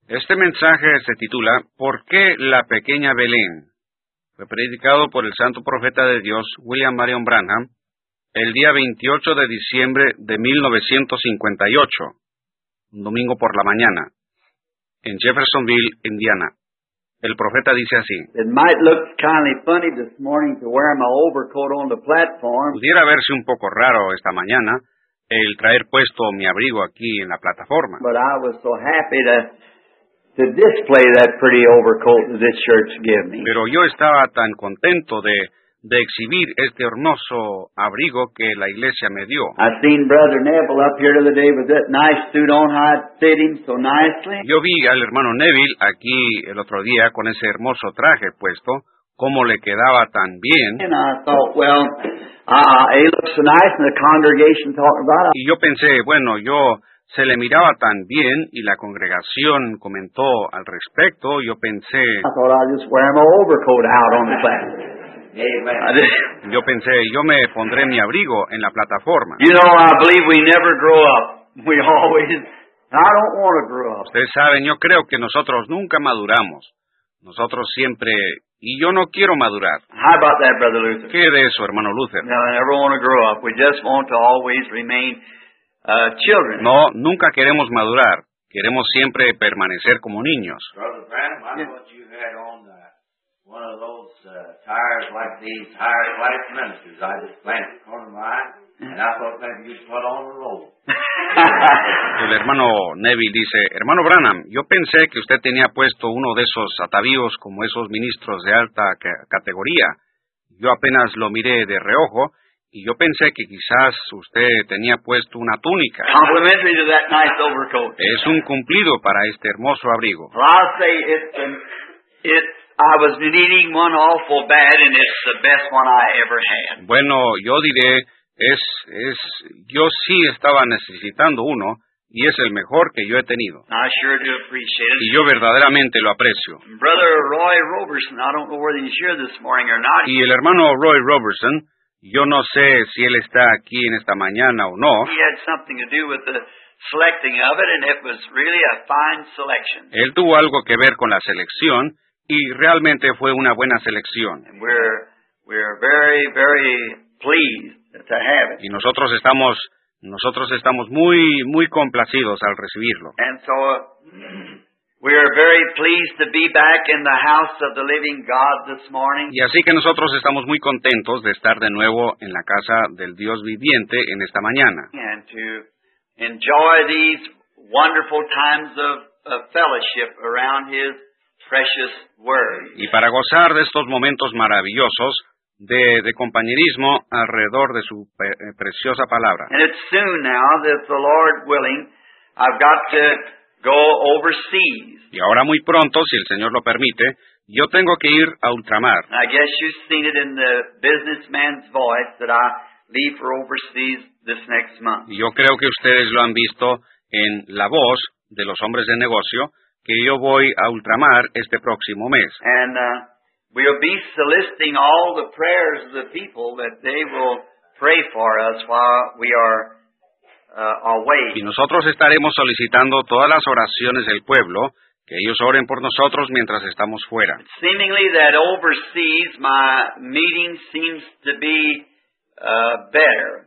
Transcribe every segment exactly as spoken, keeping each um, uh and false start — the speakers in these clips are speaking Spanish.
Este mensaje se titula ¿Por qué la pequeña Belén? Fue predicado por el santo profeta de Dios, William Marion Branham, el día veintiocho de diciembre de mil novecientos cincuenta y ocho, un domingo por la mañana, en Jeffersonville, Indiana. El profeta dice así: pudiera verse un poco raro esta mañana el traer puesto mi abrigo aquí en la plataforma. But I was so happy to, to display that pretty overcoat that this church gave me. Pero yo estaba tan contento de, de exhibir este hermoso abrigo que la iglesia me dio. I seen Brother Neville up here the other day with that nice suit on, how it fit him so nicely. Yo vi al hermano Neville aquí el otro día con ese hermoso traje puesto, cómo le quedaba tan bien. And I thought, well, uh, he looks so nice, and the congregation talking about it. Y yo pensé, bueno, yo se le miraba tan bien y la congregación comentó al respecto. Yo pensé, I thought I'd just wear my overcoat out on the platform. Amen. Yo pensé, yo me pondré mi abrigo en la plataforma. You know, I believe we never grow up. We always. I don't want to grow up. Ustedes saben, yo creo que nosotros nunca maduramos. Nosotros siempre, y yo no quiero madurar. How about that, Brother Luther? ¿Qué de eso, hermano Luther? No, I never want to grow up. We just want to always remain uh, children. No, nunca queremos madurar. Queremos siempre permanecer como niños. Brother Branham, I thought you had on uh, one of those uh, tires like these higher class ministers. I just glanced at the corner of my eye, and I thought maybe you'd put on a robe. El hermano Neville dice, hermano Branham, yo pensé que usted tenía puesto uno de esos atavíos como esos ministros de alta ca- categoría. Yo apenas lo miré de reojo y yo pensé que quizás usted tenía puesto una túnica. Complimentary to that nice overcoat. Es un cumplido para este hermoso abrigo. Well, I'll say it's an, it's. I was needing one awful bad, and it's the best one I ever had. Bueno, yo diré, es, es, yo sí estaba necesitando uno, y es el mejor que yo he tenido. I sure do appreciate it. Y yo verdaderamente lo aprecio. Brother Roy Roberson, I don't know whether he's here this morning or not. Y el hermano Roy Robertson, yo no sé si él está aquí en esta mañana o no. He had something to do with the selecting of it, and it was really a fine selection. Él tuvo algo que ver con la selección, y realmente fue una buena selección. And we're we're very very pleased to have it. Y nosotros estamos nosotros estamos muy muy complacidos al recibirlo. And so uh, we are very pleased to be back in the house of the living God this morning. Y así que nosotros estamos muy contentos de estar de nuevo en la casa del Dios viviente en esta mañana. And to enjoy these wonderful times of, of fellowship around His precious word. Y para gozar de estos momentos maravillosos de, de compañerismo alrededor de su pre- eh, preciosa palabra. And it's soon now that the Lord willing, I've got to go overseas. Y ahora muy pronto, si el Señor lo permite, yo tengo que ir a ultramar. I guess you've seen it in the businessman's voice that I leave for overseas this next month. Y yo creo que ustedes lo han visto en la voz de los hombres de negocio, que yo voy a ultramar este próximo mes. And uh, we'll be soliciting all the prayers of the people that they will pray for us while we are uh, away. Y nosotros estaremos solicitando todas las oraciones del pueblo, que ellos oren por nosotros mientras estamos fuera. Seemingly that overseas my meeting seems to be uh, better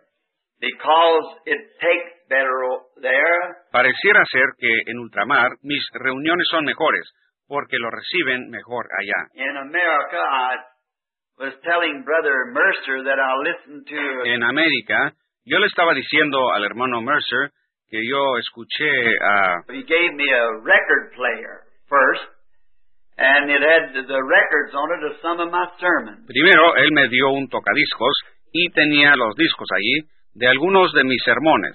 because it takes better there. Pareciera ser que en ultramar mis reuniones son mejores, porque lo reciben mejor allá. In America, I was telling Brother Mercer that I listened to En América, yo le estaba diciendo al hermano Mercer que yo escuché a... he gave me a record player first, and it had the records on it of some of my sermons. Primero, él me dio un tocadiscos y tenía los discos allí de algunos de mis sermones.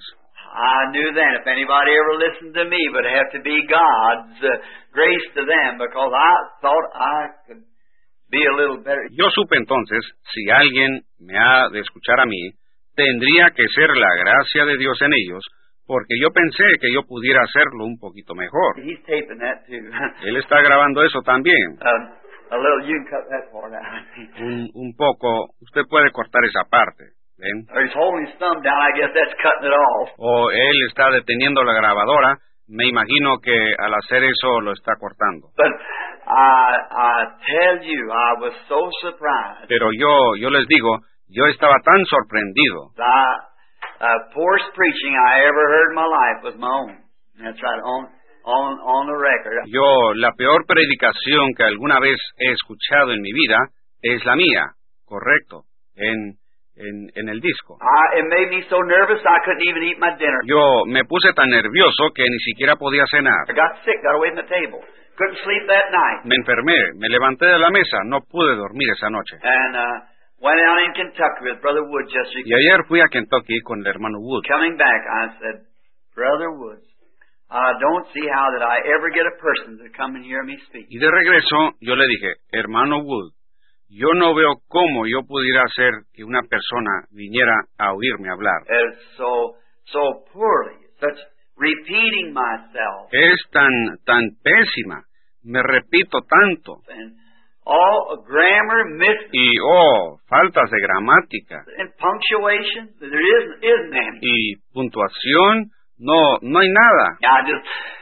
I knew then if anybody ever listened to me, but it had to be God's uh, grace to them, because I thought I could be a little better. Yo supe entonces, si alguien me ha de escuchar a mí, tendría que ser la gracia de Dios en ellos, porque yo pensé que yo pudiera hacerlo un poquito mejor. He's taping that too. Él está grabando eso también. uh, a little, you can cut that part out. Un, un poco, usted puede cortar esa parte. ¿Ven? Or he's holding his thumb down, I guess that's cutting it off. O él está deteniendo la grabadora, me imagino que al hacer eso lo está cortando. But I, I tell you, I was so surprised. Pero yo, yo les digo, yo estaba tan sorprendido. The uh, poorest preaching I ever heard in my life was my own. That's right, on, on, on the record. Yo, la peor predicación que alguna vez he escuchado en mi vida es la mía, correcto, en, en, en el disco. I, it made me so nervous I couldn't even eat my dinner. Yo me puse tan nervioso que ni siquiera podía cenar. I got sick, got away from the table. Couldn't sleep that night. Me enfermé, me levanté de la mesa, no pude dormir esa noche. And uh, went out in Kentucky with Brother Woods yesterday. Y ayer fui a Kentucky con el hermano Wood. Coming back, I said, Brother Woods, I don't see how that I ever get a person to come and hear me speak. Y de regreso, yo le dije, hermano Wood, yo no veo cómo yo pudiera hacer que una persona viniera a oírme hablar. It's so, so poorly, such repeating myself. Es tan, tan pésima, me repito tanto. And all grammar, mis- Y, oh, faltas de gramática. and punctuation, there isn't, isn't any. Y puntuación, no, no hay nada. I just,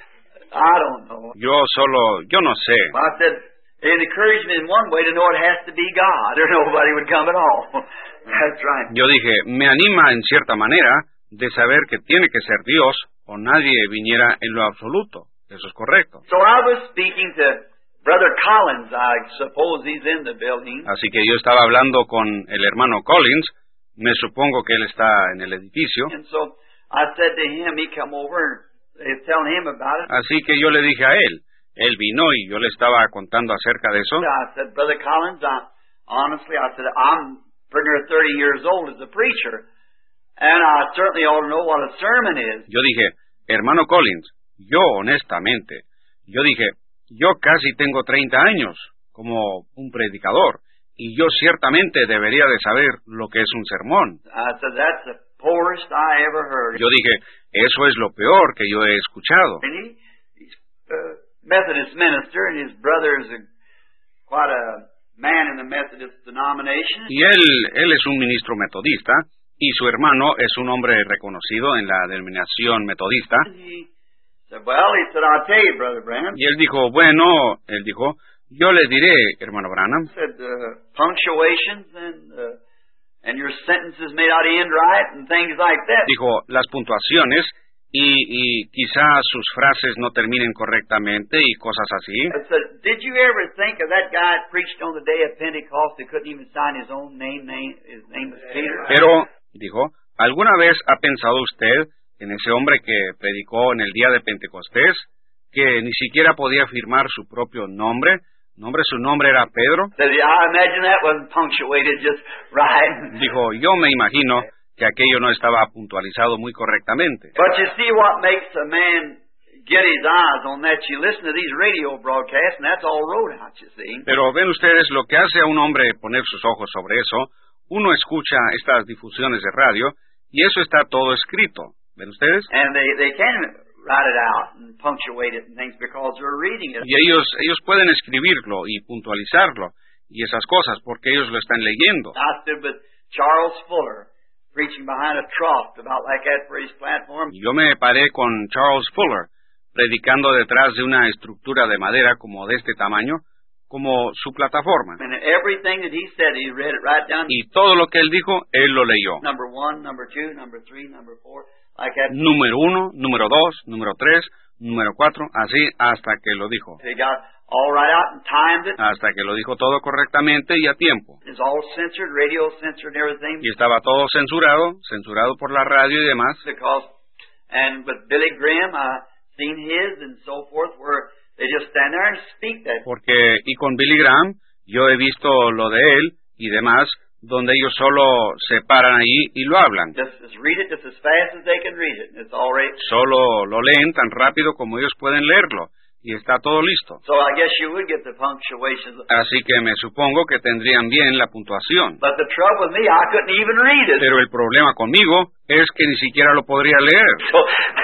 I don't know. Yo solo, yo no sé. I said, it encouraged me in one way to know it has to be God, or nobody would come at all. That's right. Yo dije, me anima en cierta manera de saber que tiene que ser Dios o nadie viniera en lo absoluto. Eso es correcto. So I was speaking to Brother Collins, I suppose he's in the building. Así que yo estaba hablando con el hermano Collins, me supongo que él está en el edificio. And so I said to him, he come over and they was telling him about it. Así que yo le dije a él, él vino y yo le estaba contando acerca de eso. I said, Brother Collins, I, honestly, I said, I'm pretty near thirty years old as a preacher, and I certainly ought to know what a sermon is. Yo dije, hermano Collins, yo honestamente, yo dije, yo casi tengo treinta años como un predicador, y yo ciertamente debería de saber lo que es un sermón. I said, that's the poorest I ever heard. Yo dije, eso es lo peor que yo he escuchado. And he, he's a Methodist minister, and his brother is a, quite a man in the Methodist denomination. Y él, él es un ministro metodista, y su hermano es un hombre reconocido en la denominación metodista. And he said, well, he said, I'll tell you, Brother Branham. Y él dijo, bueno, él dijo, yo le diré, hermano Branham, He said, uh, punctuations and, uh, and your sentences may not end right and things like that. dijo, las puntuaciones y, y quizás sus frases no terminen correctamente y cosas así. I said, did you ever think of that guy that preached on the day of Pentecost that couldn't even sign his own name, name his name was Peter? Pero, dijo, ¿alguna vez ha pensado usted en ese hombre que predicó en el día de Pentecostés, que ni siquiera podía firmar su propio nombre? Nombre, su nombre era Pedro. Said, I imagine that wasn't punctuated just right. Dijo, yo me imagino que aquello no estaba puntualizado muy correctamente. But you see what makes a man get his eyes on that? You listen to these radio broadcasts, and that's all wrote out, you see. Pero ven ustedes lo que hace a un hombre poner sus ojos sobre eso. Uno escucha estas difusiones de radio y eso está todo escrito. ¿Ven ustedes? And they, they can write it out and punctuate it and things because they're reading it. Y ellos, ellos pueden escribirlo y puntualizarlo y esas cosas porque ellos lo están leyendo. I stood with Charles Fuller preaching behind a trough about like that for his platform. Y yo me paré con Charles Fuller predicando detrás de una estructura de madera como de este tamaño, como su plataforma. And everything that he said, he read it right down. Y todo lo que él dijo, él lo leyó. Number one, number two, number three, number four, like that. Número uno, número dos, número tres, número cuatro, así hasta que lo dijo. He got all right out and timed it. Hasta que lo dijo todo correctamente y a tiempo. It's all censored, radio censored and everything. Y estaba todo censurado, censurado por la radio y demás. Because, and with Billy Graham, I seen his and so forth, where they just stand there and speak that. Porque, y con Billy Graham, yo he visto lo de él y demás, donde ellos solo se paran ahí y lo hablan. Just, just read it just as fast as they can read it. It's all right. Solo lo leen tan rápido como ellos pueden leerlo. Y está todo listo. So I guess you would get the punctuations. Así que me supongo que tendrían bien la puntuación. But the trouble with me, I couldn't even read it. Pero el problema conmigo es que ni siquiera lo podría leer. So,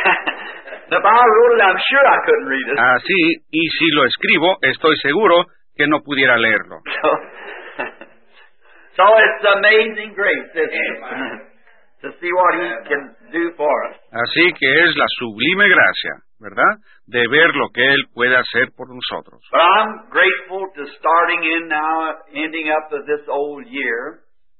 if I wrote it, I'm sure I couldn't read it. Así, y si lo escribo, estoy seguro que no pudiera leerlo. So, so it's amazing grace, isn't it? To see what He can do for us. Así que es la sublime gracia, ¿verdad?, de ver lo que Él puede hacer por nosotros. But I'm grateful to starting in now, ending up of this old year,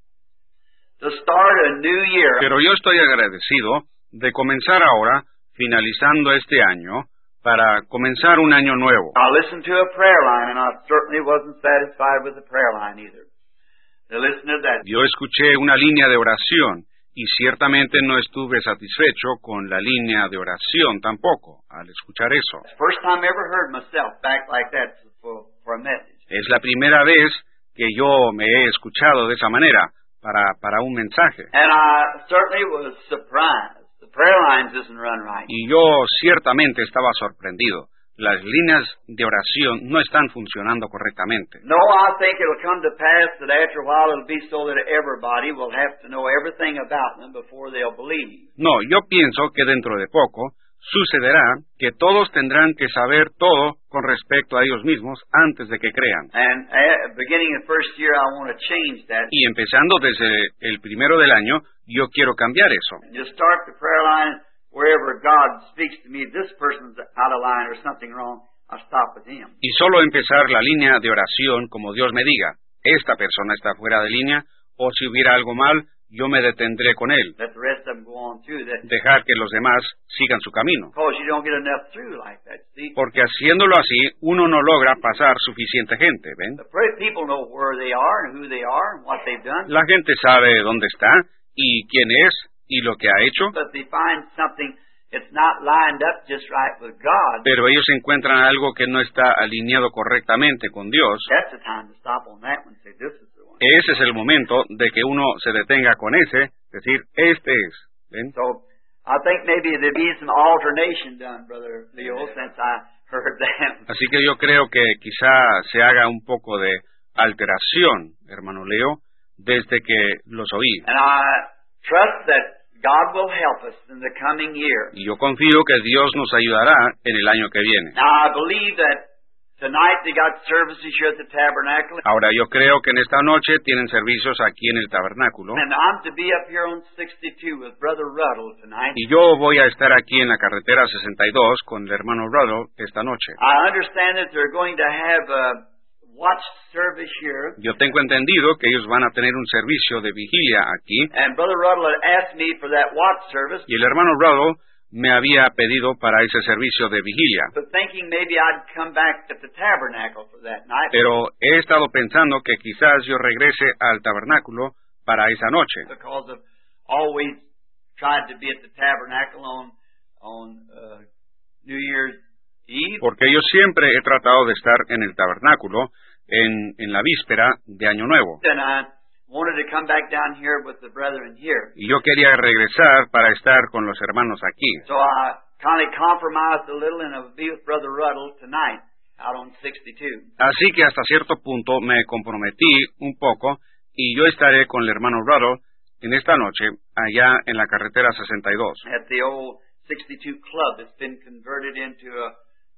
to start a new year. Pero yo estoy agradecido de comenzar ahora, finalizando este año, para comenzar un año nuevo. I listened to a prayer line, and I certainly wasn't satisfied with the prayer line either. To listen to that. Yo escuché una línea de oración, y ciertamente no estuve satisfecho con la línea de oración tampoco, al escuchar eso. First time I ever heard myself back like that for, for a message. Es la primera vez que yo me he escuchado de esa manera, para, para un mensaje. And I certainly was surprised. The prayer lines isn't run right. Y yo ciertamente estaba sorprendido. Las líneas de oración no están funcionando correctamente. No, I think it'll come to pass that after a while it'll be so that everybody will have to know everything about them before they'll believe. No, yo pienso que dentro de poco sucederá que todos tendrán que saber todo con respecto a ellos mismos antes de que crean. And at beginning of the first year, I want to change that. Y empezando desde el primero del año, yo quiero cambiar eso. Just start the prayer line wherever God speaks to me. This person's out of line or something wrong, I'll stop with him. Y solo empezar la línea de oración como Dios me diga. Esta persona está fuera de línea, o si hubiera algo mal, yo me detendré con él. Let the rest of them go on through that. Dejar que los demás sigan su camino. Because you don't get enough through like that, see? Porque haciéndolo así, uno no logra pasar suficiente gente, ¿ven? The pray- people know where they are and who they are and what they've done. La gente sabe dónde está y quién es y lo que ha hecho, But they find something that's not lined up just right with God. pero ellos encuentran algo que no está alineado correctamente con Dios. That's the time to stop on that one and say, this is the one. Ese es el momento de que uno se detenga con ese, decir, este es. ¿Ven? So I think maybe there'd be some alternation done, Brother Leo, since I heard that. Así que yo creo que quizá se haga un poco de alteración, hermano Leo, desde que los oí. And I trust that God will help us in the coming year. Y yo confío que Dios nos ayudará en el año que viene. Now, I believe that tonight they got services here at the tabernacle, Ahora, yo creo que en esta noche tienen servicios aquí en el tabernáculo. and I'm to be up here on sixty-two with Brother Ruddle tonight. Y yo voy a estar aquí en la carretera sesenta y dos con el hermano Ruddle esta noche. I understand that they're going to have a watch service here, Yo tengo entendido que ellos van a tener un servicio de vigilia aquí, and Brother Ruddle had asked me for that watch service, y el hermano Ruddle me había pedido para ese servicio de vigilia. but thinking maybe I'd come back at the tabernacle for that night, Pero he estado pensando que quizás yo regrese al tabernáculo para esa noche, because I've always tried to be at the tabernacle on on uh, New Year's Eve. porque yo siempre he tratado de estar en el tabernáculo en, en la víspera de Año Nuevo. And I wanted to come back down here with the brethren here. Y yo quería regresar para estar con los hermanos aquí. So I kind of compromised a little and I'll be with Brother Ruddle tonight out on sixty-two. Así que hasta cierto punto me comprometí un poco y yo estaré con el hermano Ruddle en esta noche allá en la carretera sesenta y dos. At the old sixty-two club that's been converted into a,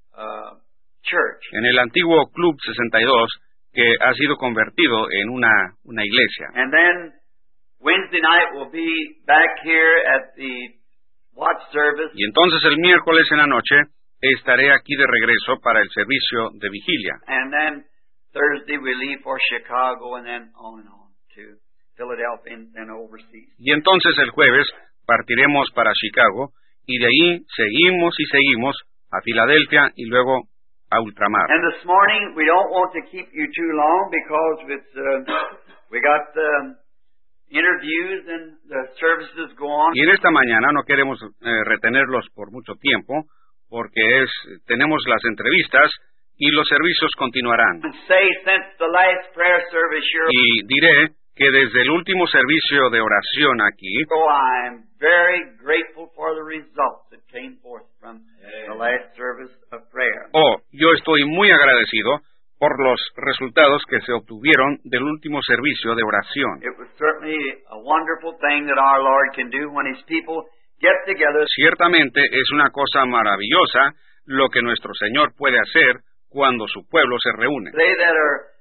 a church. En el antiguo Club sesenta y dos que ha sido convertido en una, una iglesia. And then Wednesday night we'll be back here at the watch service. Y entonces el miércoles en la noche estaré aquí de regreso para el servicio de vigilia. And then Thursday we leave for Chicago and then on and on to Philadelphia and then overseas. Y entonces el jueves partiremos para Chicago y de ahí seguimos y seguimos a Filadelfia y luego a ultramar. And this morning we don't want to keep you too long because it's uh, we got um, interviews and the services go on. Y en esta mañana no queremos eh, retenerlos por mucho tiempo porque es tenemos las entrevistas y los servicios continuarán. And say since the last prayer service here, Y diré que desde el último servicio de oración aquí, so I'm very grateful for the results that came forth from the last service of prayer. oh, yo estoy muy agradecido por los resultados que se obtuvieron del último servicio de oración. It was certainly a wonderful thing that our Lord can do when His people get together. Ciertamente es una cosa maravillosa lo que nuestro Señor puede hacer cuando su pueblo se reúne. They that are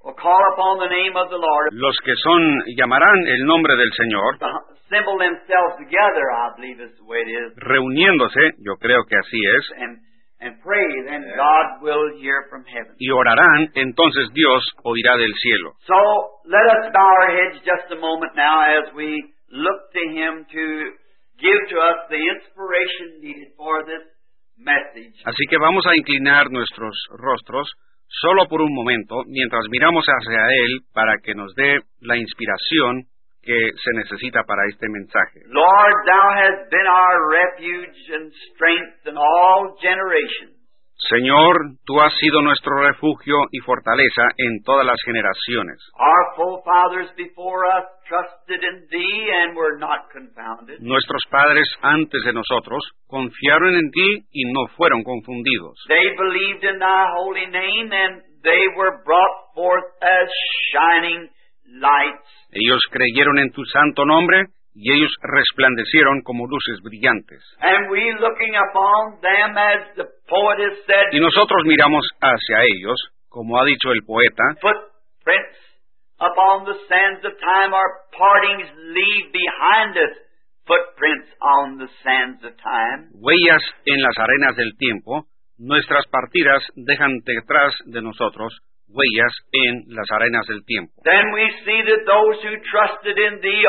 will call upon the name of the Lord, Los que son llamarán el nombre del Señor, assemble themselves together, I believe is the way it is, reuniéndose, yo creo que así es, and and pray, then God will hear from heaven. y orarán, entonces Dios oirá del cielo. So let us bow our heads just a moment now as we look to Him to give to us the inspiration needed for this message. Así que vamos a inclinar nuestros rostros solo por un momento, mientras miramos hacia Él para que nos dé la inspiración que se necesita para este mensaje. Lord, Thou hast been our refuge and strength in all generations. Señor, Tú has sido nuestro refugio y fortaleza en todas las generaciones. Our forefathers before us trusted in Thee and were not confounded. Nuestros padres antes de nosotros confiaron en Ti y no fueron confundidos. They believed in Thy holy name and they were brought forth as shining lights. Ellos creyeron en Tu santo nombre y ellos resplandecieron como luces brillantes. And we looking upon them as the poet has said, Y nosotros miramos hacia ellos, como ha dicho el poeta, footprints upon the sands of time, our partings leave behind us footprints on the sands of time. huellas en las arenas del tiempo, nuestras partidas dejan detrás de nosotros huellas en las arenas del tiempo. Then we see that those who trusted in Thee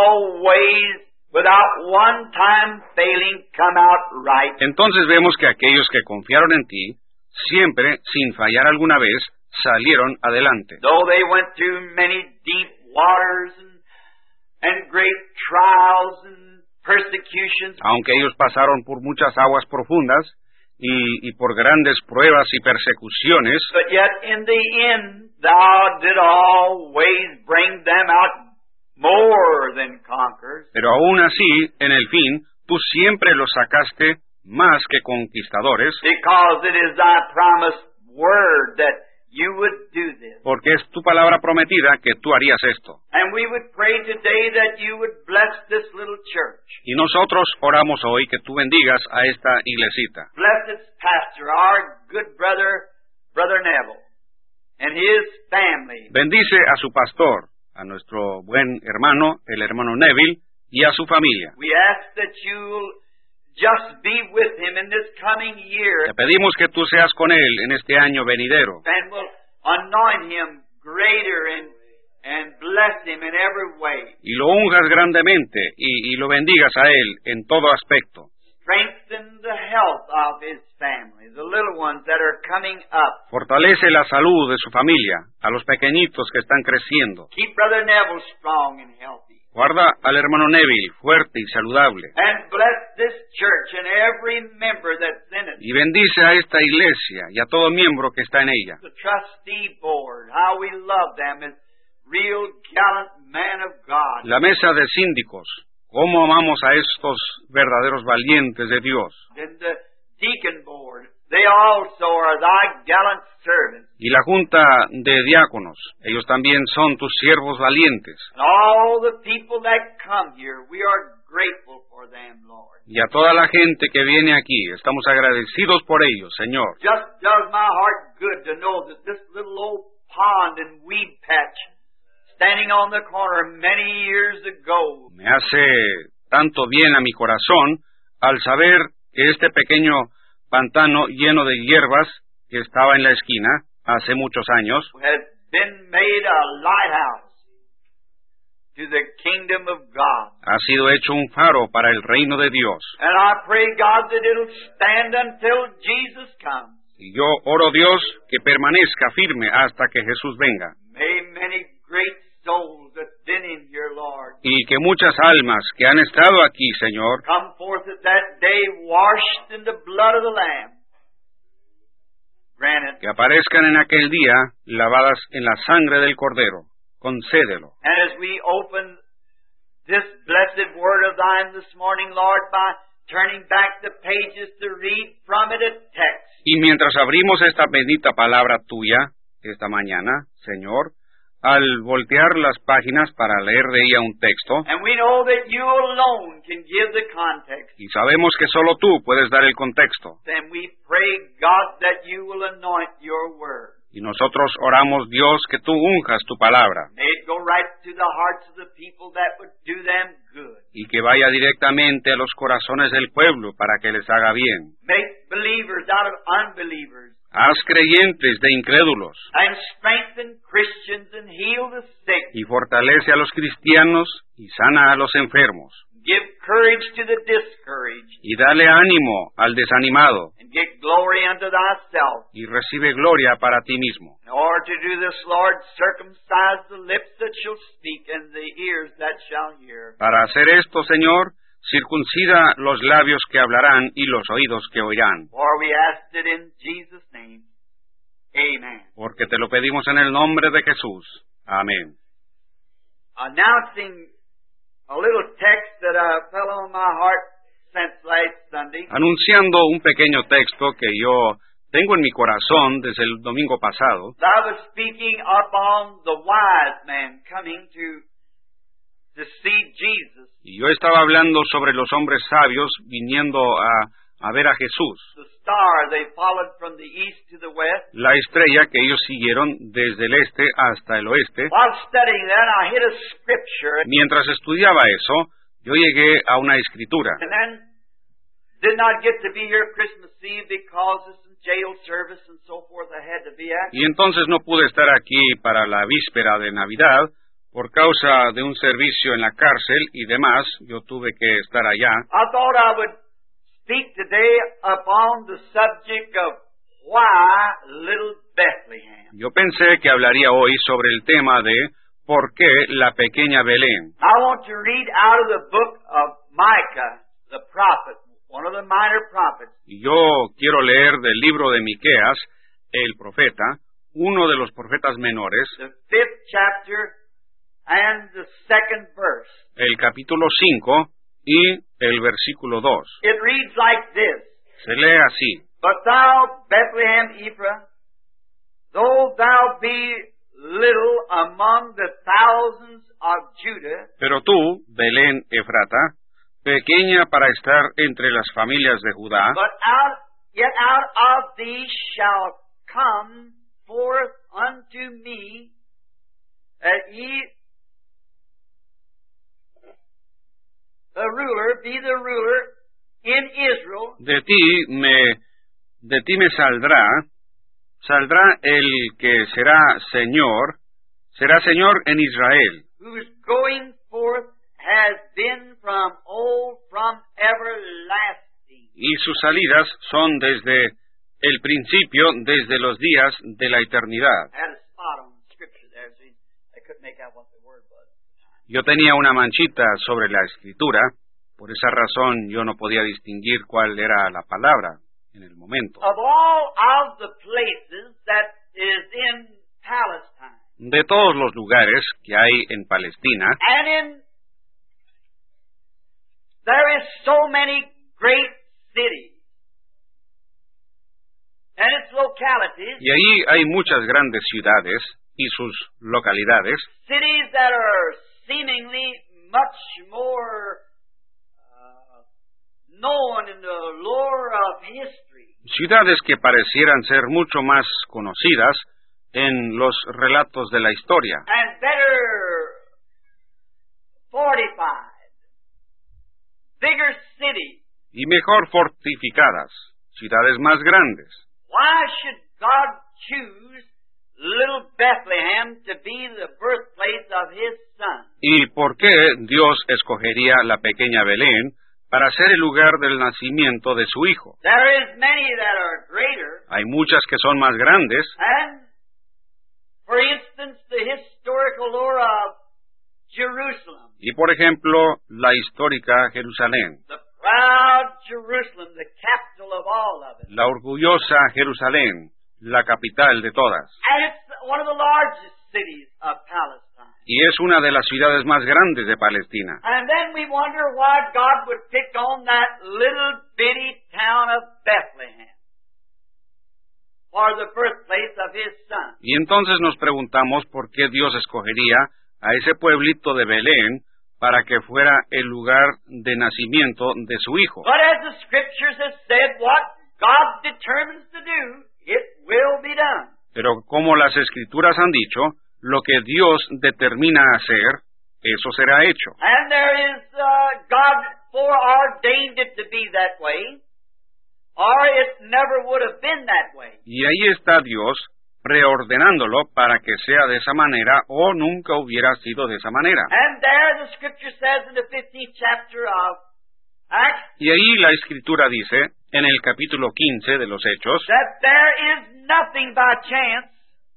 always, without one time failing, come out right. Entonces vemos que aquellos que confiaron en Ti, siempre, sin fallar alguna vez, salieron adelante. Though they went through many deep waters and, and great trials and persecutions, Aunque ellos pasaron por muchas aguas profundas y, y por grandes pruebas y persecuciones, but yet in the end Thou did always bring them out more than conquerors. pero aún así, en el fin, Tú siempre los sacaste más que conquistadores, Because it is Thy promised word that You would do this. porque es Tu palabra prometida que Tú harías esto. And we would pray today that You would bless this little church. Y nosotros oramos hoy que Tú bendigas a esta iglesita. Bless its pastor, our good brother, Brother Neville, and his family. Bendice a su pastor, a nuestro buen hermano, el hermano Neville, y a su familia. We ask that You'll just be with him in this coming year Te pedimos que Tú seas con él en este año venidero and will anoint him greater and, and bless him in every way. y lo unjas grandemente y, y lo bendigas a él en todo aspecto. Strengthen the health of his family, the little ones that are coming up. Fortalece la salud de su familia, a los pequeñitos que están creciendo. Keep Brother Neville strong and healthy. Guarda al hermano Neville fuerte y saludable. And bless this church and every member that's in it. Y bendice a esta iglesia y a todo miembro que está en ella. The trustee board, how we love them as real gallant men of God. La mesa de síndicos, cómo amamos a estos verdaderos valientes de Dios. And the deacon board, they also are Thy gallant servants. Y la junta de diáconos, ellos también son tus siervos valientes. And all the people that come here, we are grateful for them, Lord. Y a toda la gente que viene aquí, estamos agradecidos por ellos, Señor. Just does my heart good to know that this little old pond and weed patch standing on the corner many years ago Me hace tanto bien a mi corazón al saber que este pequeño pantano lleno de hierbas que estaba en la esquina hace muchos años has been made a lighthouse to the kingdom of God. ha sido hecho un faro para el reino de Dios. And I pray, God, that it'll stand until Jesus comes. Y yo oro, Dios, que permanezca firme hasta que Jesús venga. May many great souls that's been in here, Lord, Y que muchas almas que han estado aquí, Señor, come forth at that day washed in the blood of the Lamb. Grant it. que aparezcan en aquel día lavadas en la sangre del Cordero. Concédelo. And as we open this blessed word of Thine this morning, Lord, by turning back the pages to read from it a text, Y mientras abrimos esta bendita palabra tuya esta mañana, Señor, al voltear las páginas para leer de ella un texto, and we know that You alone can give the context, y sabemos que solo tú puedes dar el contexto, then we pray, God, that You will anoint Your word. Y nosotros oramos, Dios, que tú unjas tu palabra. May it go right to the hearts of the people that would do them good. Y que vaya directamente a los corazones del pueblo para que les haga bien. Make believers out of unbelievers. Haz creyentes de incrédulos. And strengthen Christians and heal the sick. Y fortalece a los cristianos y sana a los enfermos. Give courage to the discouraged. Y dale ánimo al desanimado. And get glory unto thyself. Y recibe gloria para ti mismo. In order to do this, Lord, circumcise the lips that shall speak and the ears that shall hear. Para hacer esto, Señor, circuncida los labios que hablarán y los oídos que oirán. For we asked it in Jesus' name. Amen. Porque te lo pedimos en el nombre de Jesús. Amén. Announcing a little text that uh, fell on my heart since last Sunday. Anunciando un pequeño texto que yo tengo en mi corazón desde el domingo pasado. I was speaking upon the wise man coming to to see Jesus. Y yo estaba hablando sobre los hombres sabios viniendo a, a ver a Jesús. The star they followed from the east to the west. La estrella que ellos siguieron desde el este hasta el oeste. While studying that, I hit a scripture. Mientras estudiaba eso, yo llegué a una escritura. And then did not get to be here Christmas Eve because of some jail service and so forth I had to be at. Y entonces no pude estar aquí para la víspera de Navidad por causa de un servicio en la cárcel y demás. Yo tuve que estar allá. I thought I would speak today upon the subject of why little Bethlehem. Yo pensé que hablaría hoy sobre el tema de por qué la pequeña Belén. I want to read out of the book of Micah, the prophet, one of the minor prophets. Y yo quiero leer del libro de Miqueas, el profeta, uno de los profetas menores, The fifth chapter and the second verse. el capítulo cinco y el versículo dos. It reads like this. Se lee así. But thou, Bethlehem Ephraim, though thou be little among the thousands of Judah, Pero tú, Belén Efrata, pequeña para estar entre las familias de Judá, but out, yet out of thee shall come forth unto me, that ye, the ruler, be the ruler in Israel, de ti me, de ti me saldrá, saldrá el que será Señor, será Señor en Israel, whose going forth has been from old, from everlasting. y sus salidas son desde el principio, desde los días de la eternidad. I had a spot on the scripture there, so I couldn't make out what the word was. Yo tenía una manchita sobre la escritura, por esa razón yo no podía distinguir cuál era la palabra en el momento. Of all of the places that is in Palestine, De todos los lugares que hay en Palestina, and in, there is so many great cities, and its localities, y allí hay muchas grandes ciudades y sus localidades, cities that are seemingly much more uh, known in the lore of history. ciudades que parecieran ser mucho más conocidas en los relatos de la historia, And better fortified, bigger cities. y mejor fortificadas, ciudades más grandes. Why should God choose little Bethlehem to be the birthplace of His Son? ¿Y por qué Dios escogería la pequeña Belén para ser el lugar del nacimiento de su hijo? There is many that are greater, Hay muchas que son más grandes, and for instance, the historical lore of Jerusalem, y por ejemplo, la histórica Jerusalén, the proud Jerusalem, the capital of all of it. la orgullosa Jerusalén, la capital de todas. And it's one of the largest cities of Palestine. Y es una de las ciudades más grandes de Palestina. And then we wonder why God would pick on that little bitty town of Bethlehem for the birthplace of His Son. Y entonces nos preguntamos por qué Dios escogería a ese pueblito de Belén para que fuera el lugar de nacimiento de su hijo. But as the Scriptures have said, what God determines to do, it will be done. Pero como las Escrituras han dicho, lo que Dios determina hacer, eso será hecho. And there is, uh, God foreordained it to be that way, or it never would have been that way. Y ahí está Dios preordenándolo para que sea de esa manera o nunca hubiera sido de esa manera. And there the Scripture says in the fifteenth chapter of Acts, Y ahí la Escritura dice, en el capítulo quince de los Hechos, that there is nothing by chance.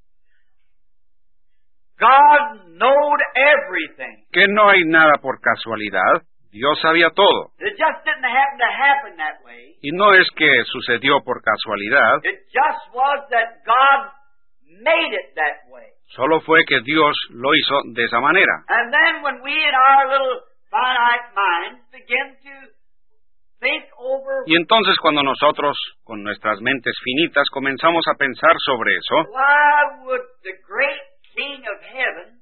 God knowed everything. que no hay nada por casualidad, Dios sabía todo. It just didn't happen to happen that way. Y no es que sucedió por casualidad, It just was that God made it that way. solo fue que Dios lo hizo de esa manera. And then when we in our little finite minds begin to think over Y entonces cuando nosotros, con nuestras mentes finitas, comenzamos a pensar sobre eso, why would the great King of Heaven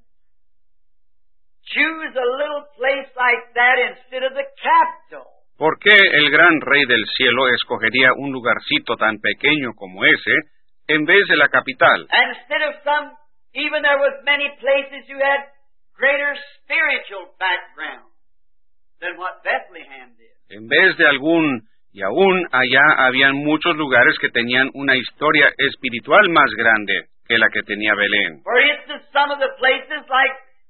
choose a little place like that instead of the capital? ¿por qué el gran Rey del Cielo escogería un lugarcito tan pequeño como ese en vez de la capital? And instead of some, even there was many places who had greater spiritual background than what Bethlehem did. En vez de algún, y aún allá habían muchos lugares que tenían una historia espiritual más grande que la que tenía Belén. For instance, some of the places like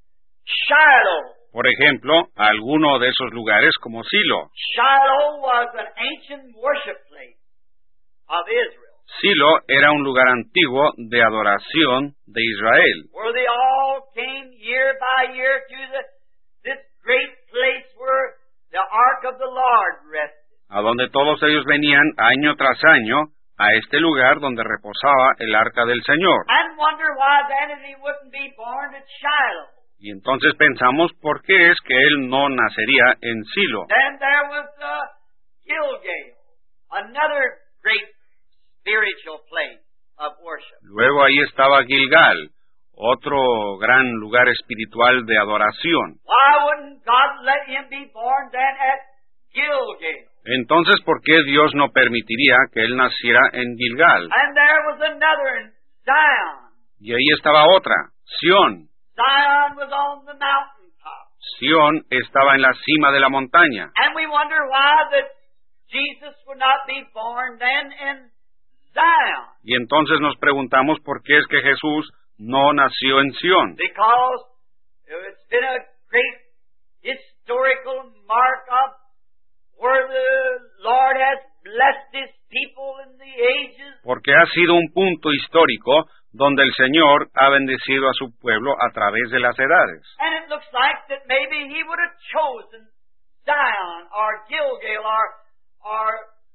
Shiloh. Por ejemplo, alguno de esos lugares como Silo. Shiloh was an ancient worship place of Israel, Silo era un lugar antiguo de adoración de Israel, where they all came year by year to the, this great place where the ark of the Lord rested. a donde todos ellos venían año tras año a este lugar donde reposaba el arca del Señor. And wonder why then he wouldn't be born at Shiloh. Y entonces pensamos por qué es que él no nacería en Silo. Then there was uh, Gilgal, another great spiritual place of worship. Luego ahí estaba Gilgal, otro gran lugar espiritual de adoración. Why wouldn't God let him be born then at Gilgal? Entonces, ¿por qué Dios no permitiría que él naciera en Gilgal? And there was another in Zion. Y ahí estaba otra, Sión. Zion was on the mountaintop. Sión estaba en la cima de la montaña. And we wonder why that Jesus would not be born then in Zion. Y entonces nos preguntamos por qué es que Jesús no nació en Sión. Because it's been a great historical mark of where the Lord has blessed His people in the ages. Porque ha sido un punto histórico donde el Señor ha bendecido a su pueblo a través de las edades. And it looks like that maybe He would have chosen Zion or Gilgal or, or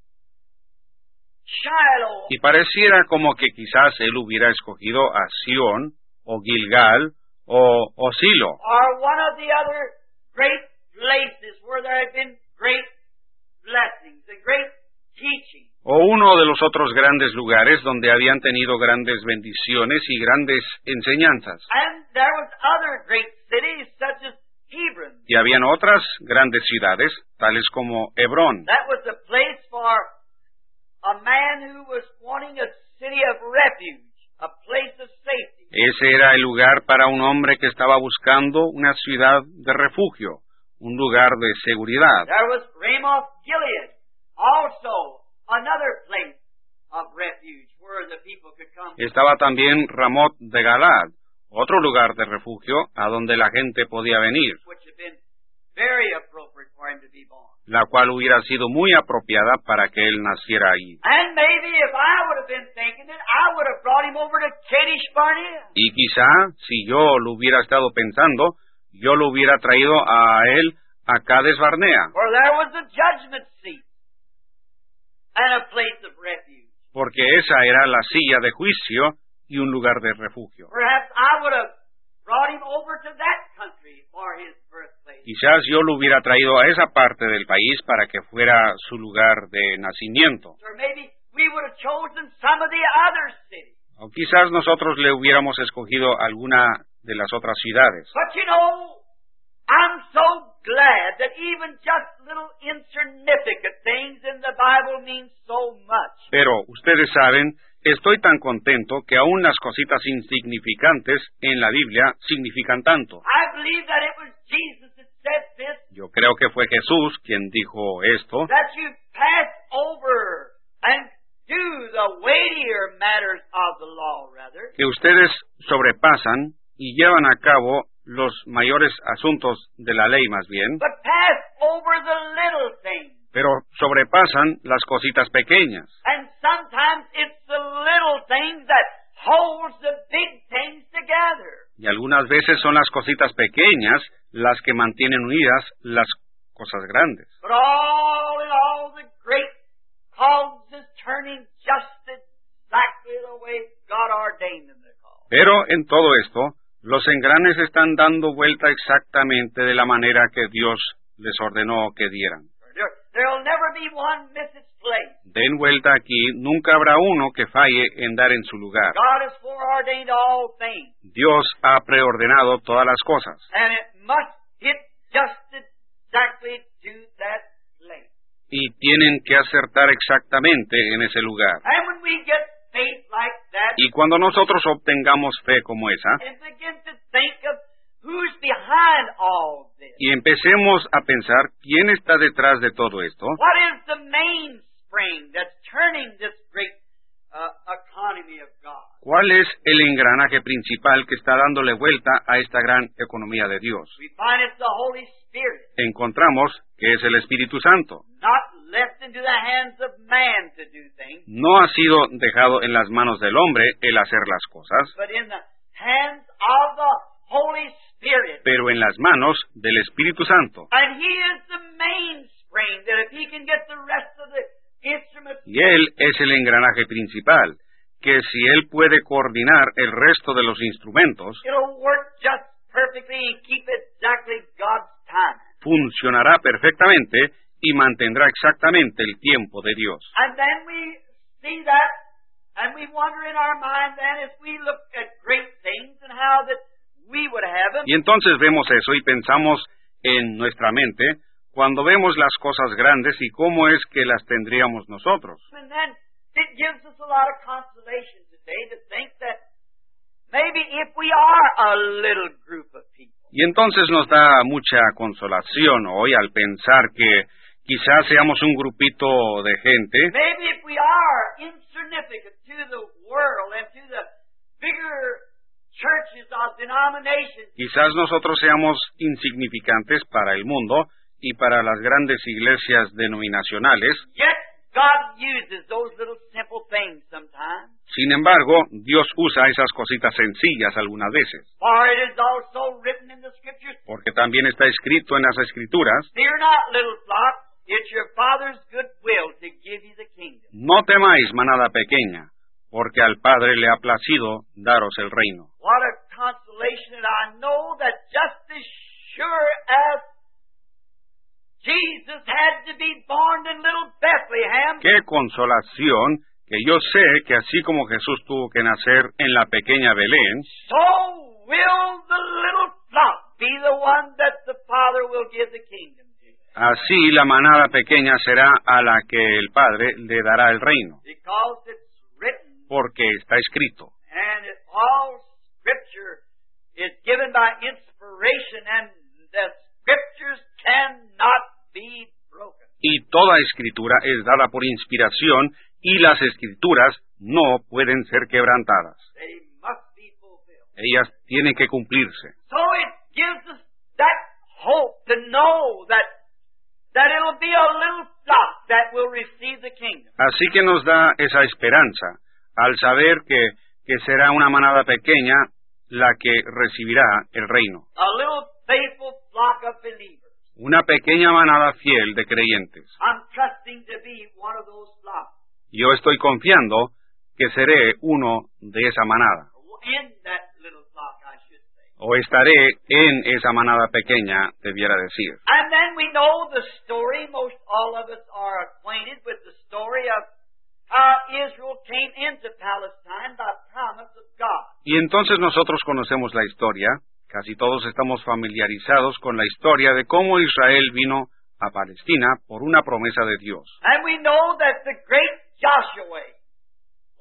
Shiloh. Y pareciera como que quizás él hubiera escogido a Sión, o Gilgal, o, o Silo, Or one of the other great places where there had been great blessings and great teaching. o uno de los otros grandes lugares donde habían tenido grandes bendiciones y grandes enseñanzas. And there was other great cities such as Hebron. Y habían otras grandes ciudades, tales como Hebrón. That was a place for a man who was wanting a city of refuge, a place of safety. Ese era el lugar para un hombre que estaba buscando una ciudad de refugio, un lugar de seguridad. There was Ramoth Gilead, also another place of refuge where the people could come. Estaba también Ramot de Galad, otro lugar de refugio a donde la gente podía venir, Which had been very appropriate for him to be born. la cual hubiera sido muy apropiada para que él naciera ahí. And maybe if I would have been thinking it, I would have brought him over to Kadesh Barnea. Y quizá, si yo lo hubiera estado pensando, yo lo hubiera traído a él a Cades Barnea, Where there was a judgment seat and a place of refuge. porque esa era la silla de juicio y un lugar de refugio. Perhaps I would have brought him over to that country for his birthplace. Quizás yo lo hubiera traído a esa parte del país para que fuera su lugar de nacimiento. Or maybe we would have chosen some of the other cities. O quizás nosotros le hubiéramos escogido alguna de las otras ciudades. But you know, I'm so glad that even just little insignificant things in the Bible mean so much. Pero ustedes saben Estoy tan contento que aún las cositas insignificantes en la Biblia significan tanto. I believe that it was Jesus that said this, Yo creo que fue Jesús quien dijo esto, that you pass over and do the weightier matters of the law, rather. que ustedes sobrepasan y llevan a cabo los mayores asuntos de la ley más bien, But pass over the little things. pero sobrepasan las cositas pequeñas. And sometimes it's the little things that holds the big things together. Y algunas veces son las cositas pequeñas las que mantienen unidas las cosas grandes. But all in all, the great cause is turning just exactly the way God ordained them to call. Pero en todo esto, los engranes están dando vuelta exactamente de la manera que Dios les ordenó que dieran. There, there'll never be one miss its place. Den vuelta aquí, nunca habrá uno que falle en dar en su lugar. God has foreordained all things, Dios ha preordenado todas las cosas, and it must hit just exactly to that place. y tienen que acertar exactamente en ese lugar. And when we get faith like that, Y cuando nosotros obtengamos fe como esa, and begin to think of who's behind all this, y empecemos a pensar quién está detrás de todo esto, what is the mainspring that's turning this great uh, economy of God? ¿cuál es el engranaje principal que está dándole vuelta a esta gran economía de Dios? We find it's the Holy Spirit, Encontramos que es el Espíritu Santo. not left into the hands of man to do things, No ha sido dejado en las manos del hombre el hacer las cosas, but in the hands of the Holy Spirit. pero en las manos del Espíritu Santo. And He is the mainspring that if He can get the rest of the instruments, Y Él es el engranaje principal, que si Él puede coordinar el resto de los instrumentos, it'll work just perfectly and keep exactly God's time. funcionará perfectamente y mantendrá exactamente el tiempo de Dios. And then we see that, and we wonder in our mind then as we look at great things and how that we would have them. Y entonces vemos eso y pensamos en nuestra mente cuando vemos las cosas grandes y cómo es que las tendríamos nosotros. And then it gives us a lot of consolation today to think that maybe if we are a little group of people, Y entonces nos da mucha consolación hoy al pensar que quizás seamos un grupito de gente, maybe if we are insignificant to the world and to the bigger churches of denominations, quizás nosotros seamos insignificantes para el mundo y para las grandes iglesias denominacionales. yet God uses those little simple things sometimes. Sin embargo, Dios usa esas cositas sencillas algunas veces, For it is also written in the Scriptures, porque también está escrito en las Escrituras: fear not, little flock, it's your Father's good will to give you the kingdom. no temáis, manada pequeña, porque al Padre le ha placido daros el reino. What a consolation that I know that just as sure as Jesus had to be born in little Bethlehem, ¡Qué consolación! Que yo sé que así como Jesús tuvo que nacer en la pequeña Belén, so will the little flock be the one that the Father will give the kingdom to. así la manada pequeña será a la que el Padre le dará el reino, Because it's written, porque está escrito. and it, all Scripture is given by inspiration, and the Scriptures cannot be broken. Y toda escritura es dada por inspiración, y las escrituras no pueden ser quebrantadas. They must be fulfilled. Ellas tienen que cumplirse. So it gives us that hope to know that that it'll be a little flock that will receive the kingdom. Así que nos da esa esperanza al saber que, que será una manada pequeña la que recibirá el reino. A little faithful flock of believers. Una pequeña manada fiel de creyentes. I'm trusting to be one of those flocks. Yo estoy confiando que seré uno de esa manada, In that little flock, I should say. o estaré en esa manada pequeña, debiera decir. And then we know the story. Most all of us are acquainted with the story of how Israel came into Palestine by promise of God. Y entonces nosotros conocemos la historia, casi todos estamos familiarizados con la historia de cómo Israel vino a Palestina por una promesa de Dios. And we know that the great Joshua was the one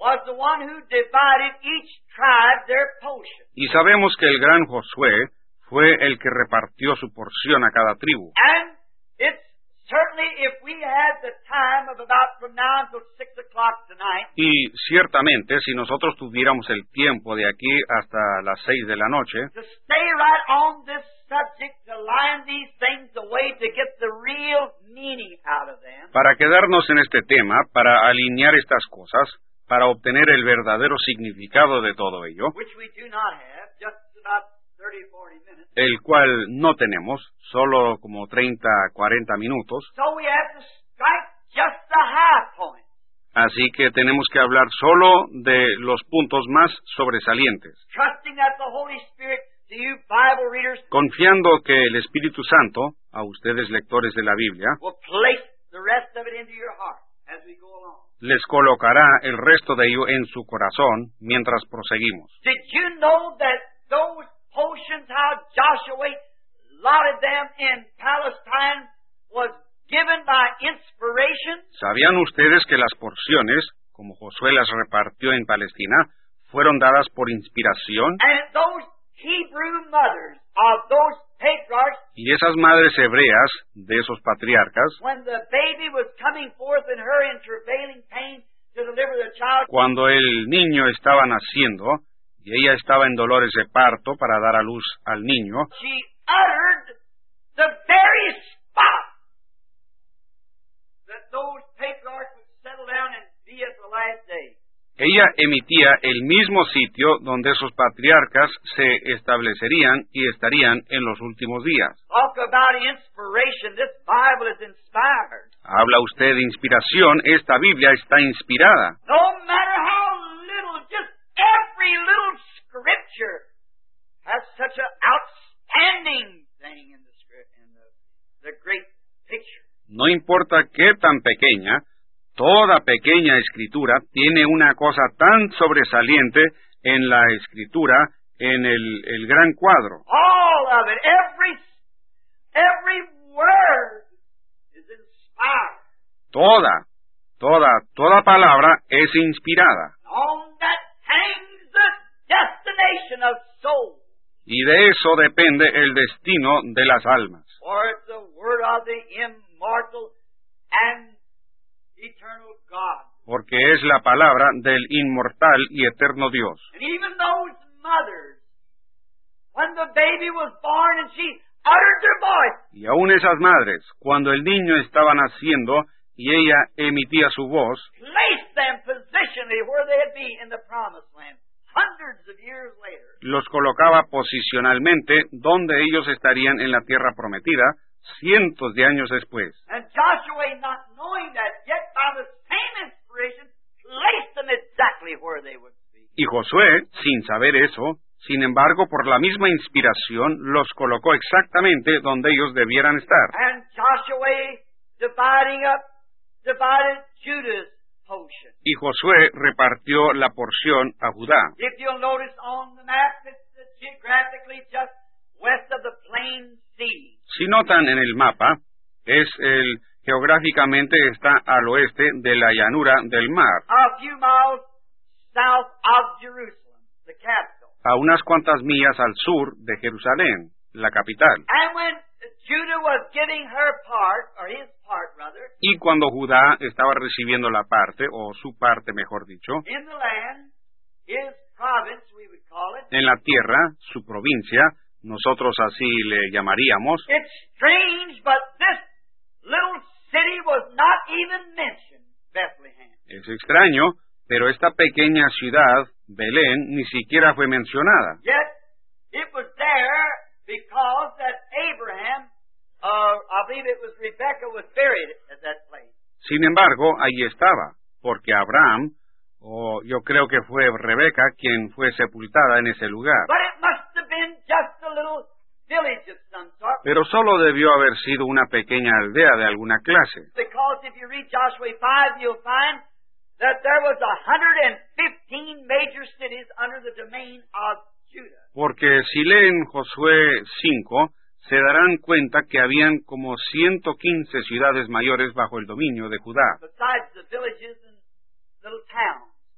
one who divided each tribe their portion. Y sabemos que el gran Josué fue el que repartió su porción a cada tribu. And it's certainly, if we had the time of about from now until six o'clock tonight, Y ciertamente, si nosotros tuviéramos el tiempo de aquí hasta las seis de la noche, to stay right on this subject, to line these things away, to get the real meaning out of them, para quedarnos en este tema, para alinear estas cosas, para obtener el verdadero significado de todo ello, which we do not have, just about thirty, forty minutes. el cual no tenemos, solo como treinta, cuarenta minutos, So we have to strike just the high point. así que tenemos que hablar solo de los puntos más sobresalientes, Trusting that the Holy Spirit, to you Bible readers, confiando que el Espíritu Santo, a ustedes lectores de la Biblia, will place the rest of it into your heart as we go along. les colocará el resto de ello en su corazón mientras proseguimos. Did you know that those portions, how Joshua lotted them in Palestine, was given by inspiration? ¿Sabían ustedes que las porciones, como Josué las repartió en Palestina, fueron dadas por inspiración? And those Hebrew mothers of those patriarchs, Y esas madres hebreas de esos patriarcas, when the baby was coming forth in her in travailing pain to deliver the child, cuando el niño estaba naciendo y ella estaba en dolores de parto para dar a luz al niño, she uttered the very spot that those patriarchs would settle down and be at the last day. ella emitía el mismo sitio donde esos patriarcas se establecerían y estarían en los últimos días. Talk about inspiration. This Bible is inspired. Habla usted de inspiración, esta Biblia está inspirada. No matter how little, just every little scripture has such an outstanding thing in the script, in the, the great picture. No importa qué tan pequeña, toda pequeña escritura tiene una cosa tan sobresaliente en la escritura, en el, el gran cuadro. All of it, every, every word is inspired. Toda, toda, toda palabra es inspirada. On that hangs the destination of souls. Y de eso depende el destino de las almas. For it's the word of the immortal and eternal God. Porque es la palabra del inmortal y eterno Dios. And even those mothers, when the baby was born and she uttered their voice, Y aún esas madres, cuando el niño estaba naciendo y ella emitía su voz, placed them positionally where they'd be in the promised land, hundreds of years later. los colocaba posicionalmente donde ellos estarían en la tierra prometida cientos de años después. And Joshua, not knowing that, yet by the same inspiration, placed them exactly where they would be. Y Josué, sin saber eso, sin embargo, por la misma inspiración, los colocó exactamente donde ellos debieran estar. And Joshua, dividing up, divided Judah's portion. Y Josué repartió la porción a Judá. If you'll notice on the map, it's uh, geographically just west of the plain sea. Si notan en el mapa, es el geográficamente está al oeste de la llanura del mar, A few miles south of Jerusalem, the capital. a unas cuantas millas al sur de Jerusalén, la capital. And when Judah was getting her part, or his part rather, Y cuando Judá estaba recibiendo la parte, o su parte mejor dicho, in the land, his province, we would call it, en la tierra, su provincia, nosotros así le llamaríamos, it's strange, but this little city was not even mentioned, Bethlehem. es extraño, pero esta pequeña ciudad, Belén, ni siquiera fue mencionada. Yet, it was there because that Abraham, uh, I believe it was Rebekah, was buried at that place. Sin embargo, allí estaba, porque Abraham, o yo creo que fue Rebeca quien fue sepultada en ese lugar. But it must have been just a little village of some sort, Pero solo debió haber sido una pequeña aldea de alguna clase, because if you read Joshua five, you'll find that there was one hundred fifteen major cities under the domain of Judah. porque si leen Josué cinco, se darán cuenta que habían como ciento quince ciudades mayores bajo el dominio de Judá, Besides the villages and little towns. aparte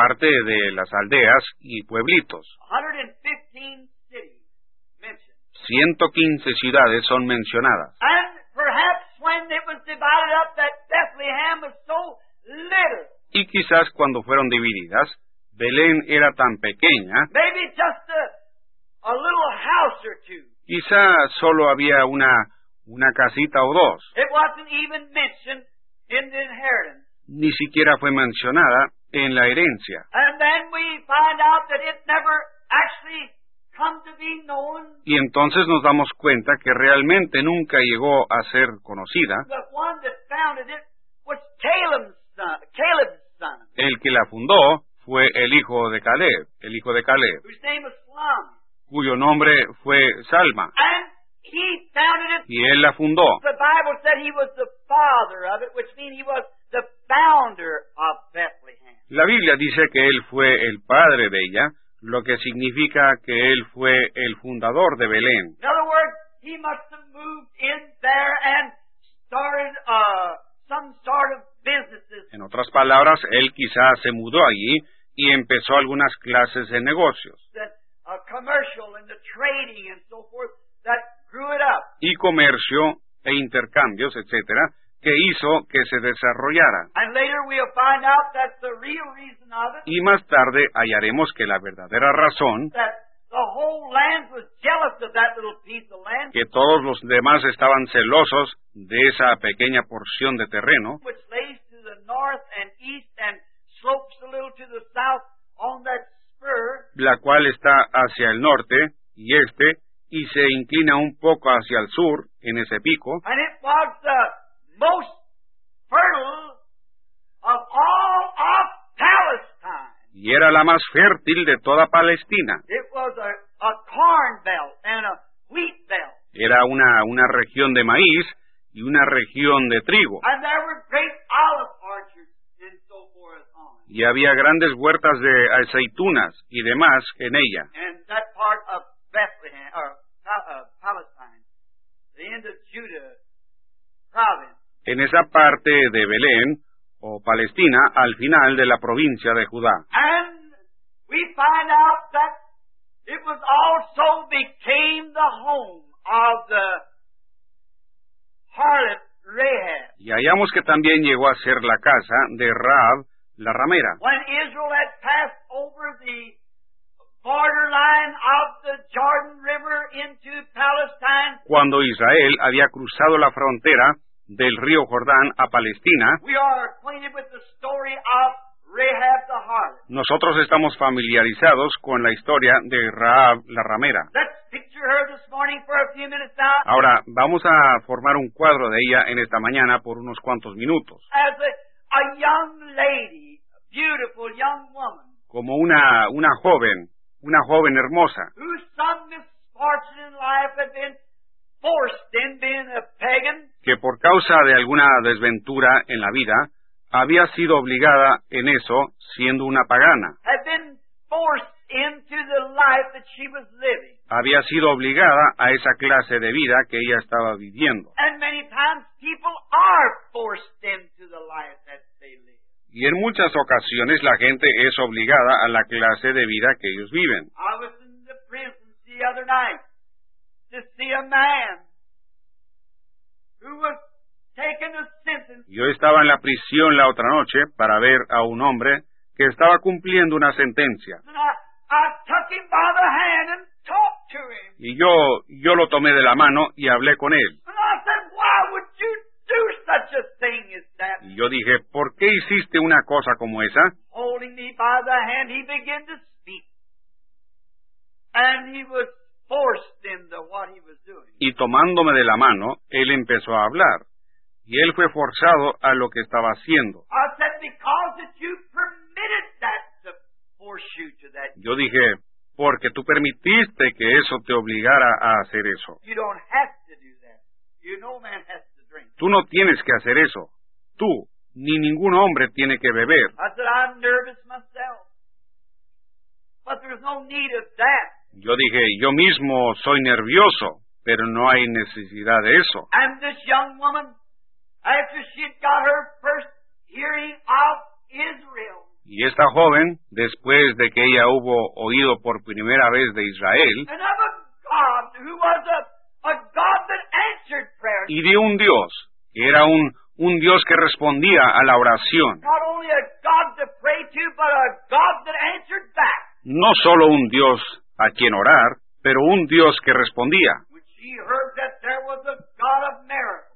parte de las aldeas y pueblitos. one hundred fifteen cities mentioned. ciento quince ciudades son mencionadas. And perhaps when it was divided up that Bethlehem was so little, Y quizás cuando fueron divididas, Belén era tan pequeña, maybe just a, a little house or two. quizá solo había una, una casita o dos. It wasn't even mentioned in the inheritance. Ni siquiera fue mencionada en la herencia. And then we find out that it never actually come to be known. Y entonces nos damos cuenta que realmente nunca llegó a ser conocida. The one that founded it was Caleb's son, Caleb's son, El que la fundó fue el hijo de Caleb, el hijo de Caleb, whose name was Salami. cuyo nombre fue Salma, And he founded it. y él la fundó. The Bible said he was the father of it, which means he was the founder of Bethlehem. La Biblia dice que él fue el padre de ella, lo que significa que él fue el fundador de Belén. In other words, he must have moved in there and started uh, some sort of businesses. En otras palabras, él quizás se mudó allí y empezó algunas clases de negocios That uh, commercial and the trading and so forth that grew it up. y comercio e intercambios, etcétera, que hizo que se desarrollara. And later we'll find out that the real reason of it, Y más tarde hallaremos que la verdadera razón, that the whole land was jealous of that little piece of land, que todos los demás estaban celosos de esa pequeña porción de terreno, which lays to the north and east and slopes a little to the south on that spur, la cual está hacia el norte y este, y se inclina un poco hacia el sur, en ese pico, and it was the most fertile of all of Palestine. y era la más fértil de toda Palestina. It was a, a corn belt and a wheat belt. Era una, una región de maíz y una región de trigo, And there were great olive orchards and so forth on it. y había grandes huertas de aceitunas y demás en ella. And that part of Bethlehem, or Pa- uh, Palestine, the end of Judah province. En esa parte de Belén, o Palestina, al final de la provincia de Judá. And we find out that it was also became the home of the harlot Rahab. Y hallamos que también llegó a ser la casa de Rahab, la ramera. When Israel had passed over the borderline of the Jordan River into Palestine, Cuando Israel había cruzado la frontera del río Jordán a Palestina, we are acquainted with the story of Rahab the harlot. nosotros estamos familiarizados con la historia de Rahab, la ramera. Let's picture her this morning for a few minutes now Ahora, vamos a formar un cuadro de ella en esta mañana por unos cuantos minutos, as a, a young lady, a beautiful young woman, como una, una joven, una joven hermosa, whose some misfortune in life had been forced in being a pagan, que por causa de alguna desventura en la vida, había sido obligada en eso siendo una pagana. had been forced into the life that she was living. Había sido obligada a esa clase de vida que ella estaba viviendo. And many times people are forced into the life that they live. Y en muchas ocasiones la gente es obligada a la clase de vida que ellos viven. I was in the prison the other night to see a man who was taken a sentence. Yo estaba en la prisión la otra noche para ver a un hombre que estaba cumpliendo una sentencia. And I, I took him by the hand and talked to him. Y yo, yo lo tomé de la mano y hablé con él. And I said, why would you do such a thing as that? Y yo dije, ¿por qué hiciste una cosa como esa? Holding me by the hand, he began to speak. And he was forced into what he was doing. Y tomándome de la mano, él empezó a hablar. Y él fue forzado a lo que estaba haciendo. I said, because that you permitted that to force you to that. Yo dije, porque tú permitiste que eso te obligara a hacer eso. You don't have to do that. You know man has to drink. Tú no tienes que hacer eso. Tú, ni ningún hombre tiene que beber. I said, I'm nervous myself. But there's no need of that. Yo dije, yo mismo soy nervioso, pero no hay necesidad de eso. And this young woman, after she'd got her first hearing of Israel, Y Y esta joven, después de que ella hubo oído por primera vez de Israel, and of a God who was a, a God that answered prayer, y de un Dios, que era un, un Dios que respondía a la oración, not only a God to pray to, but a God that answered back. no solo un Dios a quien orar, pero un Dios que respondía. When she heard that there was a God of miracles,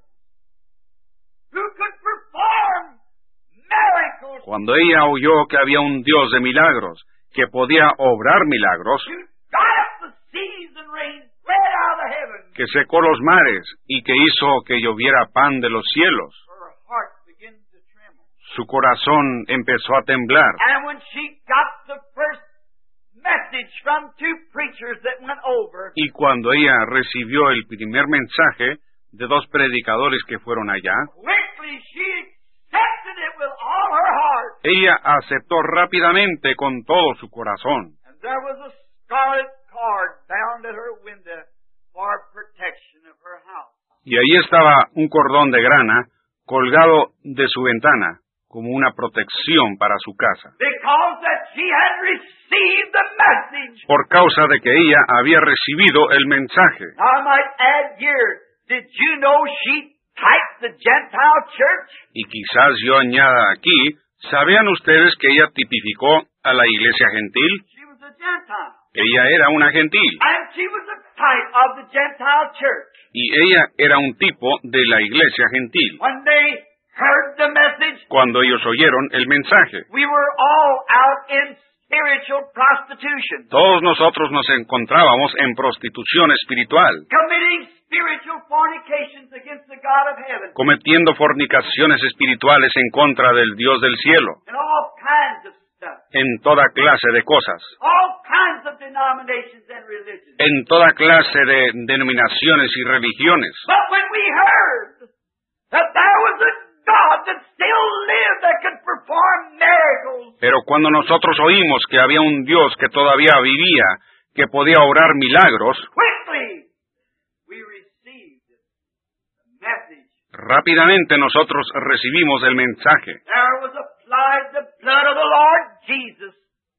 who could perform miracles, Cuando ella oyó que había un Dios de milagros, que podía obrar milagros, who dried up the seas and rained bread out of the heavens, que secó los mares y que hizo que lloviera pan de los cielos, her heart began to tremble. su corazón empezó a temblar. And when she got the first message from two preachers that went over, Y cuando ella recibió el primer mensaje de dos predicadores que fueron allá, quickly she accepted it with all her heart. ella aceptó rápidamente con todo su corazón. And there was a scarlet cord bound at her window for protection of her house. Y ahí estaba un cordón de grana colgado de su ventana como una protección para su casa, Because that she had received the message. por causa de que ella había recibido el mensaje. Now I might add here, did you know she typed the Gentile church? Y quizás yo añada aquí, ¿sabían ustedes que ella tipificó a la iglesia gentil? She was a Gentile. Ella era una gentil, And she was a type of the Gentile church. y ella era un tipo de la iglesia gentil. When they heard the message, Cuando ellos oyeron el mensaje, we were all out in spiritual prostitution, todos nosotros nos encontrábamos en prostitución espiritual, committing spiritual fornications against the God of heaven, cometiendo fornicaciones espirituales en contra del Dios del cielo, and all kinds of stuff, en toda clase de cosas, all kinds of denominations and religions. en toda clase de denominaciones y religiones. But when we heard that there was a God that still lived that could perform miracles, Pero cuando nosotros oímos que había un Dios que todavía vivía, que podía obrar milagros, quickly we received the message. rápidamente nosotros recibimos el mensaje. There was applied the blood of the Lord Jesus,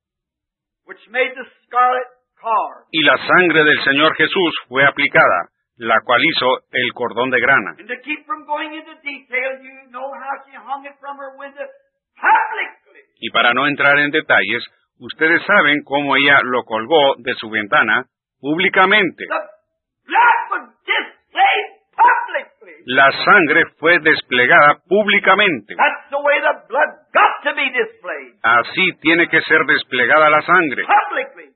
which made the scarlet cord. Y la sangre del Señor Jesús fue aplicada, la cual hizo el cordón de grana. And to keep from going into detail, you know how she hung it from her window publicly. Y para no entrar en detalles, ustedes saben cómo ella lo colgó de su ventana públicamente. The blood was displayed publicly. La sangre fue desplegada públicamente. That's the way the blood got to be displayed. Así tiene que ser desplegada la sangre, Publicly.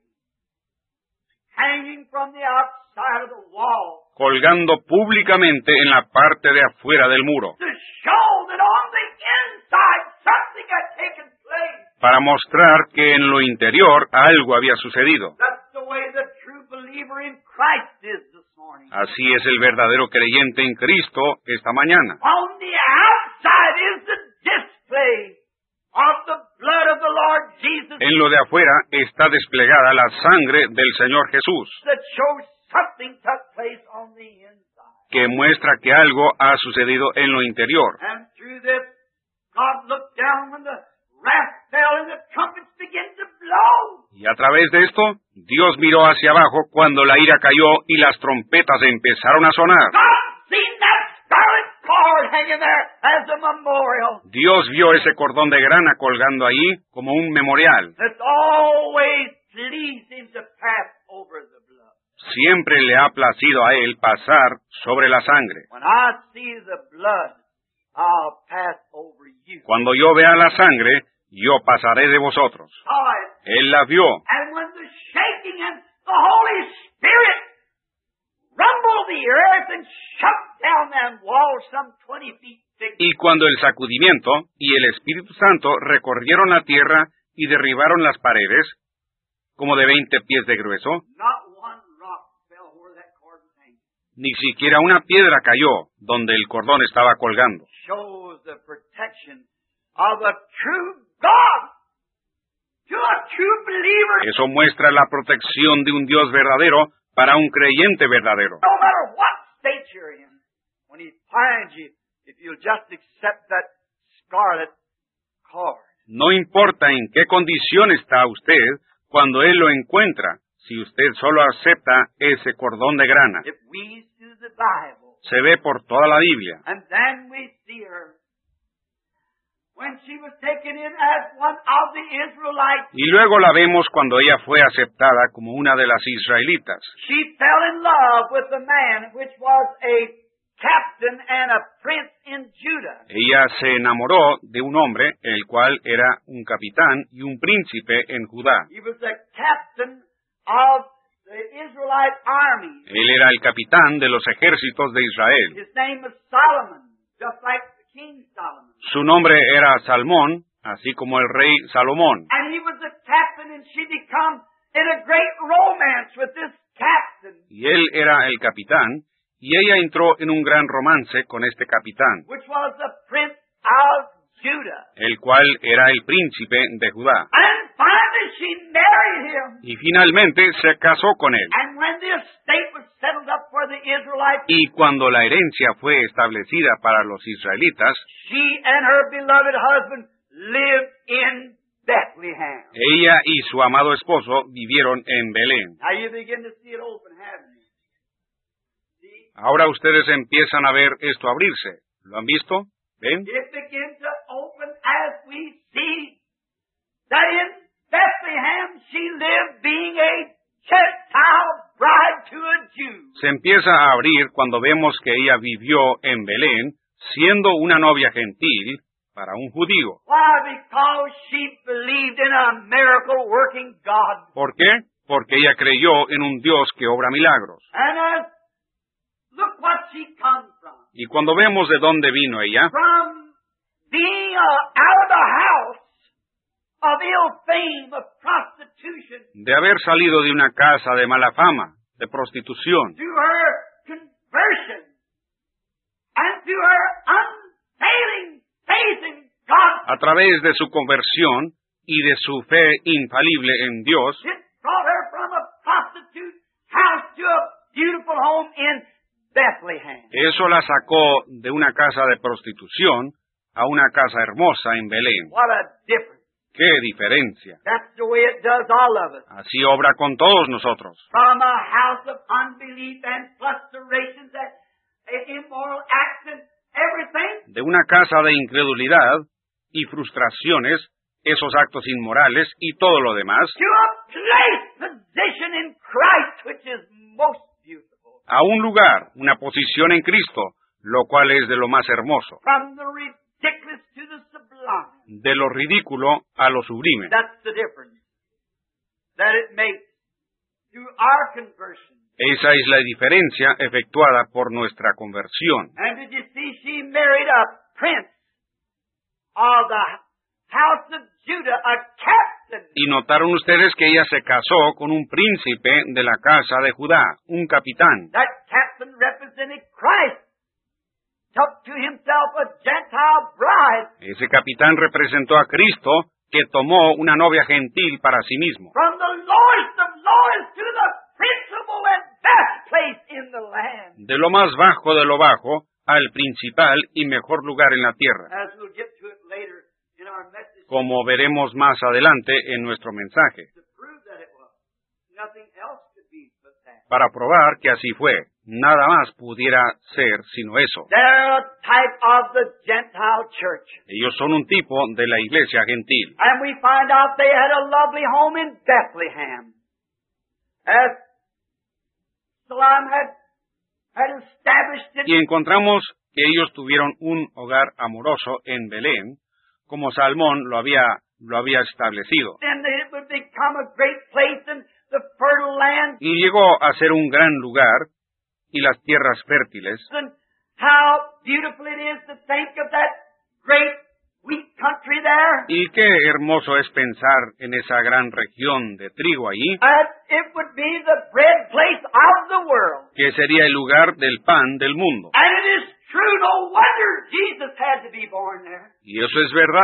Hanging from the outside of the wall colgando públicamente en la parte de afuera del muro, to show that on the inside something had taken place. para mostrar que en lo interior algo había sucedido. That's the way the true believer in Christ is this morning. Así es el verdadero creyente en Cristo esta mañana. On the outside is the display of the blood of the Lord Jesus En lo de afuera está desplegada la sangre del Señor Jesús, that shows something took place on the inside. que muestra que algo ha sucedido en lo interior. And through this, God looked down when the wrath fell and the trumpets began to blow. Y a través de esto, Dios miró hacia abajo cuando la ira cayó y las trompetas empezaron a sonar. God seen that scarlet cord hanging there as a memorial. Dios vio ese cordón de grana colgando ahí como un memorial. That's always pleased him to pass over the blood. Siempre le ha placido a él pasar sobre la sangre. When I see the blood, I'll pass over you. Cuando yo vea la sangre, yo pasaré de vosotros. Saw it. Él la vio. And when the shaking and the Holy Spirit rumbled the earth and shut down them walls some twenty feet thick, Y cuando el sacudimiento y el Espíritu Santo recorrieron la tierra y derribaron las paredes, como de veinte pies de grueso, not one rock fell where that cord was hanging. ni siquiera una piedra cayó donde el cordón estaba colgando. Shows the protection of a true God to a true believer. Eso muestra la protección de un Dios verdadero para un creyente verdadero. No matter what state you're in, when He finds you, if you'll just accept that scarlet cord. No importa en qué condición está usted cuando Él lo encuentra, si usted solo acepta ese cordón de grana. It weaves through the Bible. Se ve por toda la Biblia. And then we see her when she was taken in as one of the Israelites. Y luego la vemos cuando ella fue aceptada como una de las israelitas. She fell in love with a man which was a captain and a prince in Judah. Ella se enamoró de un hombre, el cual era un capitán y un príncipe en Judá. He was the captain of the Israelite army. Él era el capitán de los ejércitos de Israel. His name was Solomon, just like the King Solomon. Su nombre era Salmón, así como el rey Salomón. And he was the captain, and she become in a great romance with this captain, Y él era el capitán, y ella entró en un gran romance con este capitán, which was the prince of Judah. el cual era el príncipe de Judá. And finally she married him. Y finalmente se casó con él. And when the estate was settled up for the Israelites, Y cuando la herencia fue establecida para los israelitas, she and her beloved husband lived in Bethlehem. ella y su amado esposo vivieron en Belén. Now you begin to see it open, haven't you? See? Ahora ustedes empiezan a ver esto abrirse. ¿Lo han visto? ¿Ven? It begins to open as we see that in Bethlehem she lived being a Gentile bride to a Jew. Se empieza a abrir cuando vemos que ella vivió en Belén, siendo una novia gentil para un judío. Why? Because she believed in a miracle-working God. ¿Por qué? Porque ella creyó en un Dios que obra milagros. And as, look what she comes from. Y cuando vemos de dónde vino ella, From being uh, out of the house of ill fame, of prostitution, de haber salido de una casa de mala fama, de prostitución, to her conversion, and to her unfailing faith in God, a través de su conversión y de su fe infalible en Dios, it brought her from a prostitute house to a beautiful home in Bethlehem. eso la sacó de una casa de prostitución a una casa hermosa en Belén. What a difference. ¡Qué diferencia! That's the way it does all of us. Así obra con todos nosotros. From a house of unbelief and frustrations and immoral acts and everything, De una casa de incredulidad y frustraciones, esos actos inmorales y todo lo demás, to a place, position in Christ, which is most beautiful. a un lugar, una posición en Cristo, lo cual es de lo más hermoso, From the ridiculous to the sublime. de lo ridículo a lo sublime. That's the difference that it makes through our conversion. Esa es la diferencia efectuada por nuestra conversión. And did you see she married a prince of the house of Judah, a captain. Y notaron ustedes que ella se casó con un príncipe de la casa de Judá, un capitán. That captain represented Christ. Took to himself a Gentile bride. Ese capitán representó a Cristo, que tomó una novia gentil para sí mismo. From the lowest of lowest to the principal and best place in the land. De lo más bajo de lo bajo al principal y mejor lugar en la tierra, As we'll get to it later in our message, como veremos más adelante en nuestro mensaje, to prove that it was. Nothing else could be but that. para probar que así fue. Nada más pudiera ser sino eso. They're a type of the Gentile church. Ellos son un tipo de la iglesia gentil. And we find out they had a lovely home in Bethlehem. As Salam had, had established it. Y encontramos que ellos tuvieron un hogar amoroso en Belén, como Salmón lo había, lo había establecido. Then it would become a great place in the fertile land. Y llegó a ser un gran lugar y las tierras fértiles. And how beautiful it is to think of that great wheat country there. Y qué hermoso es pensar en esa gran región de trigo allí, And it would be the bread place of the world. que sería el lugar del pan del mundo. And it is true, no wonder Jesus had to be born there. Y eso es verdad.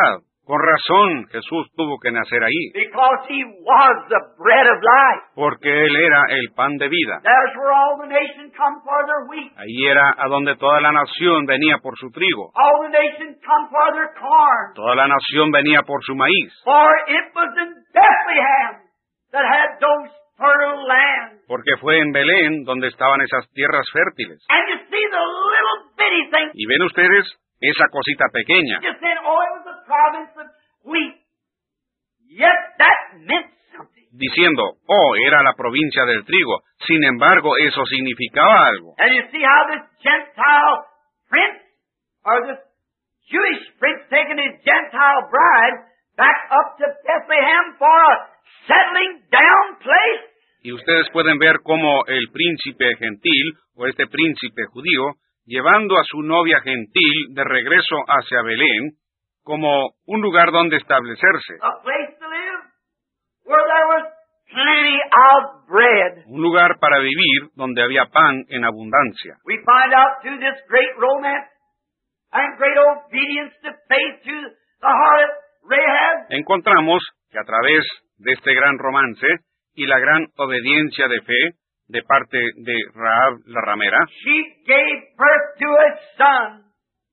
Con razón Jesús tuvo que nacer ahí, because he was the bread of life. porque Él era el pan de vida. There's where all the nation come for their wheat. Ahí era a donde toda la nación venía por su trigo. All the nation come for their corn. Toda la nación venía por su maíz, For it was in Bethlehem that had those fertile lands. porque fue en Belén donde estaban esas tierras fértiles. And you see the little bitty thing. Y ven ustedes esa cosita pequeña, You said, oh, it was a province of wheat. Yet that meant something. diciendo, oh, era la provincia del trigo. Sin embargo, eso significaba algo. And you see how this Gentile prince, or this Jewish prince taking his Gentile bride back up to Bethlehem for a settling down place. Y ustedes pueden ver cómo el príncipe gentil, o este príncipe judío, llevando a su novia gentil de regreso hacia Belén, como un lugar donde establecerse, A place to live where there was plenty of bread. un lugar para vivir donde había pan en abundancia. We find out through this great romance and great obedience to faith to the harlot Rahab, Encontramos que a través de este gran romance y la gran obediencia de fe de parte de Rahab la ramera, she gave birth to a son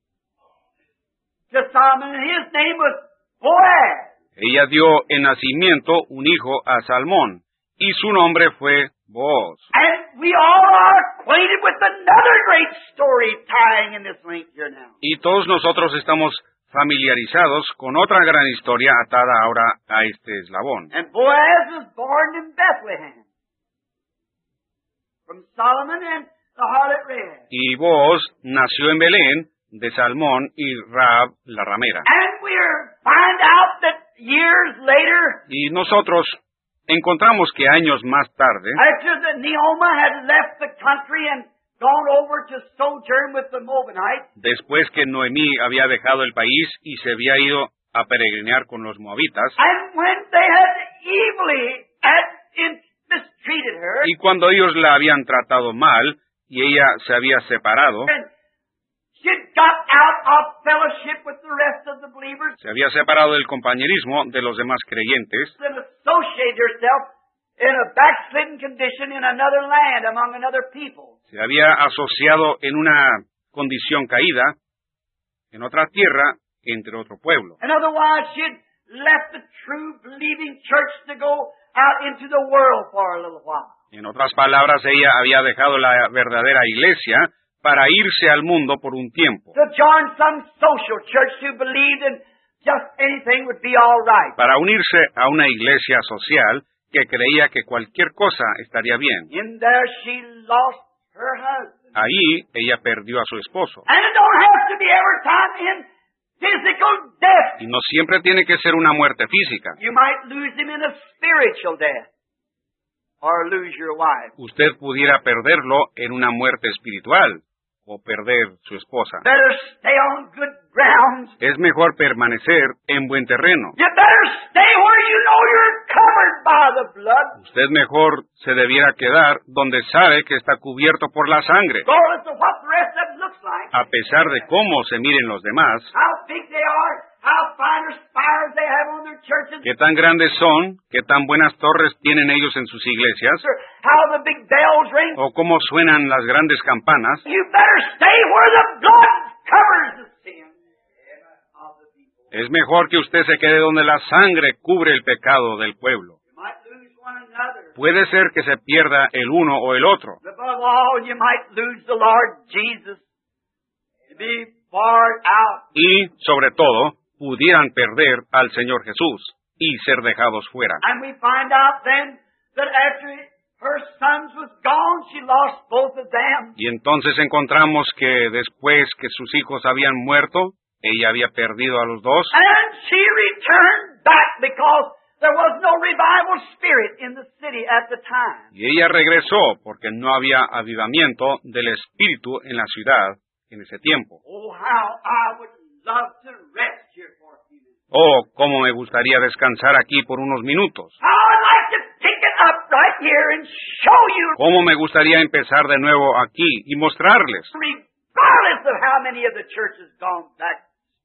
to Solomon, and his name was Boaz. ella dio en nacimiento un hijo a Salmón, y su nombre fue Booz. And we all are acquainted with another great story tying in this link here now. Y todos nosotros estamos familiarizados con otra gran historia atada ahora a este eslabón. And Boaz was born in Bethlehem from Solomon and the harlot Rahab. Y Booz nació en Belén de Salmón y Rahab la ramera. And we find out that years later, Y nosotros encontramos que años más tarde, after the Naomi had left the country and gone over to sojourn with the Moabites, después que Noemí había dejado el país y se había ido a peregrinar con los moabitas, and when they had evilly had in- mistreated her, y cuando ellos la habían tratado mal y ella se había separado, and she got out of fellowship with the rest of the believers se había separado del compañerismo de los demás creyentes, and associated herself in a backslidden condition in another land among another people. se había asociado en una condición caída en otra tierra entre otro pueblo. And otherwise she'd left the true believing church to go out into the world for a little while. En otras palabras, ella había dejado la verdadera iglesia para irse al mundo por un tiempo, To join some social church who believed in just anything would be all right. para unirse a una iglesia social que creía que cualquier cosa estaría bien. In there she lost her husband. Ahí ella perdió a su esposo. And it don't have to be every time in physical death. Y no siempre tiene que ser una muerte física. You might lose him in a spiritual death. Or lose your wife. Usted pudiera perderlo en una muerte espiritual o perder su esposa. Better stay on good grounds. Es mejor permanecer en buen terreno. You better stay where you know you're covered by the blood. Usted mejor se debiera quedar donde sabe que está cubierto por la sangre, Regardless of what the rest of it looks like. a pesar de cómo se miren los demás, How big they are. How fine their spires they have on their churches. qué tan grandes son, qué tan buenas torres tienen ellos en sus iglesias, How the big bells ring. o cómo suenan las grandes campanas. You better stay where the blood covers the sin of the people. Es mejor que usted se quede donde la sangre cubre el pecado del pueblo. You might lose one another. Puede ser que se pierda el uno o el otro, But above all, you might lose the Lord Jesus. To be barred out. y, sobre todo, pudieran perder al Señor Jesús y ser dejados fuera. And we find out then that after her sons was gone, she lost both of them. Y entonces encontramos que después que sus hijos habían muerto, ella había perdido a los dos, And she returned back because there was no revival spirit in the city at the time. y ella regresó porque no había avivamiento del Espíritu en la ciudad en ese tiempo. Oh, how I would love to rest here for a few minutes. Oh, cómo me gustaría descansar aquí por unos minutos. How I'd like to pick it up right here and show you, Cómo me gustaría empezar de nuevo aquí y mostrarles, regardless of how many of the churches gone back.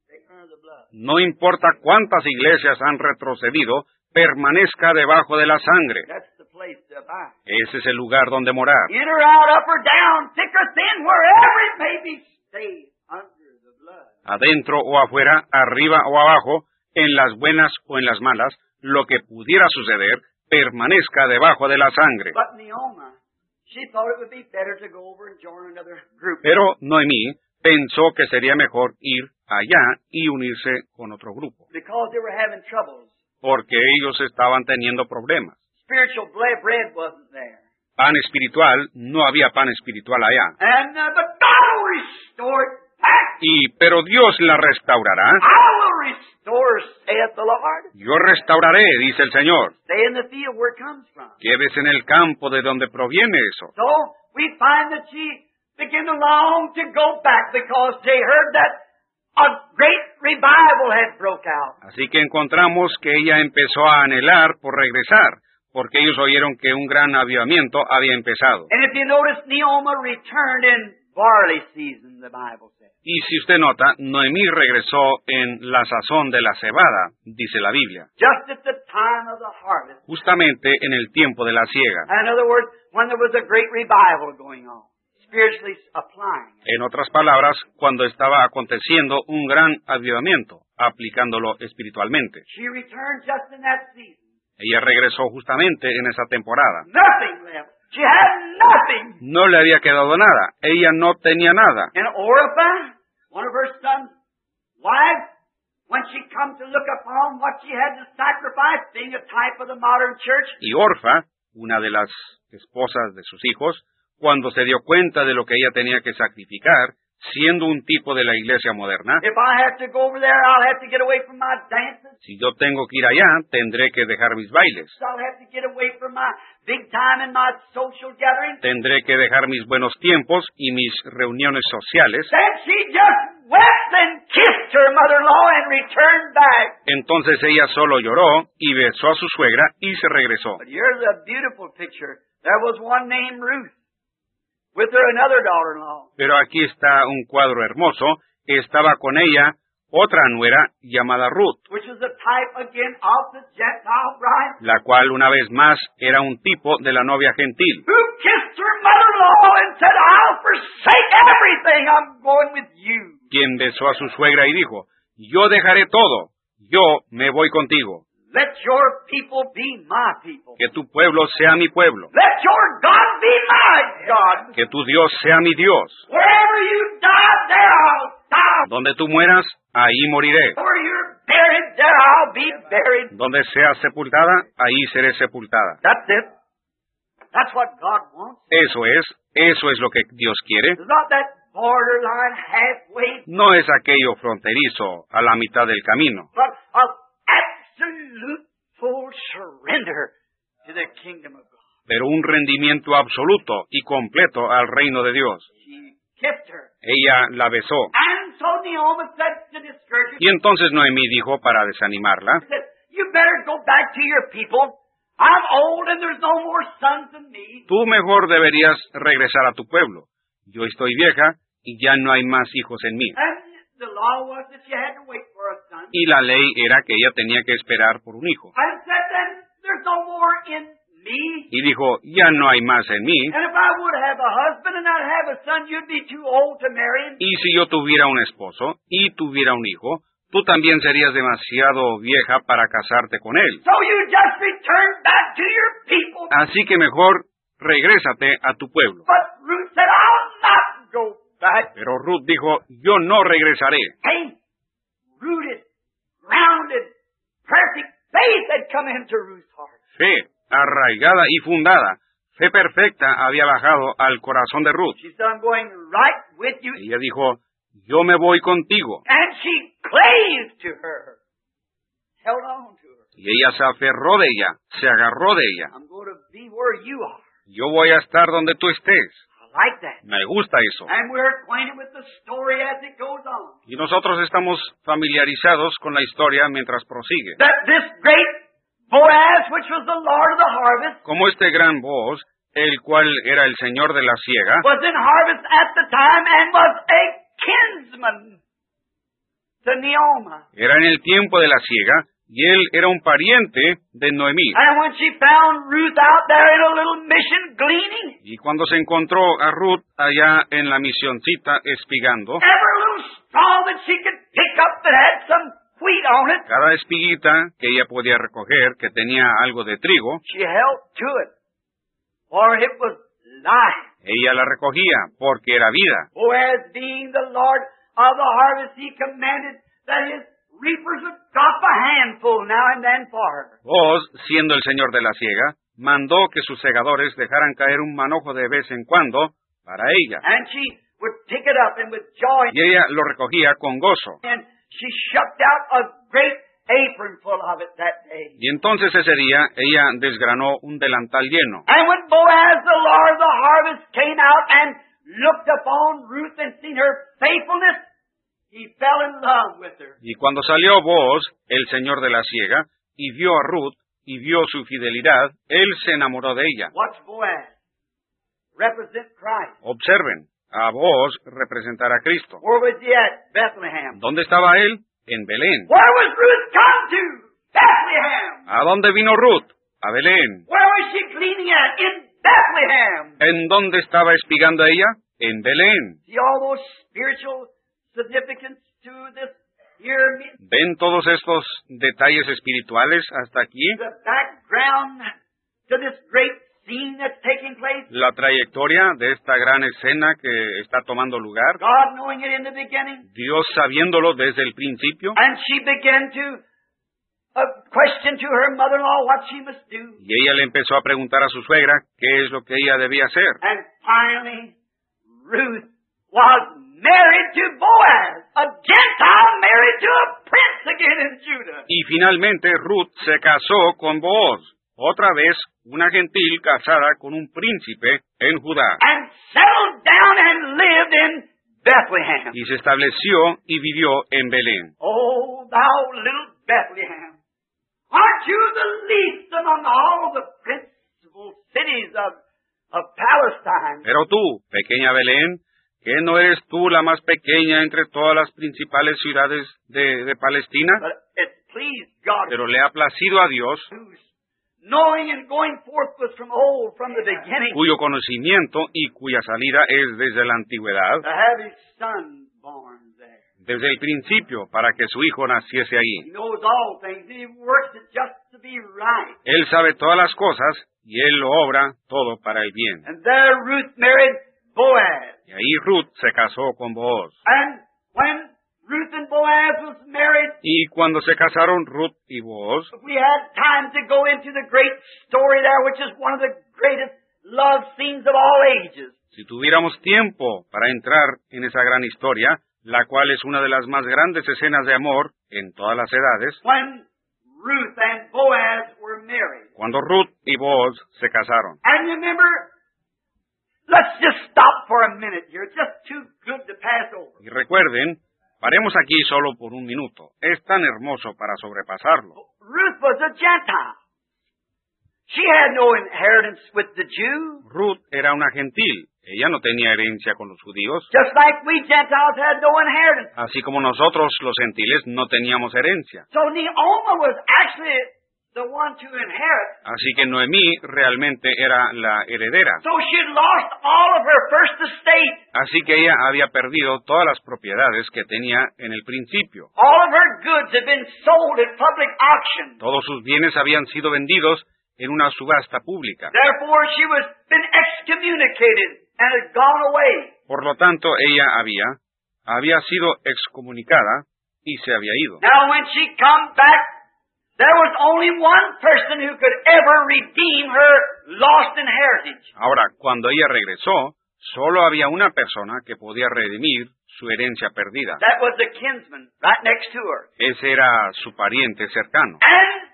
under the blood. No importa cuántas iglesias han retrocedido, permanezca debajo de la sangre. That's the place to abide. Ese es el lugar donde morar. In or out, up or down, thick or thin, wherever it may be, stay under the blood. Adentro o afuera, arriba o abajo, en las buenas o en las malas, lo que pudiera suceder, permanezca debajo de la sangre. But Naomi, she thought it would be better to go over and join another group. Pero Noemí pensó que sería mejor ir allá y unirse con otro grupo, Because they were having troubles. porque ellos estaban teniendo problemas. Spiritual ble- bread wasn't there. Pan espiritual, no había pan espiritual allá. And uh, but God will restore it back. Y, pero Dios la restaurará. I will restore, saith the Lord. Yo restauraré, dice el Señor. Stay in the field where it comes from. Quédese en el campo de donde proviene eso. So we find that she began to long to go back because they heard that a great revival had broke out. Así que encontramos que ella empezó a anhelar por regresar, porque ellos oyeron que un gran avivamiento había empezado. And if you notice, Naomi returned in barley season, the Bible says. Y si usted nota, Noemí regresó en la sazón de la cebada, dice la Biblia, Just at the time of the harvest. justamente en el tiempo de la siega. In other words, when there was a great revival going on, spiritually applying it. En otras palabras, cuando estaba aconteciendo un gran avivamiento, aplicándolo espiritualmente. She returned just in that season. Ella regresó justamente en esa temporada. Nothing left. She had nothing. No le había quedado nada. Ella no tenía nada. And Orpah, one of her son's wives, when she come to look upon what she had to sacrifice, being a type of the modern church, Y Orfa, una de las esposas de sus hijos, cuando se dio cuenta de lo que ella tenía que sacrificar, siendo un tipo de la iglesia moderna, if I have to go over there, I'll have to get away from my dances. si yo tengo que ir allá, tendré que dejar mis bailes, I'll have to get away from my big time and my social gatherings. tendré que dejar mis buenos tiempos y mis reuniones sociales. Then she just wept and kissed her mother-in-law and returned back. Entonces ella solo lloró y besó a su suegra y se regresó. But here's a beautiful picture. There was one named Ruth, with her another daughter-in-law. Pero aquí está un cuadro hermoso. Estaba con ella otra nuera llamada Ruth, Which is a type again of the Gentile bride, la cual una vez más era un tipo de la novia gentil, who kissed her mother-in-law and said, I'll forsake everything, I'm going with you. quien besó a su suegra y dijo, yo dejaré todo, yo me voy contigo, Let your people be my people. que tu pueblo sea mi pueblo, Let your God be my God. que tu Dios sea mi Dios, Wherever you die, there I'll die. donde tú mueras, ahí moriré, Where you're buried, there I'll be buried. donde seas sepultada, ahí seré sepultada. That's it. That's what God wants. Eso es, eso es lo que Dios quiere. It's not that borderline halfway, No es aquello fronterizo a la mitad del camino, but of absolute full surrender to the kingdom of God. pero un rendimiento absoluto y completo al reino de Dios. She kissed her. Ella la besó. And so Naomi said to discourage her, Y entonces Noemí dijo para desanimarla, said, you better go back to your people. I'm old and there's no more sons in me. tú mejor deberías regresar a tu pueblo. Yo estoy vieja y ya no hay más hijos en mí. And the law was that you had to wait for a son. Y la ley era que ella tenía que esperar por un hijo. And said, then there's no more in me. Y dijo, ya no hay más en mí. And if I would have a husband and not have a son, you'd be too old to marry him. Y si yo tuviera un esposo y tuviera un hijo, tú también serías demasiado vieja para casarte con él. So you just return back to your people. Así que mejor regrésate a tu pueblo. But Ruth said, I'll not go back. Pero Ruth dijo, yo no regresaré. Faith, rooted, grounded, perfect faith had come into Ruth's heart. Fe, arraigada y fundada, fe perfecta había bajado al corazón de Ruth. She said, I'm going right with you. Ella dijo, yo me voy contigo. And she clave to her, held on to her. Y ella se aferró de ella, se agarró de ella. I'm going to be where you are. Yo voy a estar donde tú estés. I like that. Me gusta eso. And we're acquainted with the story as it goes on. Y nosotros estamos familiarizados con la historia mientras prosigue. That this great Boaz, which was the Lord of the harvest, Como este gran Boaz, el cual era el señor de la siega, was in harvest at the time and was a kinsman to Naomi. Era en el tiempo de la siega, y él era un pariente de Noemí. And when she found Ruth out there in a little mission gleaning, Y cuando se encontró a Ruth allá en la misioncita espigando, every little straw that she could pick up that had some wheat on it, cada espiguita que ella podía recoger que tenía algo de trigo, she held to it, for it was life. ella la recogía porque era vida. Boaz, being the Lord of the harvest, he commanded that his reapers would drop a handful now and then for her. Boaz, siendo el señor de la siega, mandó que sus segadores dejaran caer un manojo de vez en cuando para ella. And she would pick it up and with joy, Y ella lo recogía con gozo. and she shucked out a great apron full of it that day. Y entonces ese día ella desgranó un delantal lleno. And when Boaz, the Lord of the harvest, came out and looked upon Ruth and seen her faithfulness, he fell in love with her. Y cuando salió Boaz, el señor de la siega, y vio a Ruth, y vio su fidelidad, él se enamoró de ella. Watch Boaz represent Christ. Observen, a Boaz representar a Cristo. Where was he at? Bethlehem. ¿Dónde estaba él? En Belén. Where was Ruth come to? Bethlehem. ¿A dónde vino Ruth? A Belén. Where was she gleaning at? In Bethlehem. ¿En dónde estaba espigando ella? En Belén. See all those spiritual significance to this here, ¿Ven todos estos detalles espirituales hasta aquí? the background to this great scene that's taking place? La trayectoria de esta gran escena que está tomando lugar. God knowing it in the beginning. Dios sabiéndolo desde el principio. And she began to uh, question to her mother-in-law what she must do. Y ella le empezó a preguntar a su suegra qué es lo que ella debía hacer. And finally, Ruth was married to Boaz, a Gentile married to a prince again in Judah. Y finalmente Ruth se casó con Boaz, otra vez una gentil casada con un príncipe en Judá. And settled down and lived in Bethlehem. Y se estableció y vivió en Belén. Oh, thou little Bethlehem, aren't you the least among all the principal cities of, of Palestine? Pero tú, pequeña Belén, ¿qué no eres tú la más pequeña entre todas las principales ciudades de, de Palestina? But it pleased God, Pero le ha placido a Dios, whose knowing and going forth was from old, from the beginning, cuyo conocimiento y cuya salida es desde la antigüedad, to have his son born there. desde el principio, para que su hijo naciese He ahí. knows all things. He works it just to be right. Él sabe todas las cosas y él lo obra todo para el bien. And there Ruth married Boaz. Y ahí Ruth se casó con Boaz. And when Ruth and Boaz was married, Y cuando se casaron Ruth y Boaz, if we had time to go into the great story there, which is one of the greatest love scenes of all ages. si tuviéramos tiempo para entrar en esa gran historia, la cual es una de las más grandes escenas de amor en todas las edades, When Ruth and Boaz were married. cuando Ruth y Boaz se casaron. And remember, let's just stop for a minute here. It's just too good to pass over. Y recuerden, paremos aquí solo por un minuto. Es tan hermoso para sobrepasarlo. Ruth was a Gentile. She had no inheritance with the Jews, Ruth era una gentil. Ella no tenía herencia con los judíos, just like we Gentiles had no inheritance. así como nosotros los gentiles no teníamos herencia. So Naomi was actually the one to inherit. Así que Noemí realmente era la heredera. So she had lost all of her first estate. Así que ella había perdido todas las propiedades que tenía en el principio. All of her goods had been sold at public auction. Todos sus bienes habían sido vendidos en una subasta pública. Therefore she was been excommunicated and had gone away. Por lo tanto, ella había, había sido excomunicada y se había ido. Now when she come back, there was only one person who could ever redeem her lost inheritance. Ahora, cuando ella regresó, solo había una persona que podía redimir su herencia perdida. That was the kinsman right next to her. Ese era su pariente cercano. And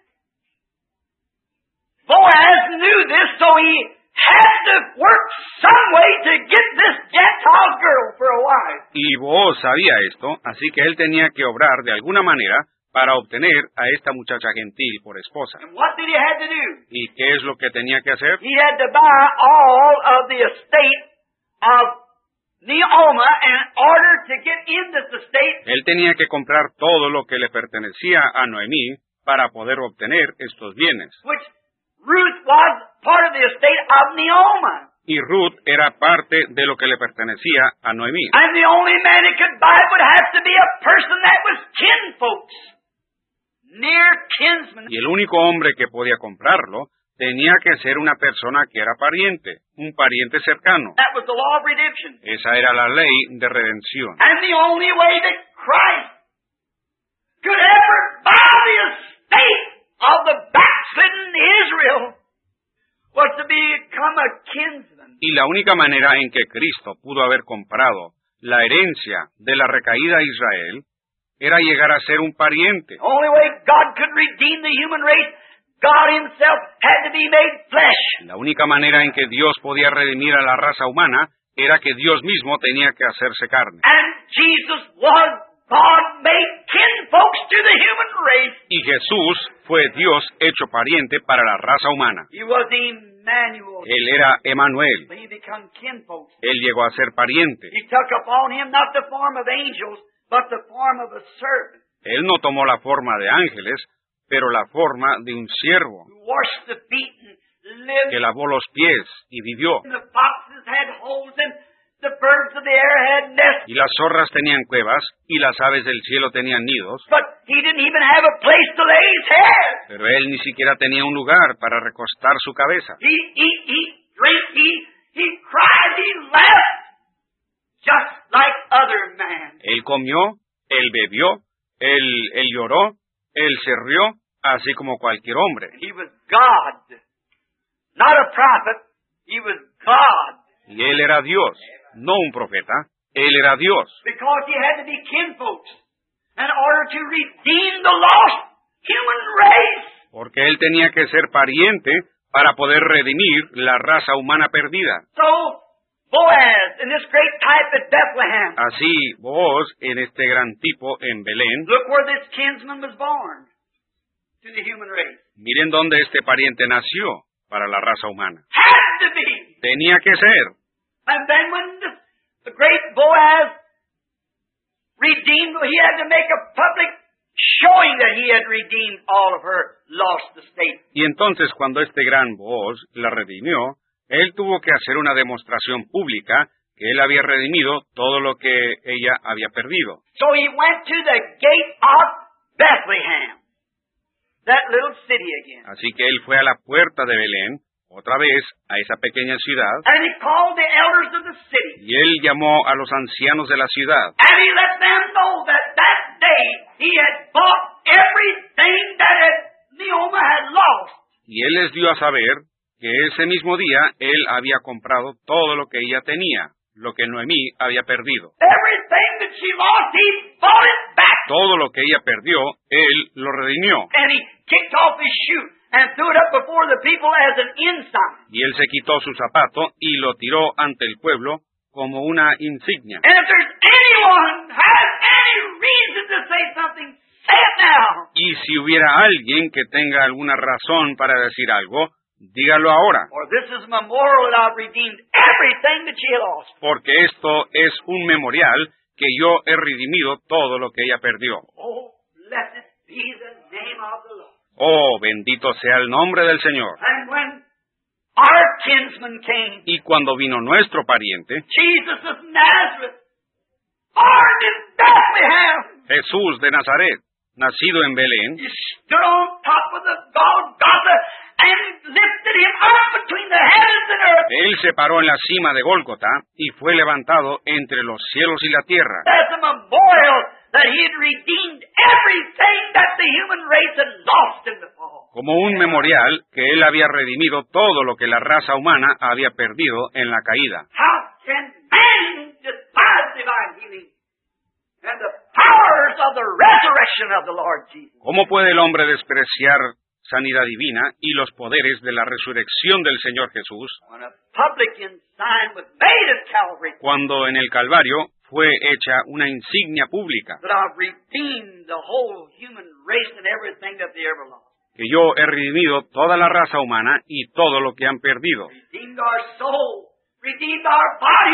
Boaz knew this, so he had to work some way to get this Gentile girl for a wife. Y Boaz sabía esto, así que él tenía que obrar de alguna manera para obtener a esta muchacha gentil por esposa. And what did he have to do? ¿Y qué es lo que tenía que hacer? He had to buy all of the estate of Naomi in order to get in this estate. Él tenía que comprar todo lo que le pertenecía a Noemí para poder obtener estos bienes. Which Ruth was part of the estate of Naomi. Y Ruth era parte de lo que le pertenecía a Noemí. And the only man that could buy it would have to be a person that was kinfolks. Near kinsman. Y el único hombre que podía comprarlo tenía que ser una persona que era pariente, un pariente cercano. That was the law of redemption. Esa era la ley de redención. And the only way that Christ could ever buy the estate of the backslidden Israel was to become a kinsman. Y la única manera en que Cristo pudo haber comprado la herencia de la recaída Israel era llegar a ser un pariente. The only way God could redeem the human race, God himself had to be made flesh. La única manera en que Dios podía redimir a la raza humana era que Dios mismo tenía que hacerse carne. And Jesus was God made kinfolks to the human race. Y Jesús fue Dios hecho pariente para la raza humana. He was Emmanuel. Él era Emanuel. He became kinfolks. Él llegó a ser pariente. He took upon him not the form of angels, but the form of a servant. Él no tomó la forma de ángeles, pero la forma de un siervo, Who washed the feet and lived. que lavó los pies y vivió. And the foxes had holes and the birds of the air had nests. Y las zorras tenían cuevas y las aves del cielo tenían nidos, But he didn't even have a place to lay his head. pero él ni siquiera tenía un lugar para recostar su cabeza. He eat, he drink, he, he cried, he laughed, just like other men. Él comió, él bebió, él, él lloró, él se rió, así como cualquier hombre. He was God. Not a prophet, he was God. Y él era Dios, no un profeta, él era Dios. Because he had to be kinfolks in order to redeem the lost human race. Porque él tenía que ser pariente para poder redimir la raza humana perdida. So, Boaz, in this great type at Bethlehem, Así, vos, en este gran tipo en Belén, look where this kinsman was born to the human race. miren dónde este pariente nació para la raza humana. Had to be. Tenía que ser. And then when the, the great Boaz redeemed, he had to make a public showing that he had redeemed all of her lost estate. Y entonces, cuando este gran Booz la redimió, él tuvo que hacer una demostración pública que él había redimido todo lo que ella había perdido. So he went to the gate of Bethlehem, that little city again. Así que él fue a la puerta de Belén, otra vez, a esa pequeña ciudad, And he called the elders of the city. y él llamó a los ancianos de la ciudad. And he let them know that that day he had bought everything that had, Naomi had lost. Y él les dio a saber que ese mismo día él había comprado todo lo que ella tenía, lo que Noemí había perdido. Everything that she lost, he bought it back. Todo lo que ella perdió, él lo redimió. And he kicked off his shoe and threw it up before the people as an ensign. Y él se quitó su zapato y lo tiró ante el pueblo como una insignia. And if there's anyone has any reason to say something, say it now. Y si hubiera alguien que tenga alguna razón para decir algo, dígalo ahora. For this is a memorial that I've redeemed everything that she lost. Porque esto es un memorial que yo he redimido todo lo que ella perdió. Oh, blessed be the name of the Lord. Oh, bendito sea el nombre del Señor. And when our kinsman came, Y cuando vino nuestro pariente, Jesus of Nazareth, born in Bethlehem, Jesús de Nazaret, nacido en Belén, he stood on top of the Golgotha and lifted him up between the heavens and earth. él se paró en la cima de Gólgota y fue levantado entre los cielos y la tierra, As a memorial that he had redeemed everything that the human race had lost in the fall. como un memorial que él había redimido todo lo que la raza humana había perdido en la caída. How can man despise divine healing and the powers of the resurrection of the Lord Jesus? ¿Cómo puede el hombre despreciar sanidad divina y los poderes de la resurrección del Señor Jesús When a publican sign was made at Calvary cuando en el Calvario fue hecha una insignia pública that I've redeemed the whole human race and everything that they ever lost. que yo he redimido toda la raza humana y todo lo que han perdido? Redeemed our soul, redeemed our body,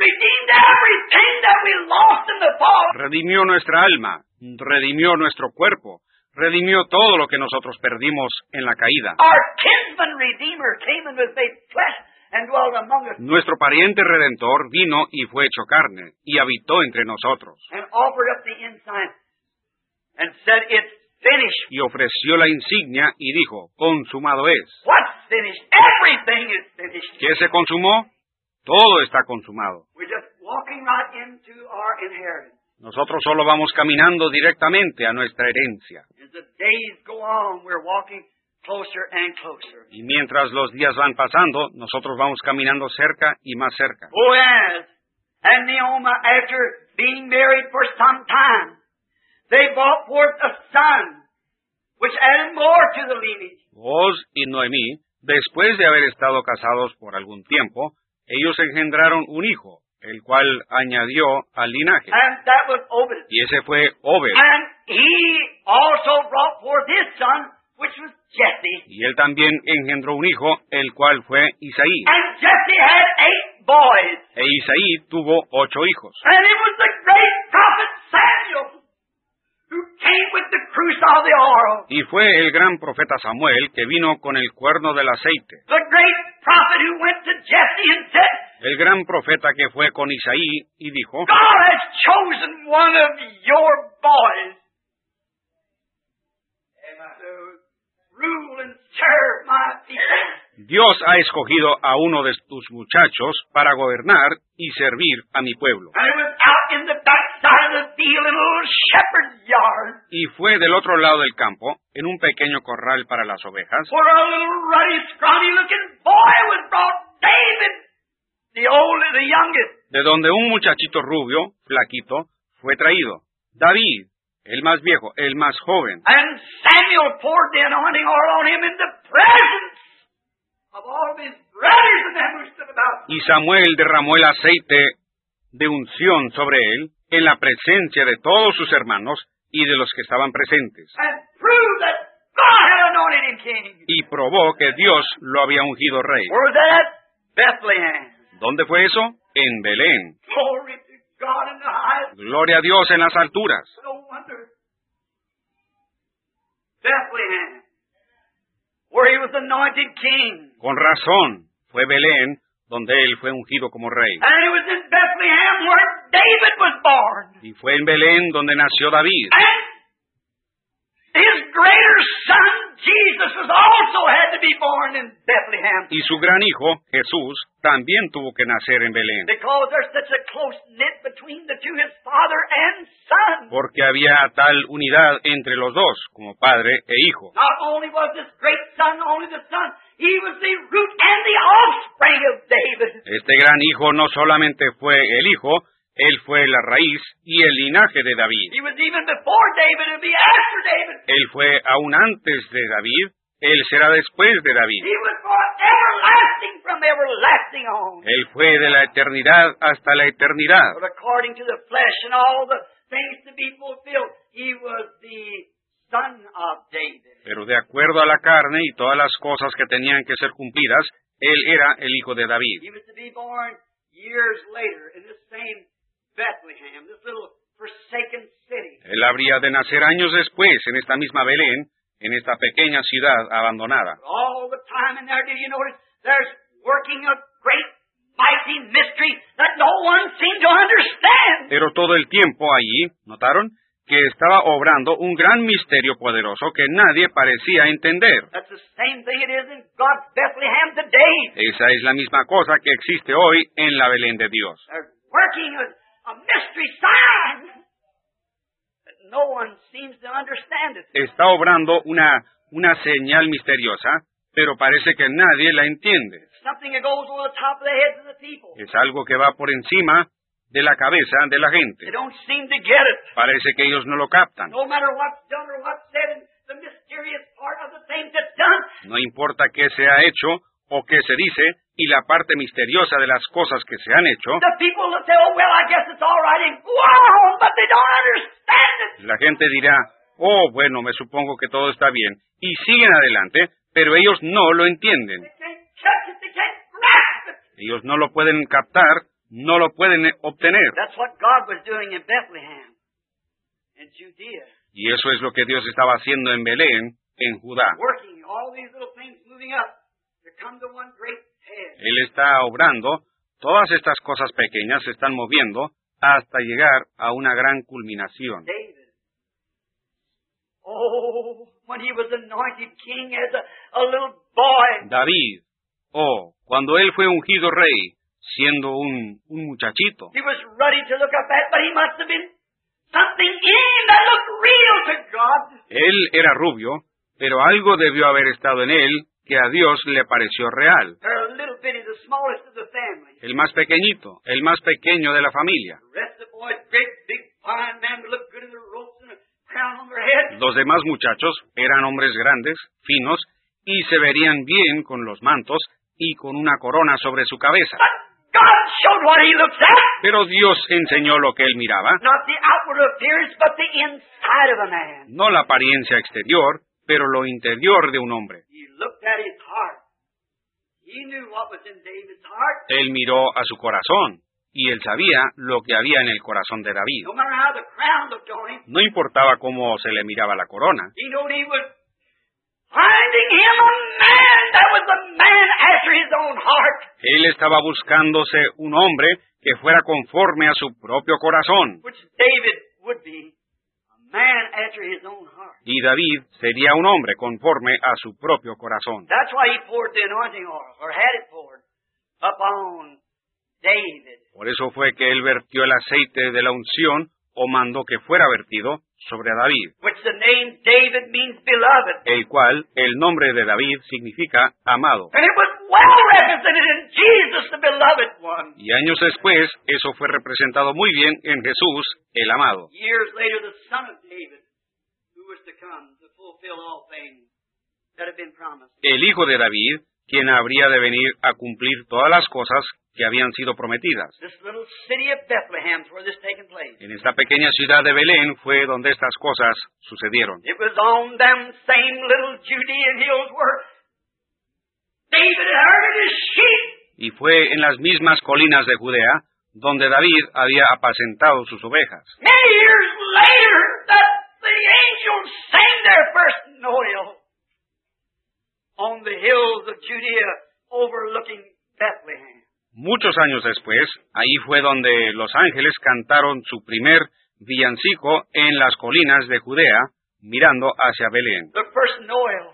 redeemed everything that we lost in the fall. Redimió nuestra alma, redimió nuestro cuerpo, redimió todo lo que nosotros perdimos en la caída. Our kinsman redeemer came and was made flesh and dwelt among us, Nuestro pariente redentor vino y fue hecho carne, y habitó entre nosotros, and offered up the ensign and said, "It's finished." y ofreció la insignia y dijo, consumado es. What's finished? Everything is finished. ¿Qué se consumó? Todo está consumado. We're just walking right into our inheritance. Nosotros solo vamos caminando directamente a nuestra herencia. As the days go on, we're walking closer and closer. Y mientras los días van pasando, nosotros vamos caminando cerca y más cerca. Boaz and Naomi, after being married for some time, they brought forth a son, which added more to the lineage. Boaz y Noemí, después de haber estado casados por algún tiempo, ellos engendraron un hijo, el cual añadió al linaje. And that was Obed. Y ese fue Obed. And he also brought forth his son, which was Jesse. Y él también engendró un hijo, el cual fue Isaí. And Jesse had eight boys. E Isaí tuvo ocho hijos. And it was the great prophet Samuel who came with the cruse of the oil. Y fue el gran profeta Samuel que vino con el cuerno del aceite. The great prophet who went to Jesse and said, El gran profeta que fue con Isaí y dijo, God has chosen one of your boys to rule and serve my people. Dios ha escogido a uno de tus muchachos para gobernar y servir a mi pueblo. And it was out in the back side of the field in a little shepherd's yard, Y fue del otro lado del campo, en un pequeño corral para las ovejas, where a little ruddy, scrawny looking boy was brought, David, the oldest, the youngest. de donde un muchachito rubio, flaquito, fue traído. David, el más viejo, el más joven. And Samuel poured the anointing oil on him in the presence of all of his brothers and them who stood about. Y Samuel derramó el aceite de unción sobre él en la presencia de todos sus hermanos y de los que estaban presentes. And proved that God had anointed him king. Y probó que Dios lo había ungido rey. Where was that at? Bethlehem. ¿Dónde fue eso? En Belén. Glory to God in the highest. Gloria a Dios en las alturas. No wonder. Bethlehem, where he was anointed king. Con razón, fue Belén donde él fue ungido como rey. And it was in Bethlehem where David was born. Y fue en Belén donde nació David. And his greater son, Jesus, was also had to be born in Bethlehem. Y su gran hijo, Jesús, también tuvo que nacer en Belén. Because there's such a close knit between the two, his father and son. Porque había tal unidad entre los dos, como padre e hijo. Not only was this great son only the son, he was the root and the offspring of David. Este gran hijo no solamente fue el hijo, él fue la raíz y el linaje de David. He was even before David and be after David. Él fue aún antes de David, él será después de David. He was for everlasting from everlasting on. Él fue de la eternidad hasta la eternidad. But according to the flesh and all the things to be fulfilled, he was the son of David. Pero de acuerdo a la carne y todas las cosas que tenían que ser cumplidas, él era el hijo de David. He was to be born years later in this same Bethlehem, this little forsaken city. Él habría de nacer años después en esta misma Belén, en esta pequeña ciudad abandonada. But all the time in there, did you notice, there's working a great, mighty mystery that no one seemed to understand. Pero todo el tiempo allí, ¿notaron? Que estaba obrando un gran misterio poderoso que nadie parecía entender. That's the same thing it is in God's Bethlehem today. Esa es la misma cosa que existe hoy en la Belén de Dios. They're working a, a mystery sign that no one seems to understand it. Está obrando una, una señal misteriosa, pero parece que nadie la entiende. Something that goes over the top of the heads of the people. Es algo que va por encima de la cabeza de la gente. They don't seem to get it. Parece que ellos no lo captan. No matter what's done or what's said, and the mysterious part of the things that's done. No importa qué se ha hecho o qué se dice, y la parte misteriosa de las cosas que se han hecho, The people will say, oh, well, I guess it's all right, and go on, but they don't understand it. la gente dirá, oh, bueno, me supongo que todo está bien, y siguen adelante, pero ellos no lo entienden. They can't catch it, they can't grasp it. Ellos no lo pueden captar, no lo pueden obtener. That's what God was doing in Bethlehem, in Judea. Y eso es lo que Dios estaba haciendo en Belén, en Judá. Working all these little things moving up to come to one great head. Él está obrando, todas estas cosas pequeñas se están moviendo hasta llegar a una gran culminación. David. Oh, when he was anointed king as a, a little boy. David, oh, cuando él fue ungido rey, siendo un, un muchachito. He was ready to look up at, but he must have been something in him that looked real to God. Él era rubio, pero algo debió haber estado en él que a Dios le pareció real. They're a little bitty, the smallest of the family. El más pequeñito, el más pequeño de la familia. The rest of the boys, great, big, fine men who look good in their ropes and a crown on their head. Los demás muchachos eran hombres grandes, finos, y se verían bien con los mantos y con una corona sobre su cabeza. But God showed what he looks at. Pero Dios enseñó lo que él miraba, Not the outward appearance, but the inside of a man. no la apariencia exterior, pero lo interior de un hombre. He looked at his heart. He knew what was in David's heart. Él miró a su corazón, y él sabía lo que había en el corazón de David. No matter how the crown looked on him, No importaba cómo se le miraba la corona. he knew he was finding him a man that was a man after his own heart. Él estaba buscándose un hombre que fuera conforme a su propio corazón. Which David would be, a man after his own heart. Y David sería un hombre conforme a su propio corazón. That's why he poured the anointing oil, or had it poured, upon David. Por eso fue que él vertió el aceite de la unción, o mandó que fuera vertido, sobre David, Which the name David means beloved. el cual el nombre de David significa amado. And it was well represented in Jesus, the beloved one. Y años después, eso fue representado muy bien en Jesús, el amado. Years later, the son of David, who was to come to fulfill all things that had been promised. El hijo de David, quien habría de venir a cumplir todas las cosas que habían sido prometidas. This little city of Bethlehem is where this taken place. En esta pequeña ciudad de Belén fue donde estas cosas sucedieron. It was on them same little Judean hills where David had herded his sheep. Y fue en las mismas colinas de Judea donde David había apacentado sus ovejas. Many years later, that the angels sang their first Noel on the hills of Judea overlooking Bethlehem. Muchos años después, ahí fue donde los ángeles cantaron su primer villancico en las colinas de Judea, mirando hacia Belén. The first Noel.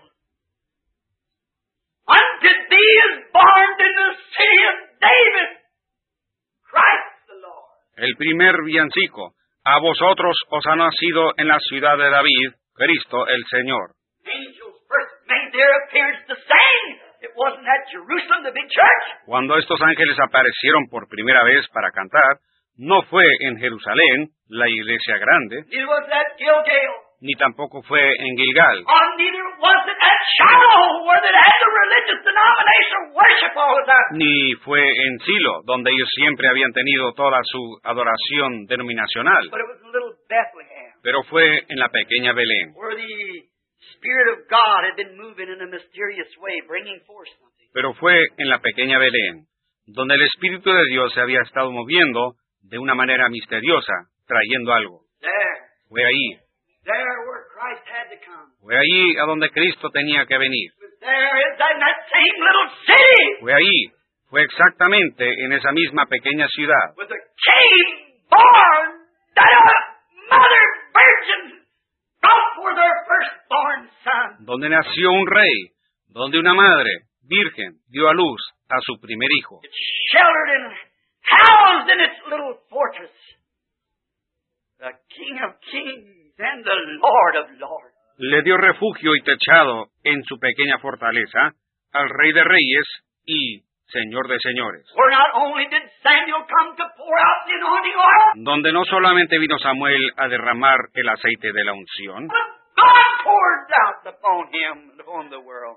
Unto thee is born in the city of David, Christ the Lord. El primer villancico, a vosotros os ha nacido en la ciudad de David, Cristo el Señor. Angels first made their appearance to sing. It wasn't at Jerusalem, the big church. Cuando estos ángeles aparecieron por primera vez para cantar, no fue en Jerusalén, la iglesia grande, Neither was it at Gilgal. ni tampoco fue en Gilgal, Or neither was it at Shiloh, where they had the religious denomination worship all the time. ni fue en Silo, donde ellos siempre habían tenido toda su adoración denominacional, But it was in little Bethlehem, pero fue en la pequeña Belén. where the Spirit of God had been moving in a mysterious way, bringing forth something. Pero fue en la pequeña Belén, donde el Espíritu de Dios se había estado moviendo de una manera misteriosa, trayendo algo. There, Fue ahí, there where Christ had to come. fue ahí a donde Cristo tenía que venir. It was there in that same little city, Fue ahí, fue exactamente en esa misma pequeña ciudad, with a king born that a mother virgin brought for their firstborn son. donde nació un rey, donde una madre, virgen, dio a luz a su primer hijo. It's sheltered and housed in its little fortress. The King of Kings and the Lord of Lords. Le dio refugio y techado en su pequeña fortaleza al Rey de Reyes y Señor de Señores, Where not only did Samuel come to pour out the anointing oil, donde no solamente vino Samuel a derramar el aceite de la unción, but God poured out upon him and upon the world.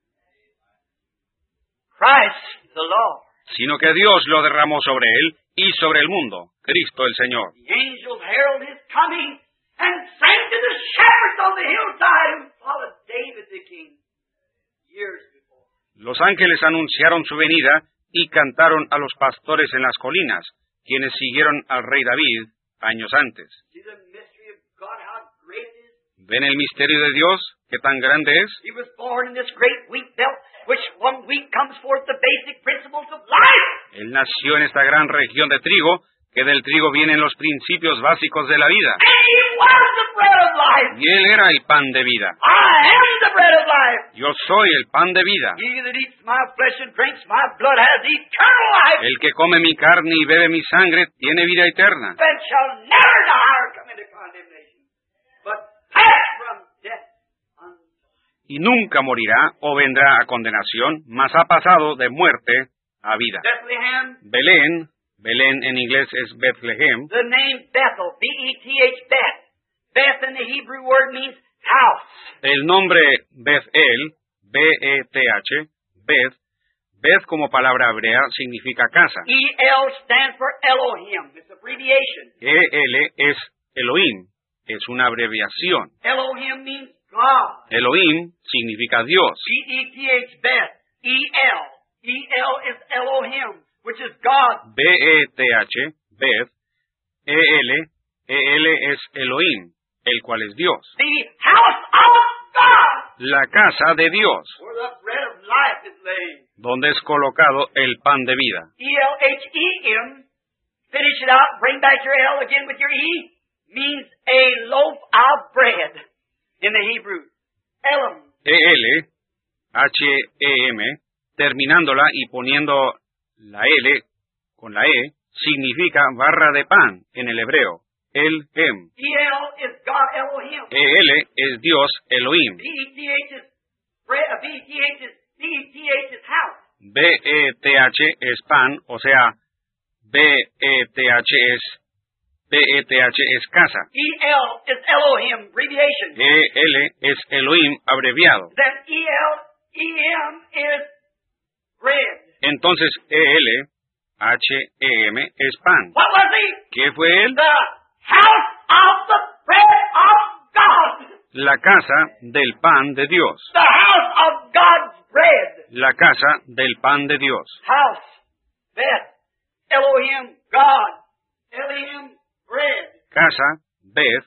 Christ the Lord. sino que Dios lo derramó sobre él y sobre el mundo, Cristo el Señor. The angels herald his coming and sang to the shepherds on the hillside who followed David the king years before. Los ángeles anunciaron su venida y cantaron a los pastores en las colinas, quienes siguieron al rey David años antes. See the mystery of God, how great it is? ¿Ven el misterio de Dios? ¿Qué tan grande es? He was born in this great wheat belt, which one week comes forth the basic principles of life. Él nació en esta gran región de trigo, que del trigo vienen los principios básicos de la vida. And he was the bread of life. Y Él era el pan de vida. I am the bread of life. Yo soy el pan de vida. He that eats my flesh and drinks my blood has eternal life, El que come mi carne y bebe mi sangre tiene vida eterna. and shall never die or come into condemnation, but pass from death unto life. Y nunca morirá o vendrá a condenación, mas ha pasado de muerte a vida. Bethlehem, Belén, Belén en inglés es Bethlehem, the name Bethel, B E T H, Beth. Beth in the Hebrew word means house. el nombre Bethel, B E T H, Beth, Beth como palabra hebrea significa casa. E L stands for Elohim. It's abbreviation. E L es Elohim, es una abreviación. Elohim means God. Elohim significa Dios. B E T H, Beth. E L. E L is Elohim, which is God. B E T H, Beth, E L, E L es Elohim, el cual es Dios. The house of God, La casa de Dios, where the bread of life is laid. donde es colocado el pan de vida. E L H E M, finish it out, bring back your L again with your E, means a loaf of bread in the Hebrew. Elam. E L, H E M, terminándola y poniendo la L con la E, significa barra de pan en el hebreo. El Hem. E L is God Elohim. E L es Dios Elohim. B E T H is bread, uh, B E T H is, B E T H is house. B E T H es pan, o sea, B E T H es, B E T H es casa. E L is Elohim, abbreviation. E L es Elohim abreviado. Then E L, E M is bread. Entonces E L, H E M es pan. What was he? ¿Qué fue él? The house of the bread of God. La casa del pan de Dios. The house of God's bread. La casa del pan de Dios. House, Beth, Elohim, God, Elohim, bread. Casa, Beth,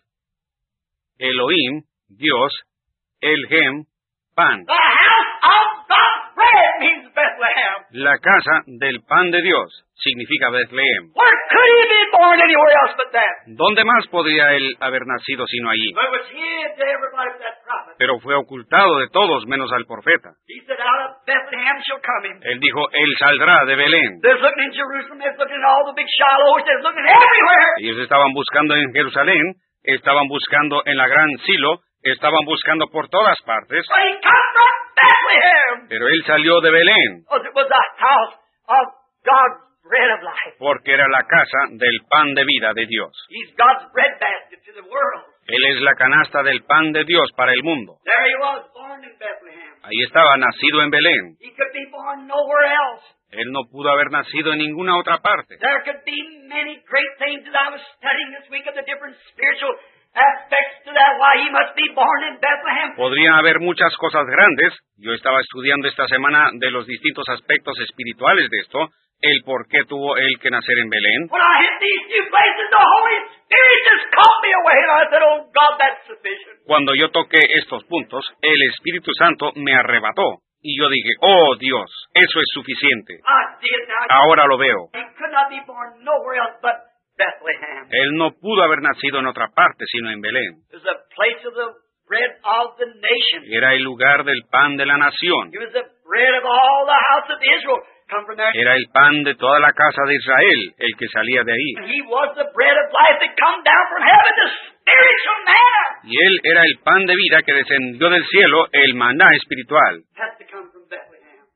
Elohim, Dios, Elhem, pan. The house of God's bread means Bethlehem. La casa del pan de Dios significa Bethlehem. Where could he be born anywhere else but that? ¿Dónde más podría él haber nacido sino allí? But it was hid to everybody but that prophet. Pero fue ocultado de todos menos al profeta. He said, out of Bethlehem shall come him. Él dijo, él saldrá de Belén. There's looking in Jerusalem, there's looking in all the big Shilohs, there's looking everywhere. Ellos estaban buscando en Jerusalén, estaban buscando en la gran Silo, estaban buscando por todas partes. But he come from Bethlehem. Pero él salió de Belén, Because it was the house of God's bread of life. porque era la casa del pan de vida de Dios. He's God's bread basket to the world. Él es la canasta del pan de Dios para el mundo. There he was, born in Bethlehem. Ahí estaba, nacido en Belén. He could be born nowhere else. Él no pudo haber nacido en ninguna otra parte. There could be many great things that I was studying this week of the different spiritual aspects to that, why he must be born in Bethlehem. Podrían haber muchas cosas grandes. Yo estaba estudiando esta semana de los distintos aspectos espirituales de esto, el por qué tuvo él que nacer en Belén. When I hit these two places, the Holy Spirit just caught me away, and I said, oh God, that's sufficient. Cuando yo toqué estos puntos, el Espíritu Santo me arrebató. Y yo dije, oh Dios, eso es suficiente. I did now. Ahora lo veo. He could not be born nowhere else but Bethlehem. Él no pudo haber nacido en otra parte, sino en Belén. It was the place of the bread of the nation. Era el lugar del pan de la nación. It was the bread of all the house of Israel. Come from there. Era el pan de toda la casa de Israel, el que salía de ahí. And he was the bread of life that come down from heaven, the spiritual manna. Y él era el pan de vida que descendió del cielo, el maná espiritual. Has to come from Bethlehem.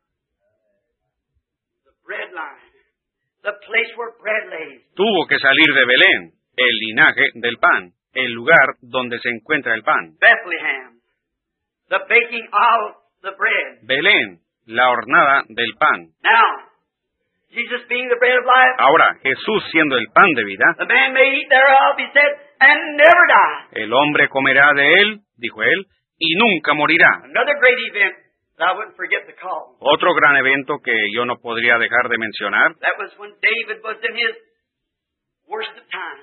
The bread line. The place where bread lays. Tuvo que salir de Belén, el linaje del pan, el lugar donde se encuentra el pan. Bethlehem. The baking of the bread. Belén, la hornada del pan. Now, Jesus being the bread of life, Ahora, Jesús siendo el pan de vida, the man may eat thereof, he said, and never die. el hombre comerá de él, dijo él, y nunca morirá. Another great event. that I wouldn't forget to call. Otro gran evento que yo no podría dejar de mencionar That was when David was in his worst of times.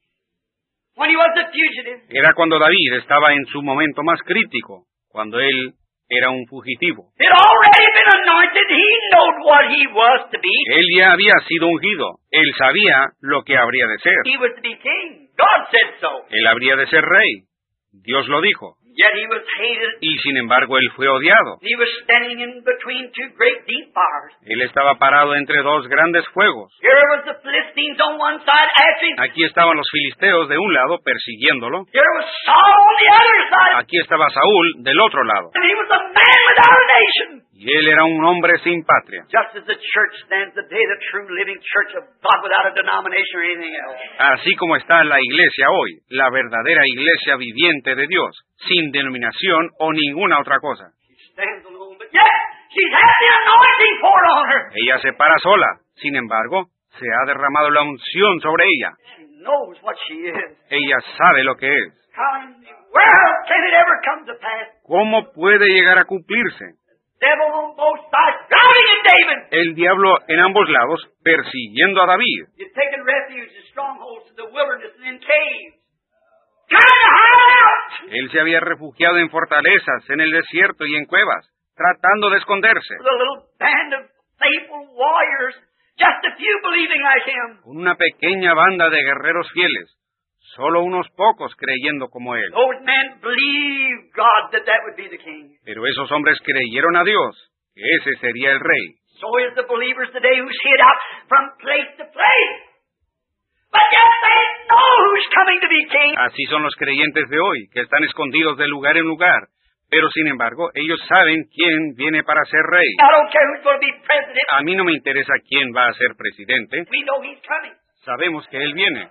When he was a fugitive. era cuando David estaba en su momento más crítico, cuando él era un fugitivo. He'd already been anointed. He knowed what he was to be. Él ya había sido ungido. Él sabía lo que habría de ser. He was to be king. God said so. Él habría de ser rey. Dios lo dijo. Yet he was hated. Y sin embargo él fue odiado. He was standing in between two great deep fires. Él estaba parado entre dos grandes fuegos. Here was the Philistines on one side after him. Aquí estaban los filisteos de un lado persiguiéndolo. Here was Saul on the other side. Aquí estaba Saúl del otro lado. And he was a man without a nation. Y él era un hombre sin patria. Just as the church stands today, the true living church of God without a denomination or anything else. Así como está la iglesia hoy, la verdadera iglesia viviente de Dios, sin denominación o ninguna otra cosa. She stands alone, but yet she's had the anointing poured on her. Ella se para sola. Sin embargo, se ha derramado la unción sobre ella. She knows what she is. Ella sabe lo que es. How in the world can it ever come to pass? ¿Cómo puede llegar a cumplirse? Devil on both sides, drowning in David. El diablo en ambos lados persiguiendo a David. You've taken refuge in strongholds to the wilderness and in caves. Trying to hide out. Él se había refugiado en fortalezas, en el desierto y en cuevas, tratando de esconderse. With a little band of faithful warriors, just a few believing like him. Con una pequeña banda de guerreros fieles, solo unos pocos creyendo como él. Those men believed God that that would be the king. Pero esos hombres creyeron a Dios, que ese sería el rey. So is the believers today who's hid out from place to place. But yet they know who's coming to be king. Así son los creyentes de hoy, que están escondidos de lugar en lugar. Pero sin embargo, ellos saben quién viene para ser rey. I don't care who's going to be president. A mí no me interesa quién va a ser presidente. We know he's coming. Sabemos que él viene.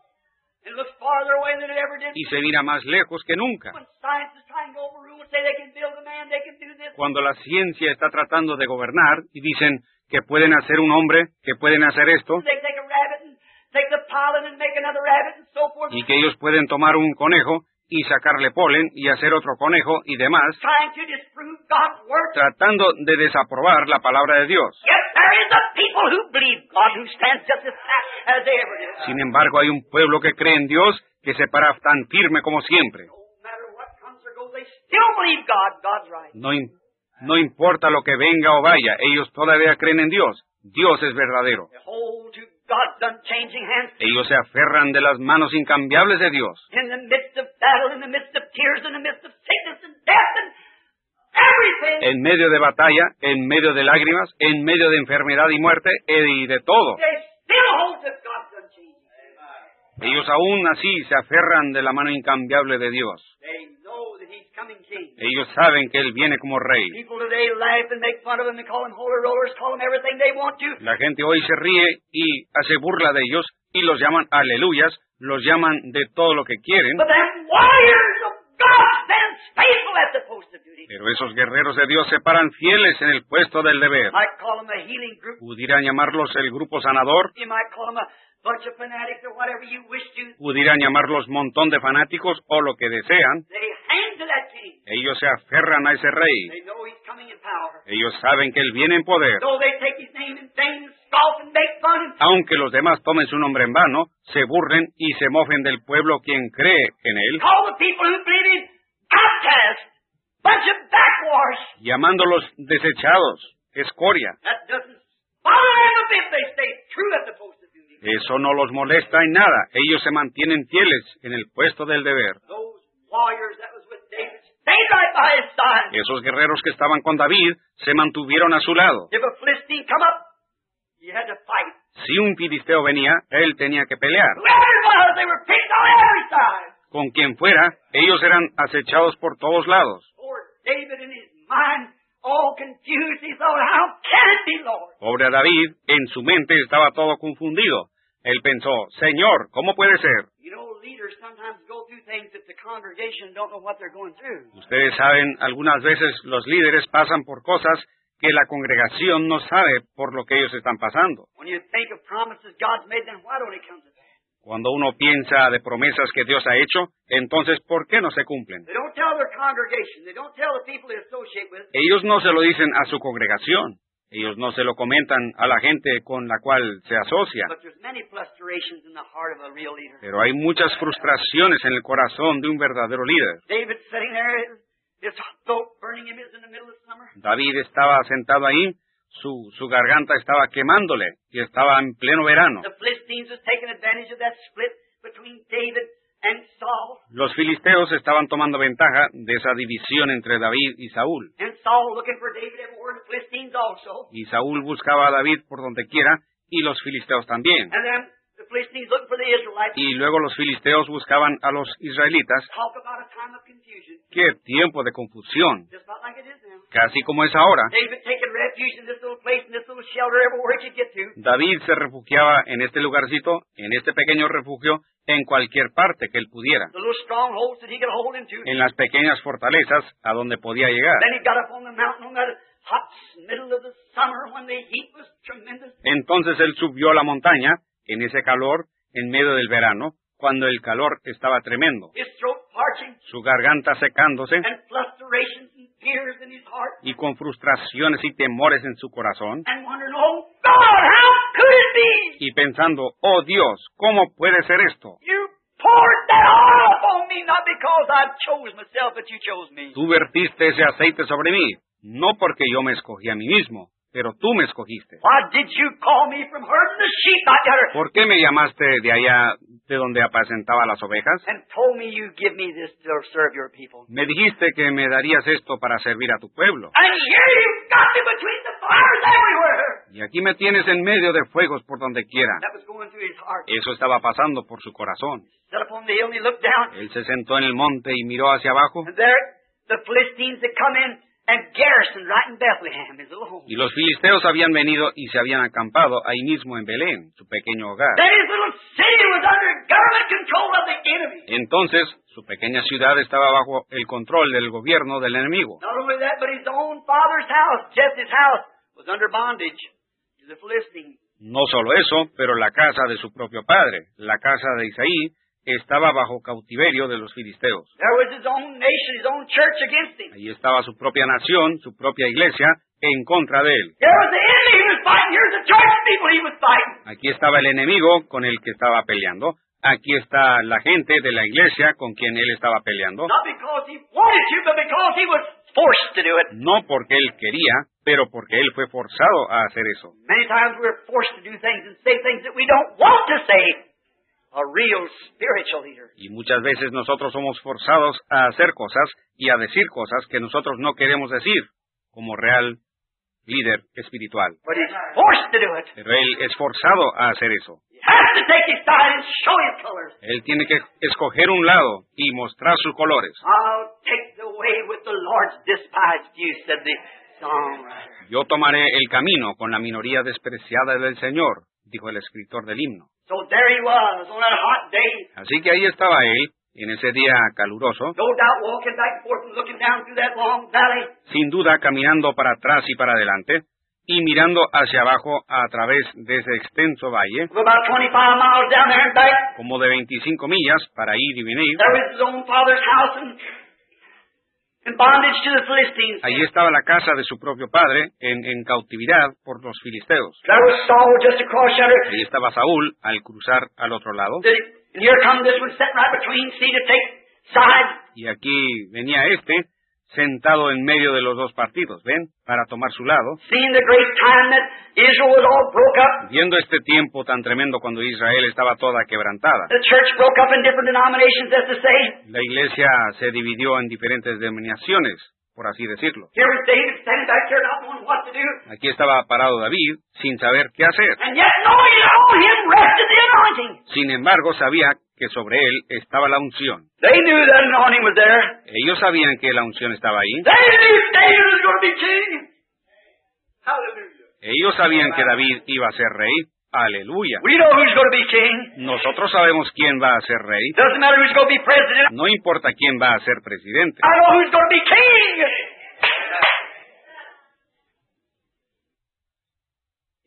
It looks farther away than it ever did. Y se mira más lejos que nunca. When science is trying to overrule, say they can build a man, they can do this. Cuando la ciencia está tratando de gobernar y dicen que pueden hacer un hombre, que pueden hacer esto, They take a rabbit and take the pollen and make another rabbit and so forth. y que ellos pueden tomar un conejo y sacarle polen y hacer otro conejo y demás, Trying to disprove God's word. tratando de desaprobar la palabra de Dios. Yet there is a people who believe God who stands just as fast as they ever did. Sin embargo, hay un pueblo que cree en Dios que se para tan firme como siempre. No matter what comes or goes, they still believe God. God's right. No, im- no importa lo que venga o vaya, ellos todavía creen en Dios. Dios es verdadero. They hold to God's unchanging hands. Ellos se aferran de las manos incambiables de Dios. In the midst of battle, in the midst of tears, in the midst of sickness and death and everything. En medio de batalla, en medio de lágrimas, en medio de enfermedad y muerte eh, y de todo. They still hold to God's unchanging hands. Ellos aún así se aferran de la mano incambiable de Dios. They know that He's coming King. Ellos saben que Él viene como rey. People today laugh and make fun of Him and call Him holy rollers, call Him everything they want to. La gente hoy se ríe y hace burla de ellos y los llaman aleluyas, los llaman de todo lo que quieren. But them warriors of God stand faithful at the post of duty. Pero esos guerreros de Dios se paran fieles en el puesto del deber. Might call them a healing group. Pudieran llamarlos el grupo sanador, You might call them a bunch of fanatics or whatever you wish to. pudieran llamarlos montón de fanáticos o lo que desean. They hang to that king. Ellos se aferran a ese rey. They know He's coming in power. Ellos saben que Él viene en poder. Though they take His name in vain and scoff and make fun. Aunque los demás tomen su nombre en vano, se burlen y se mofen del pueblo quien cree en Él, Call the people who believe in outcasts, bunch of backwash. llamándolos desechados, escoria. That doesn't bother them a bit. They stay true at the post of duty. Eso no los molesta en nada. Ellos se mantienen fieles en el puesto del deber. Those warriors that was with David stayed right by his side. Esos guerreros que estaban con David se mantuvieron a su lado. If a Philistine come up, you had to fight. Si un filisteo venía, él tenía que pelear. Whoever it was, they were picked on every side. Con quien fuera, ellos eran acechados por todos lados. Poor David in his mind, all confused, he thought, how can it be, Lord? Pobre David, en su mente estaba todo confundido. Él pensó, Señor, ¿cómo puede ser? You know, leaders sometimes go through things that the congregation don't know what they're going through. Ustedes saben, algunas veces los líderes pasan por cosas que la congregación no sabe por lo que ellos están pasando. When you think of promises God's made, then why don't He come to that? Cuando uno piensa de promesas que Dios ha hecho, entonces ¿por qué no se cumplen? They don't tell their congregation. They don't tell the people they associate with. Ellos no se lo dicen a su congregación. Ellos no se lo comentan a la gente con la cual se asocia. But there's many frustrations in the heart of a real leader. Pero hay muchas frustraciones en el corazón de un verdadero líder. David sitting there, his, his throat burning him in the middle of summer. David estaba sentado ahí, su, su garganta estaba quemándole y estaba en pleno verano. The Philistines was taking advantage of that split between David and Saul. Los filisteos estaban tomando ventaja de esa división entre David y Saúl. And Saul looking for David everywhere, and the Philistines also. Y Saúl buscaba a David por donde quiera, y los filisteos también. And then the Philistines looking for the Israelites. Y luego los filisteos buscaban a los israelitas. Talk about a time of confusion. ¡Qué tiempo de confusión! Just about like it is now. Casi como es ahora. David taking refuge in this little place, in this little shelter, everywhere he could get to. David se refugiaba en este lugarcito, en este pequeño refugio, en cualquier parte que él pudiera. The little strongholds that he could hold into. En las pequeñas fortalezas a donde podía llegar. Then he got up on the mountain on that hot middle of the summer when the heat was tremendous. Entonces él subió a la montaña, en ese calor, en medio del verano, cuando el calor estaba tremendo. His throat parching. Su garganta secándose And frustrations and fears in his heart. y con frustraciones y temores en su corazón. And wondering, oh God, how could it be? Y pensando, oh Dios, ¿cómo puede ser esto? You poured that oil upon me, not because I chose myself, but you chose me. Tú vertiste ese aceite sobre mí, no porque yo me escogí a mí mismo, pero tú me escogiste. Why did you call me from herding the sheep out there ¿Por qué me llamaste de allá de donde apacentaba las ovejas? and told me you give me this to serve your people? Me dijiste que me darías esto para servir a tu pueblo. And here you've got me between the fires everywhere. Y aquí me tienes en medio de fuegos por donde quiera. That was going through his heart. Eso estaba pasando por su corazón. Sat upon the hill and he looked down. Él se sentó en el monte y miró hacia abajo. And there the Philistines had come in and garrisoned right in Bethlehem, his little home. Y los filisteos habían venido y se habían acampado ahí mismo en Belén, su pequeño hogar. Then his little city was under government control of the enemy. Entonces, su pequeña ciudad estaba bajo el control del gobierno del enemigo. Not only that, but his own father's house, Jesse's house, was under bondage to the Philistines. No solo eso, pero la casa de su propio padre, la casa de Isaí, estaba bajo cautiverio de los filisteos. There was his own nation, his own church against him. Ahí estaba su propia nación, su propia iglesia, en contra de él. Here was the enemy he was fighting. Here's the church people he was fighting. Aquí estaba el enemigo con el que estaba peleando. Aquí está la gente de la iglesia con quien él estaba peleando. Not because he wanted to, but because he was forced to do it. No porque él quería, pero porque él fue forzado a hacer eso. Many times we're forced to do things and say things that we don't want to say. A real spiritual leader. Y muchas veces nosotros somos forzados a hacer cosas y a decir cosas que nosotros no queremos decir, como real líder espiritual. But he's forced to do it. Pero él es forzado a hacer eso. He has to take his side and show his colors. Él tiene que escoger un lado y mostrar sus colores. I'll take the way with the Lord's despised few, said the songwriter. Yo tomaré el camino con la minoría despreciada del Señor, dijo el escritor del himno. So there he was on that hot day. Así que ahí estaba él, en ese día caluroso, No doubt walking back and forth and looking down through that long valley. sin duda caminando para atrás y para adelante, y mirando hacia abajo a través de ese extenso valle, Of about twenty-five miles down there and back. como de veinticinco millas para ir y venir. There was his own father's house and in bondage to the Philistines. Allí estaba la casa de su propio padre, en, en cautividad por los filisteos. There was Saul just across yonder. Allí estaba Saúl al cruzar al otro lado, And here come this one sitting right between, see, to take sides. y aquí venía este, sentado en medio de los dos partidos, ¿ven? Para tomar su lado. Seeing the great time that Israel was all broke up. Viendo este tiempo tan tremendo cuando Israel estaba toda quebrantada. The church broke up in different denominations, as to say. La iglesia se dividió en diferentes denominaciones, por así decirlo. Here was David standing back there not knowing what to do. Aquí estaba parado David, sin saber qué hacer. And yet knowing that on him rested the anointing. Sin embargo, sabía que sobre él estaba la unción. They knew that anointing was there. Ellos sabían que la unción estaba ahí. They knew David was going to be king. Hallelujah. Ellos sabían que David iba a ser rey. Aleluya. We know who's going to be king. Nosotros sabemos quién va a ser rey. Doesn't matter who's going to be president. No importa quién va a ser presidente. I know who's going to be king.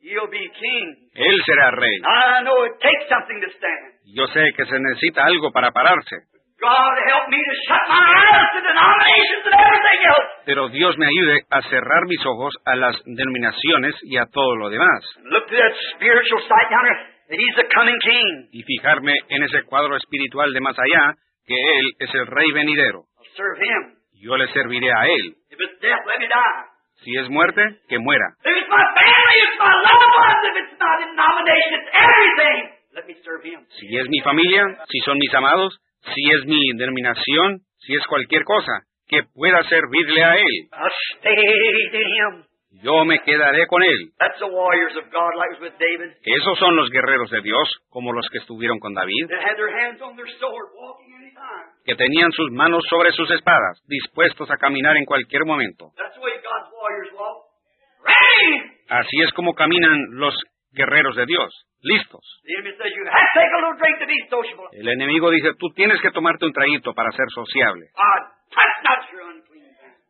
He'll be king. Él será rey. I know it takes something to stand. Yo sé que se necesita algo para pararse. God help me to shut my eyes to denominations and everything else. Pero Dios me ayude a cerrar mis ojos a las denominaciones y a todo lo demás. Look to that spiritual sight yonder, that he's the coming king. Y fijarme en ese cuadro espiritual de más allá, que Él es el rey venidero. I'll serve him. Yo le serviré a Él. If it's death, let me die. Si es muerte, que muera. If it's my family, it's my loved ones, if it's not denomination, it's everything. Let me serve him. Si es mi familia, si son mis amados, si es mi denominación, si es cualquier cosa, que pueda servirle a Él. I'll stay to him. Yo me quedaré con Él. That's the warriors of God, like was with David. Esos son los guerreros de Dios, como los que estuvieron con David, That had their hands on their sword, walking anytime. que tenían sus manos sobre sus espadas, dispuestos a caminar en cualquier momento. That's the way God's warriors walk. Ready! Así es como caminan los guerreros de Dios, listos. The enemy says you have to take a little drink to be sociable. El enemigo dice, tú tienes que tomarte un traguito para ser sociable. God, touch not your unclean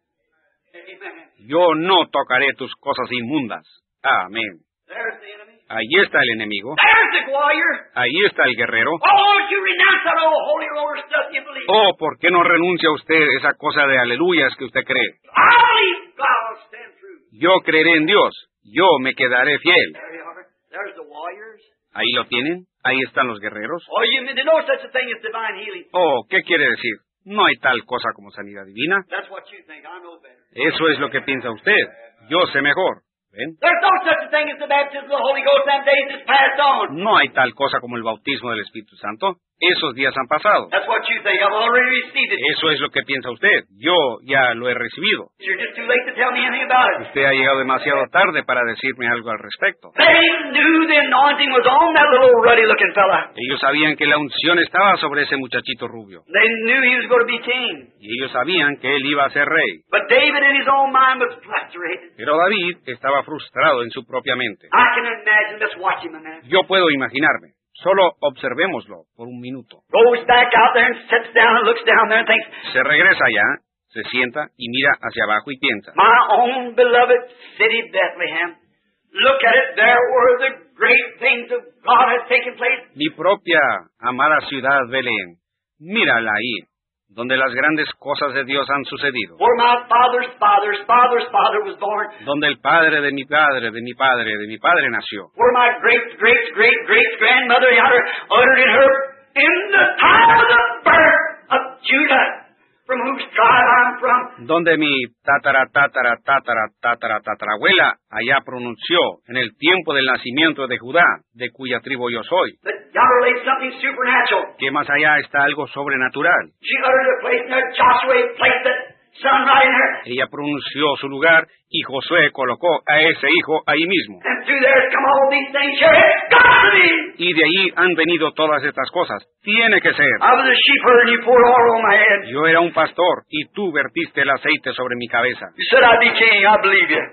thing. Amen. Yo no tocaré tus cosas inmundas. Amén. There's the enemy. Ahí está el enemigo. There's the warrior. Ahí está el guerrero. Oh, don't you renounce that old holy roller stuff you believe. Oh, ¿por qué no renuncia usted esa cosa de aleluyas que usted cree? I believe God will stand true. Yo creeré en Dios. Yo me quedaré fiel. There you are. There's the warriors. Ahí lo tienen. Ahí están los guerreros. Oh, you mean to know such a thing as divine healing? Oh, ¿qué quiere decir? No hay tal cosa como sanidad divina. That's what you think. I know better. Eso es lo que piensa usted. Yo sé mejor. ¿Ven? There's no such a thing as the baptism of the Holy Ghost. Them days is passed on. No hay tal cosa como el bautismo del Espíritu Santo. Esos días han pasado. That's what you think. I've already received it. Eso es lo que piensa usted. Yo ya lo he recibido. You're just too late to tell me anything about it. Usted ha llegado demasiado tarde para decirme algo al respecto. They knew the anointing was on that little ruddy-looking fella. Ellos sabían que la unción estaba sobre ese muchachito rubio. They knew he was going to be king. Y ellos sabían que él iba a ser rey. But David in his own mind was frustrated. Pero David estaba frustrado en su propia mente. I can imagine. Let's watch him a minute. Yo puedo imaginarme. Solo observémoslo por un minuto. Goes back out there and sits down and looks down there and thinks, Se regresa allá, se sienta y mira hacia abajo y piensa. my own beloved city, Bethlehem. Look at it, there where the great things of God has taken place. Mi propia amada ciudad Belén, mírala ahí, donde las grandes cosas de Dios han sucedido. Where my father's father's father's father was born. Donde el padre de mi padre, de mi padre, de mi padre nació. Where my great, great, great, great grandmother yonder uttered in her, in the time of the birth of Judah, from whose tribe I'm from. Donde mi tatara, tatara, tatara, tatara, tatarabuela allá pronunció en el tiempo del nacimiento de Judá, de cuya tribu yo soy. That yonder lay something supernatural. Que más allá está algo sobrenatural. She uttered a place in there, Joshua placed the son right in there. Ella pronunció su lugar y Josué colocó a ese hijo ahí mismo. And through there come all these things here. It's got to be. Y de ahí han venido todas estas cosas. Tiene que ser. I was a sheep herder and you poured oil on my head. Yo era un pastor y tú vertiste el aceite sobre mi cabeza. You said I'd be king. I believe you.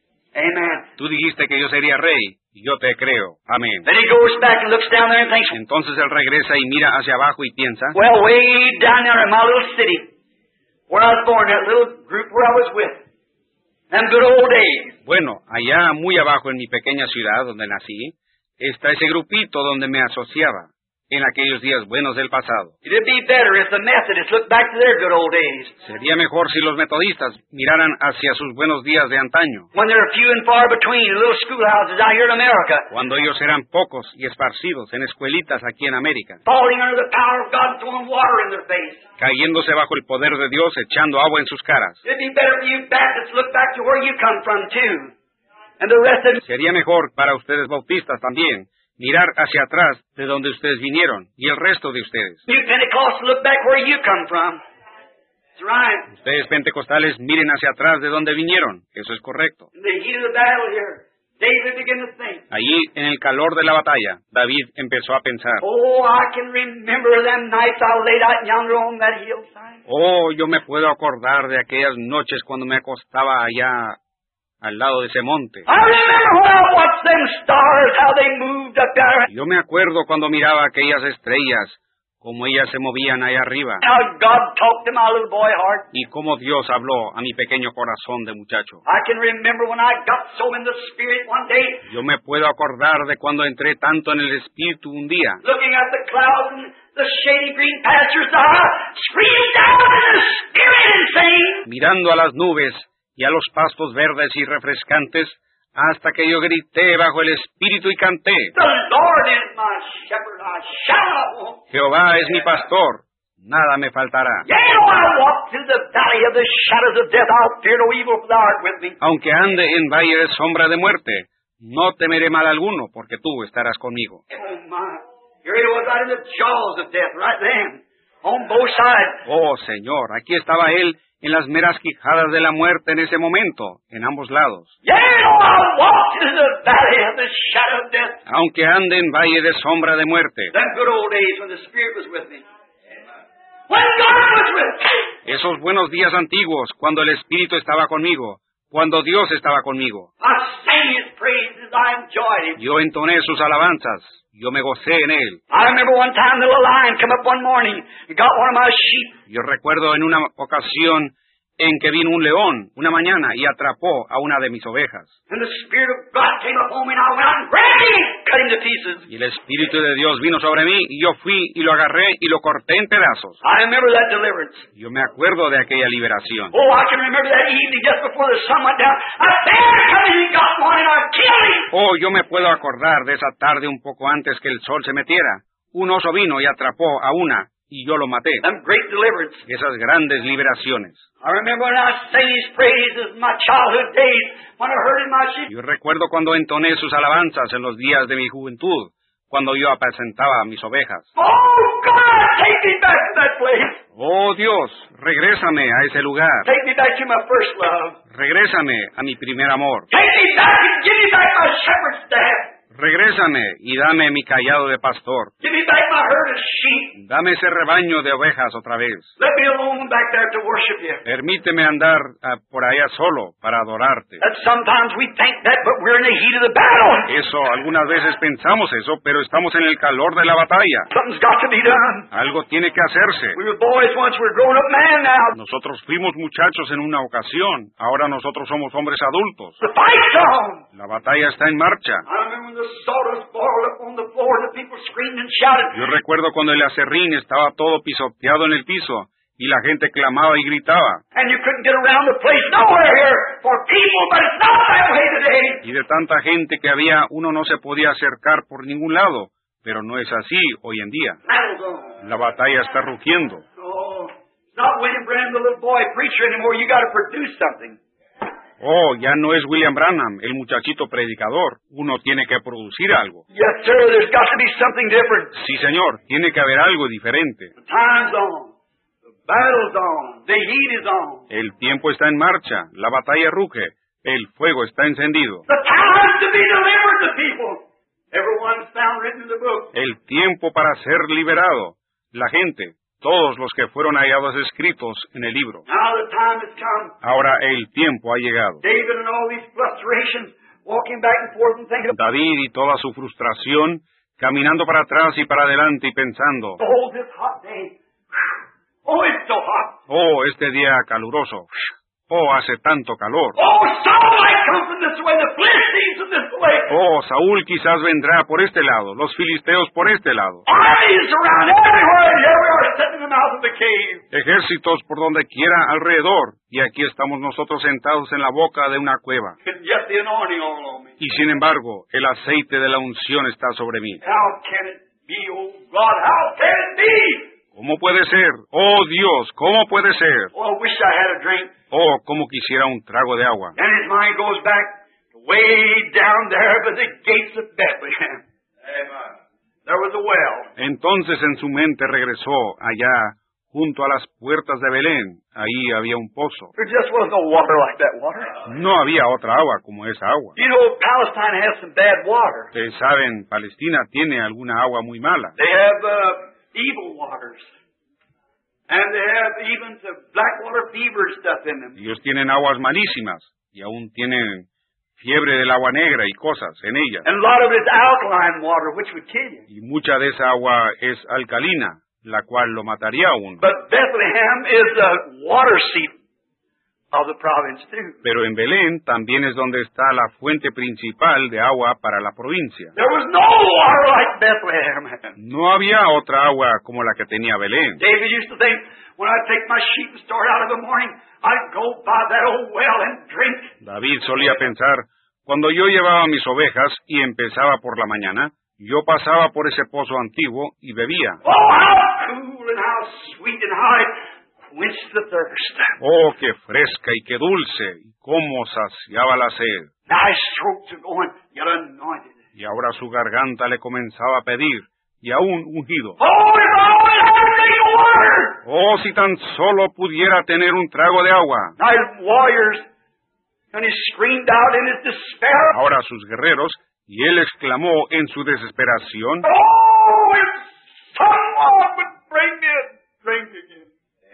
Amen. Tú dijiste que yo sería rey y yo te creo. Amén. Then he goes back and looks down there and thinks, Entonces él regresa y mira hacia abajo y piensa, well, way down there in my little city, where I was born, that little group where I was with, them good old days. bueno, allá muy abajo en mi pequeña ciudad donde nací, está ese grupito donde me asociaba en aquellos días buenos del pasado. It'd be better if the Methodists looked back to their good old days, Sería mejor si los metodistas miraran hacia sus buenos días de antaño, when they were few and far between in little schoolhouses out here in America, cuando ellos eran pocos y esparcidos en escuelitas aquí en América, falling under the power of God and throwing water in their face. cayéndose bajo el poder de Dios, echando agua en sus caras. It'd be better for you Baptists to look back to where you come from, too. And the rest of Sería mejor para ustedes bautistas también mirar hacia atrás de donde ustedes vinieron y el resto de ustedes. you Pentecostals look back where you come from. That's right. Ustedes pentecostales miren hacia atrás de donde vinieron. Eso es correcto. In the heat of the battle here, David began to think, Allí, en el calor de la batalla, David empezó a pensar, oh, I can remember them nights I laid out yonder on that hillside. oh, yo me puedo acordar de aquellas noches cuando me acostaba allá al lado de ese monte. I remember when I watched them stars, how they moved up there. Yo me acuerdo cuando miraba aquellas estrellas, cómo ellas se movían ahí arriba, How God talked to my little boy heart. y cómo Dios habló a mi pequeño corazón de muchacho. I can remember when I got so in the Spirit one day, Yo me puedo acordar de cuando entré tanto en el Espíritu un día, looking at the clouds and the shady green pastures, I screamed out in the Spirit and saying, mirando a las nubes y a los pastos verdes y refrescantes, hasta que yo grité bajo el Espíritu y canté: the Lord is my shepherd, I shall not want. Jehová es mi pastor, nada me faltará. Yea, though I walk through the valley of the shadows of death, I'll fear no evil, for thou art with me. Aunque ande en valle de sombra de muerte, no temeré mal alguno, porque tú estarás conmigo. Oh my, here he was out in the jaws of death right then, on both sides. Oh Señor, aquí estaba Él en las meras quijadas de la muerte en ese momento, en ambos lados. Yea, though I walk through the valley of the shadow of death, Aunque ande en valle de sombra de muerte, them good old days when the Spirit was with me. When God was with me. esos buenos días antiguos, cuando el Espíritu estaba conmigo, cuando Dios estaba conmigo. I sang His praises, I enjoyed Him. Yo entoné sus alabanzas, yo me gocé en Él. I remember one time little lion come up one morning and got one of my sheep. Yo recuerdo en una ocasión en que vino un león una mañana y atrapó a una de mis ovejas. And the Spirit of God came upon me and I went out and grabbed him, cut him to pieces. Y el Espíritu de Dios vino sobre mí y yo fui y lo agarré y lo corté en pedazos. I remember that deliverance. Yo me acuerdo de aquella liberación. Oh, I can remember that evening just before the sun went down. A bear come in and got one and I killed him. Oh, yo me puedo acordar de esa tarde un poco antes que el sol se metiera. Un oso vino y atrapó a una y yo lo maté. Them great deliverance. Esas grandes liberaciones. I remember when I sang His praises in my childhood days when I heard in my sheep. Yo recuerdo cuando entoné sus alabanzas en los días de mi juventud, cuando yo apacentaba a mis ovejas. Oh, God, take me back to that place. Oh Dios, regrésame a ese lugar. Take me back to my first love. Regrésame a mi primer amor. Take me back and give me back my shepherd's staff. Regrésame y dame mi cayado de pastor. Give me back my herd of sheep. Dame ese rebaño de ovejas otra vez. Let me alone back there to worship You. Permíteme andar uh, por allá solo para adorarte. That sometimes we think that, but we're in the heat of the battle. Eso, algunas veces pensamos eso, pero estamos en el calor de la batalla. Something's got to be done. Algo tiene que hacerse. We were boys once, we're grown up men now. Nosotros fuimos muchachos en una ocasión, ahora nosotros somos hombres adultos. The fight's on. La batalla está en marcha. I remember when the sawdust boiled up on the floor, the people screamed and shouted. Yo recuerdo cuando el acerrín estaba todo pisoteado en el piso y la gente clamaba y gritaba. And you couldn't get around the place nowhere here for people, but it's not that way today. Y de tanta gente que había, uno no se podía acercar por ningún lado, pero no es así hoy en día. Battle's on. La batalla está rugiendo. Oh, it's not William Branham, the little boy preacher anymore. You got to produce something. Oh, ya no es William Branham, el muchachito predicador. Uno tiene que producir algo. Yes, sir, there's got to be something different. Sí, señor, tiene que haber algo diferente. The time's on. The battle's on. The heat is on. El tiempo está en marcha, la batalla ruge, el fuego está encendido. The time to be delivered to people. Everyone's found written in the book. El tiempo para ser liberado. La gente, todos los que fueron hallados escritos en el libro. Now the time has come. Ahora el tiempo ha llegado. David and all these frustrations, walking back and forth and thinking, David y toda su frustración, caminando para atrás y para adelante y pensando, oh, this hot day. Oh, it's so hot. oh, este día caluroso, oh, hace tanto calor. Oh, Saul might come from this way, the Philistines from this way. Oh, Saúl quizás vendrá por este lado, los filisteos por este lado. Armies around everywhere, and here we are sitting in the mouth of the cave. Ejércitos por donde quiera alrededor, y aquí estamos nosotros sentados en la boca de una cueva. And yet the anointing all on me. Y sin embargo, el aceite de la unción está sobre mí. How can it be, oh God, how can it be? ¿Cómo puede ser? Oh Dios, ¿cómo puede ser? Oh, I wish I had a drink. Oh, cómo quisiera un trago de agua. And his mind goes back way down there by the gates of Bethlehem. Amen. There was a well. Entonces en su mente regresó allá, junto a las puertas de Belén. Ahí había un pozo. There just was no water like that water. No había otra agua como esa agua. You know, Palestine has some bad water. Ustedes saben, Palestina tiene alguna agua muy mala. They have uh, evil waters. And they have even some black water fever stuff in them. Ellos tienen aguas malísimas y aún tienen fiebre del agua negra y cosas en ellas. And a lot of it is alkaline water, which would kill you. Y mucha de esa agua es alcalina, la cual lo mataría a uno. But Bethlehem is the water seat of the province too. Pero en Belén también es donde está la fuente principal de agua para la provincia. There was no water like Bethlehem. No había otra agua como la que tenía Belén. David used to think, when I take my sheep and start out in the morning, I'd go by that old well and drink. David solía pensar, cuando yo llevaba mis ovejas y empezaba por la mañana, yo pasaba por ese pozo antiguo y bebía. Oh, how cool and how sweet and how it quenched the thirst. Oh, qué fresca y qué dulce, y cómo saciaba la sed. Now his throats are going, you're anointed. Y ahora su garganta le comenzaba a pedir, y aún ungido. Oh, if I only had a drink of water. Oh, si tan solo pudiera tener un trago de agua. Now his warriors, and he screamed out in his despair. Ahora sus guerreros, y él exclamó en su desesperación, Oh, if someone would bring me a drink again.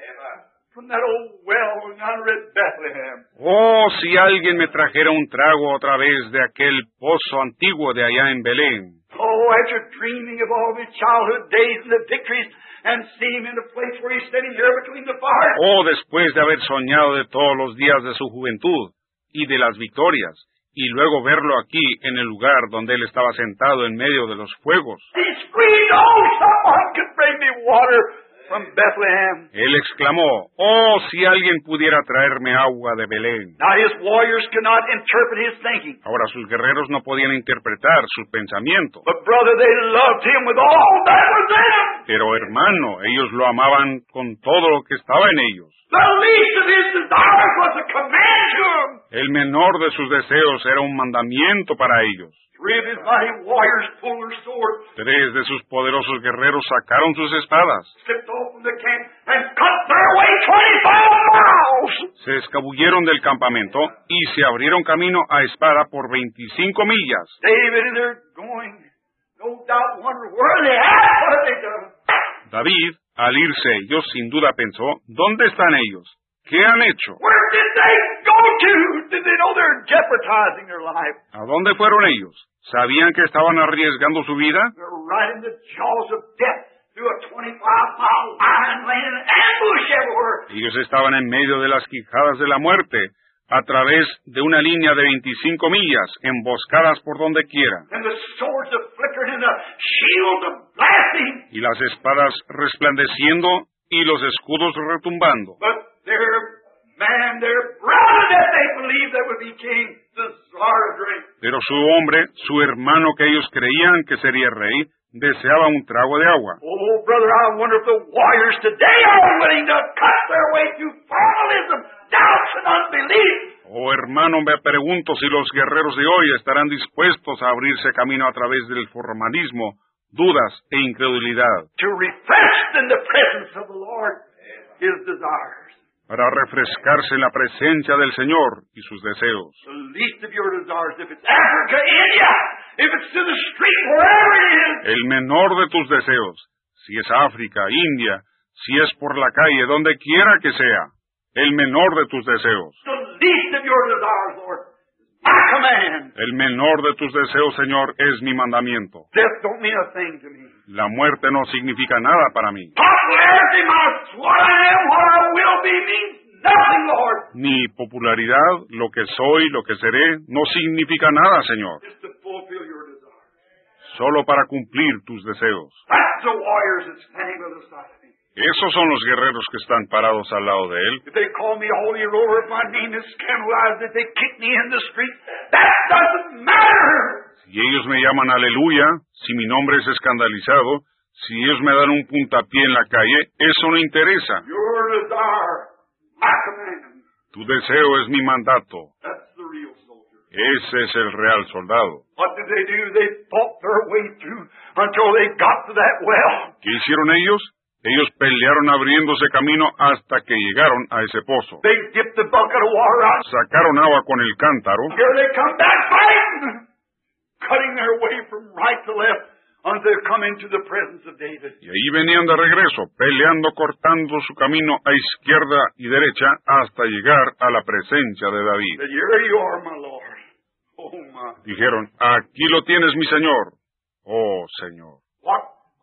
From that old well yonder at Bethlehem. oh, si alguien me trajera un trago otra vez de aquel pozo antiguo de allá en Belén. Oh, after dreaming of all his childhood days and the victories, and seeing him in the place where he's sitting here between the fires. Oh, después de haber soñado de todos los días de su juventud y de las victorias, y luego verlo aquí en el lugar donde él estaba sentado en medio de los fuegos. He screamed, oh, someone could bring me water from Bethlehem. Él exclamó, oh, si alguien pudiera traerme agua de Belén. Now his warriors could not interpret his thinking. Ahora sus guerreros no podían interpretar sus pensamientos. But brother, they loved him with all that was in him. Pero hermano, ellos lo amaban con todo lo que estaba en ellos. The least of his desires was a command to him. El menor de sus deseos era un mandamiento para ellos. Three of his mighty warriors pulled their swords, Tres de sus poderosos guerreros sacaron sus espadas, slipped off from the camp, and cut their way twenty-five miles. se escabulleron del campamento y se abrieron camino a espada por veinticinco millas. David and they're going, no doubt wondering where they at, what have they done? David, al irse ellos, sin duda pensó, ¿dónde están ellos? ¿Qué han hecho? Where did they go to? Did they know they're jeopardizing their life? ¿A dónde fueron ellos? ¿Sabían que estaban arriesgando su vida? They're right in the jaws of death through a twenty-five mile line laying an ambush everywhere. Ellos estaban en medio de las quijadas de la muerte, a través de una línea de veinticinco millas, emboscadas por donde quiera. And the swords are flickering and the shields are blasting. Y las espadas resplandeciendo y los escudos retumbando. But their man, their brother that they believed that would be king, desired drink. Pero su hombre, su hermano que ellos creían que sería rey, deseaba un trago de agua. Oh, brother, I wonder if the warriors today are willing to cut their way through formalism, doubts, and unbelief. Oh, hermano, me pregunto si los guerreros de hoy estarán dispuestos a abrirse camino a través del formalismo, dudas e incredulidad, To refresh in the presence of the Lord his desires. para refrescarse en la presencia del Señor y sus deseos. The least of your desires, if it's Africa, India, if it's to the street, wherever it is. El menor de tus deseos, si es África, India, si es por la calle, donde quiera que sea, el menor de tus deseos. The least of your desires, Lord, my command. El menor de tus deseos, Señor, es mi mandamiento. Death don't mean a thing to me. La muerte no significa nada para mí. Popularity, my what I am, what I will be, means nothing, Lord. Ni popularidad, lo que soy, lo que seré, no significa nada, Señor. Just to fulfill your desires. Solo para cumplir tus deseos. That's the warriors that's standing by the side of me. Esos son los guerreros que están parados al lado de él. If they call me a holy roller, if my name is scandalized, if they kick me in the street, that doesn't matter. Si ellos me llaman aleluya, si mi nombre es escandalizado, si ellos me dan un puntapié en la calle, eso no interesa. Your desire, my command. Tu deseo es mi mandato. That's the real soldier. Ese es el real soldado. What did they do? They fought their way through until they got to that well. ¿Qué hicieron ellos? Ellos pelearon abriéndose camino hasta que llegaron a ese pozo. They dipped the bucket of water out. Sacaron agua con el cántaro. Here they come back fighting, cutting their way from right to left until they come into the presence of David. Y ahí venían de regreso, peleando, cortando su camino a izquierda y derecha hasta llegar a la presencia de David. Said, here you are, my Lord. Oh, my. Dijeron, aquí lo tienes, mi Señor. Oh, Señor. What a man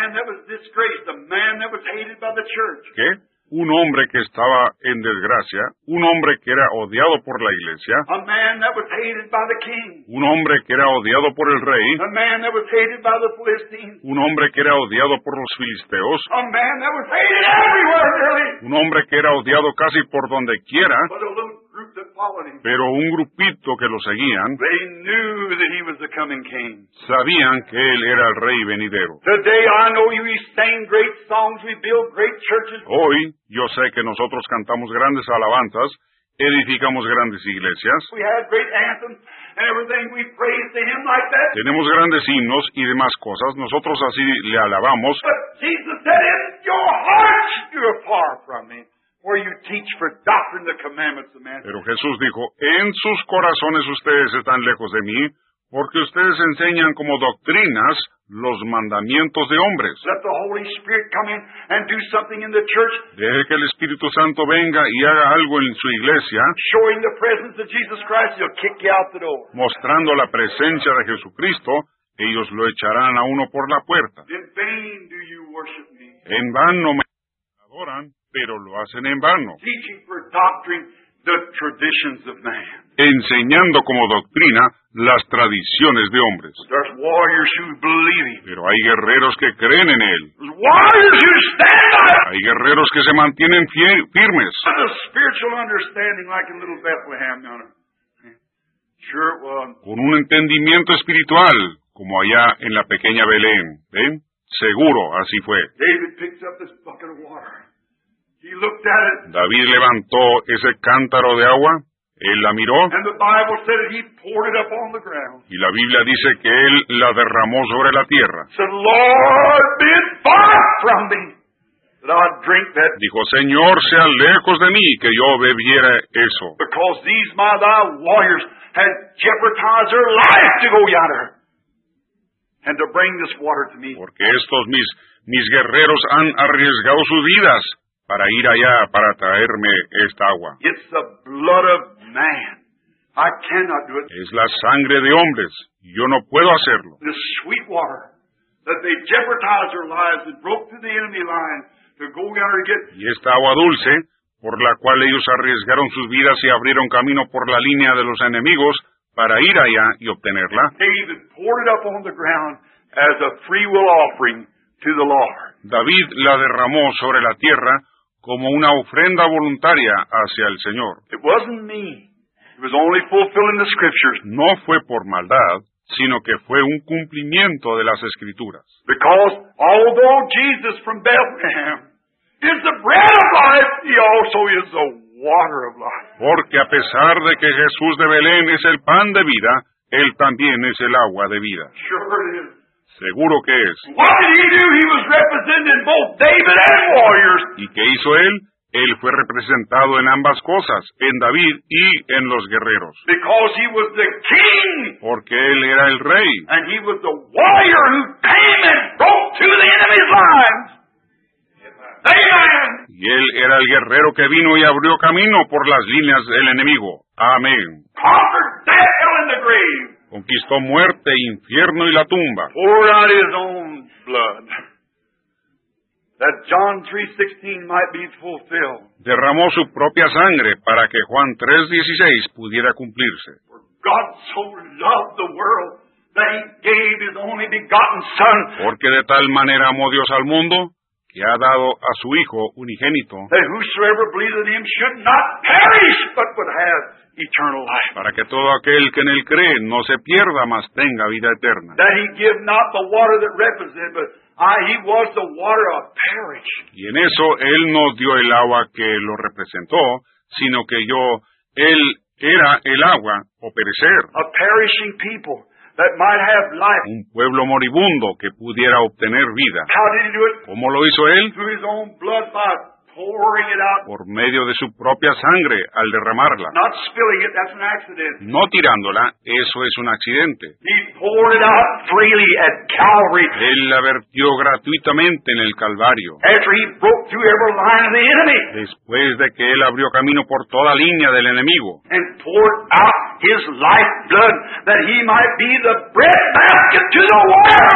man that was disgraced, a man that was hated by the church. ¿Qué? Un hombre que estaba en desgracia, un hombre que era odiado por la iglesia, A man that was hated by the king. un hombre que era odiado por el rey, A man that was hated by the Philistines. un hombre que era odiado por los filisteos, A man that was hated everywhere, really. un hombre que era odiado casi por donde quiera, But a little group that followed him. pero un grupito que lo seguían, They knew that he was the coming king. sabían que él era el rey venidero. Today I know you, we sing great songs, we build great churches. Hoy, yo sé que nosotros cantamos grandes alabanzas, edificamos grandes iglesias, We have great anthems and everything. We praise to him like that. tenemos grandes himnos y demás cosas, nosotros así le alabamos, But Jesus said, in your hearts you are far from me, where you teach for doctrine the commandments of man. pero Jesús dijo, en sus corazones ustedes están lejos de mí, porque ustedes enseñan como doctrinas los mandamientos de hombres. Let the Holy Spirit come in and do something in the church, Deje que el Espíritu Santo venga y haga algo en su iglesia, showing the presence of Jesus Christ, he'll kick you out the door. mostrando la presencia de Jesucristo, ellos lo echarán a uno por la puerta. In vain do you worship me, En vano me adoran, pero lo hacen en vano, teaching for doctrine the traditions of man. enseñando como doctrina las tradiciones de hombres. There's warriors who believe him. Pero hay guerreros que creen en él, There's warriors who stand up hay guerreros que se mantienen fie- firmes, with a spiritual understanding like in little Bethlehem yonder. Sure it was. con un entendimiento espiritual, como allá en la pequeña Belén. ¿Ven? Seguro, así fue. David picks up this bucket of water. He looked at it, David levantó ese cántaro de agua, él la miró, and the Bible said that he poured it up on the ground. y la Biblia dice que él la derramó sobre la tierra. Said, Lord, be it far from me that I drink that, Dijo, Señor, sea lejos de mí que yo bebiera eso, because these my thy warriors had jeopardized their life to go yonder and to bring this water to me. porque estos mis, mis guerreros han arriesgado sus vidas para ir allá para traerme esta agua. It's the blood of man. I cannot do it. Es la sangre de hombres, yo no puedo hacerlo. This sweet water that they jeopardized their lives and broke through the enemy line to go yonder and get. Y esta agua dulce, por la cual ellos arriesgaron sus vidas y abrieron camino por la línea de los enemigos para ir allá y obtenerla, David poured it up on the ground as a free will offering to the Lord. David la derramó sobre la tierra como una ofrenda voluntaria hacia el Señor. It wasn't me. It was only fulfilling the scriptures. No fue por maldad, sino que fue un cumplimiento de las Escrituras. Because although Jesus from Bethlehem is the bread of life, he also is the water of life. Porque a pesar de que Jesús de Belén es el pan de vida, Él también es el agua de vida. Sure it is. Seguro que es. What did he do? He was representing both David and warriors. ¿Y qué hizo Él? Él fue representado en ambas cosas, en David y en los guerreros. Because he was the king. Porque Él era el rey. And he was the warrior who came and broke through the enemy's lines. Amen. Y Él era el guerrero que vino y abrió camino por las líneas del enemigo. Amén. Conquered death, hell, and the grave. Conquistó muerte, infierno y la tumba. Poured out his own blood. That John three sixteen might be fulfilled. Derramó su propia sangre para que Juan tres dieciséis pudiera cumplirse. For God so loved the world that he gave his only begotten Son, Porque de tal manera amó Dios al mundo, que ha dado a su Hijo unigénito, that whosoever believes in him should not perish, but would have eternal life. para que todo aquel que en Él cree no se pierda, mas tenga vida eterna. That he give not the water that represents, but I, he was the water of perish. Y en eso Él no dio el agua que lo representó, sino que yo, Él era el agua o perecer, A perishing people that might have life. un pueblo moribundo que pudiera obtener vida. How did he do it? ¿Cómo lo hizo Él? Through his own blood by pouring it out. Por medio de su propia sangre al derramarla. Not spilling it, that's an accident. No tirándola, eso es un accidente. He poured it out freely at Calvary Él la vertió gratuitamente en el Calvario, after he broke through every line of the enemy después de que Él abrió camino por toda línea del enemigo, and poured out his life blood that he might be the bread basket to the world.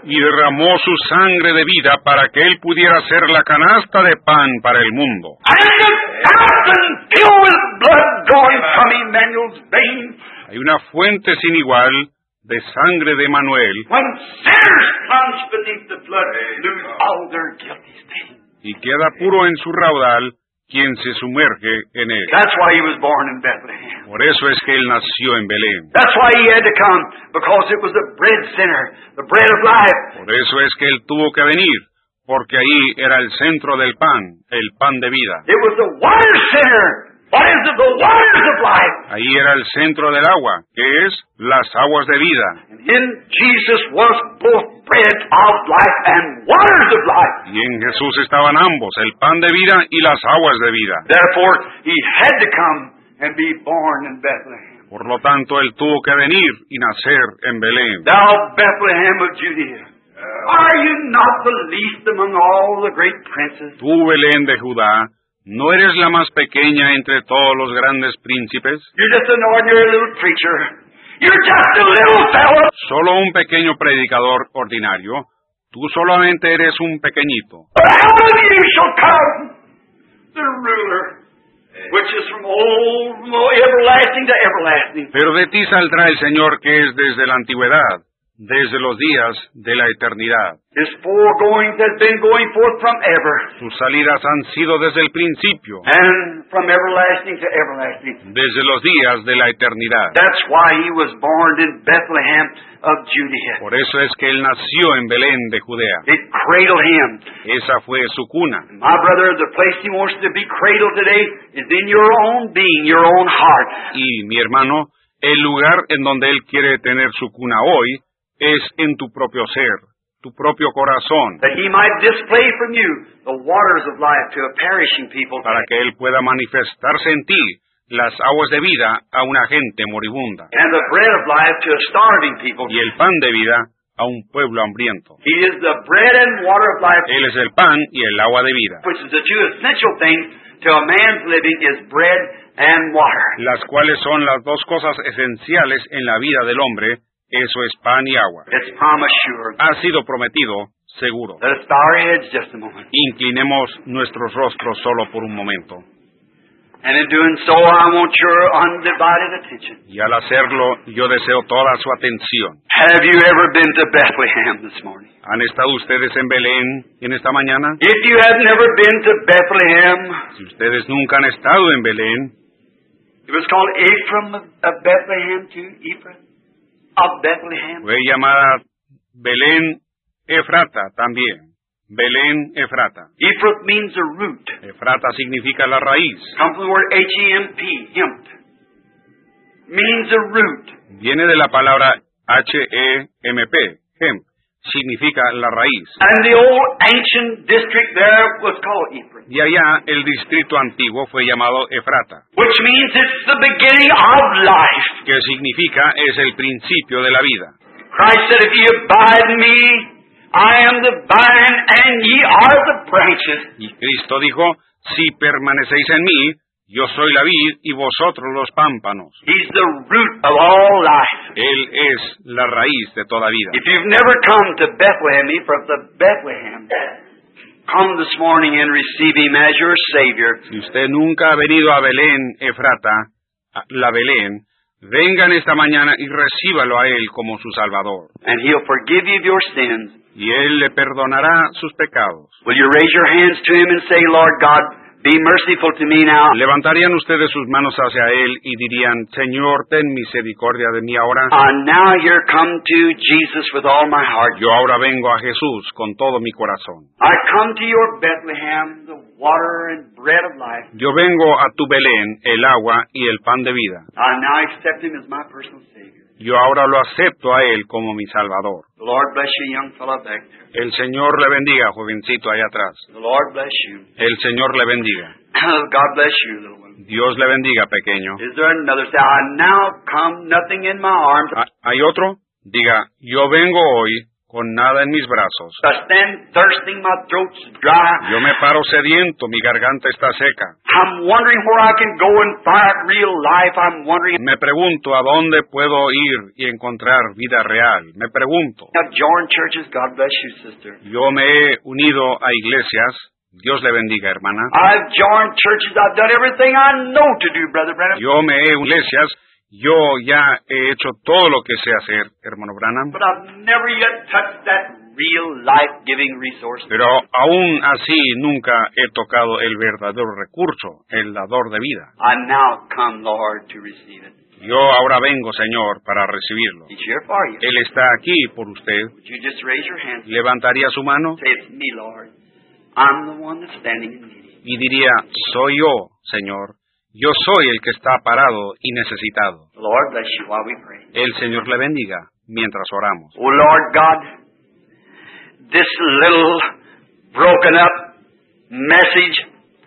y derramó su sangre de vida para que Él pudiera ser la canasta de pan para el mundo. And a fountain filled with blood drawing from Emmanuel's veins. Hay una fuente sin igual de sangre de Emanuel, When sinners plunge beneath the flood, lose all their guilty stains. y queda puro en su raudal quien se sumerge en él. That's why he was born in Bethlehem. Por eso es que Él nació en Belén. That's why he had to come, because it was the bread center, the bread of life. Por eso es que Él tuvo que venir, porque ahí era el centro del pan, el pan de vida. It was the water center. What is it? The waters of life. Ahí era el centro del agua, que es las aguas de vida. And in Jesus was both bread of life and waters of life. Y en Jesús estaban ambos, el pan de vida y las aguas de vida. Therefore, he had to come and be born in Bethlehem. Por lo tanto, Él tuvo que venir y nacer en Belén. Thou Bethlehem of Judea, are you not the least among all the great princes? Tú, Belén de Judá, ¿no eres la más pequeña entre todos los grandes príncipes? You're just an ordinary little preacher. You're just a little fellow. Solo un pequeño predicador ordinario. Tú solamente eres un pequeñito. But out of you shall come the ruler, which is from old, from everlasting to everlasting. Pero de ti saldrá el Señor que es desde la antigüedad, desde los días de la eternidad. His foregoings has been going forth from ever, Sus salidas han sido desde el principio, and from everlasting to everlasting. desde los días de la eternidad. That's why he was born in Bethlehem of Judea. Por eso es que Él nació en Belén de Judea. It cradled him. Esa fue su cuna. My brother, the place he wants to be cradled today is in your own being, your own heart. Y, mi hermano, el lugar en donde Él quiere tener su cuna hoy es en tu propio ser, tu propio corazón, That he might display from you the waters of life to a perishing people. para que Él pueda manifestarse en ti las aguas de vida a una gente moribunda And the bread of life to a starving people. y el pan de vida a un pueblo hambriento. He is the bread and water of life, Él es el pan y el agua de vida, which is the two essential things to a man's living is bread and water. las cuales son las dos cosas esenciales en la vida del hombre. Eso es pan y agua. It's promised sure. Ha sido prometido, seguro. Let us bow our heads just a moment. Inclinemos nuestros rostros solo por un momento. And in doing so, I want your undivided attention. Y al hacerlo, yo deseo toda su atención. Have you ever been to Bethlehem this morning? ¿Han estado ustedes en Belén en esta mañana? If you have never been to Bethlehem, Si ustedes nunca han estado en Belén, it was called Ephraim of of Bethlehem too. Ephraim of Bethlehem. fue llamada Belén Efrata también. Belén Efrata. Ephraim means a root. Efrata significa la raíz. Comes from the word H E M P, hemp. Means a root. Viene de la palabra H E M P, hemp. Significa la raíz. And the old ancient district there was called Ephraim. Y allá el distrito antiguo fue llamado Efrata, Which means it's the beginning of life. que significa es el principio de la vida. Christ said, if ye abide in me, I am the vine, and ye are the branches. Y Cristo dijo, si permanecéis en mí, yo soy la vid y vosotros los pámpanos. He's the root of all life. Él es la raíz de toda vida. If you've never come to Bethlehem, Ephraim of Bethlehem, come this morning and receive him as your Savior. Si usted nunca ha venido a Belén, Efrata, a la Belén, vengan esta mañana y recíbalo a Él como su Salvador. And he'll forgive you of your sins. Y Él le perdonará sus pecados. Will you raise your hands to him and say, Lord God, be merciful to me now? Levantarían ustedes sus manos hacia Él y dirían, Señor, ten misericordia de mí ahora. I now here come to Jesus with all my heart. Yo ahora vengo a Jesús con todo mi corazón. I come to your Bethlehem, the water and bread of life. Yo vengo a tu Belén, el agua y el pan de vida. I now accept him as my personal Savior. Yo ahora lo acepto a Él como mi Salvador. The Lord bless you, young fellow back there. El Señor le bendiga, jovencito allá atrás. The Lord bless you. El Señor le bendiga. God bless you, little one. Dios le bendiga, pequeño. Is there another? Say, I now come, nothing in my arms. Ah, ¿Hay otro? Diga, yo vengo hoy con nada en mis brazos. I stand thirsting, my throat's dry. Yo me paro sediento, mi garganta está seca. I'm wondering where I can go and find real life. I'm wondering. Me pregunto a dónde puedo ir y encontrar vida real. Me pregunto. I've joined churches. God bless you, sister. Yo me he unido a iglesias. Dios le bendiga, hermana. I've joined churches. I've done everything I know to do, Brother Branham. Yo me he unido a iglesias. Yo ya he hecho todo lo que sé hacer, hermano Branham. But I've never yet touched that real life-giving resource. Pero aún así nunca he tocado el verdadero recurso, el dador de vida. I now come, Lord, to receive it. Yo ahora vengo, Señor, para recibirlo. He's here for you. Él está aquí por usted. Would you just raise your hand? ¿Levantaría su mano? Say, it's me, Lord. I'm the one that's standing in need. Y diría, soy yo, Señor. Yo soy el que está parado y necesitado. The Lord bless you while we pray. El Señor le bendiga mientras oramos. Oh, Lord God, this little broken up message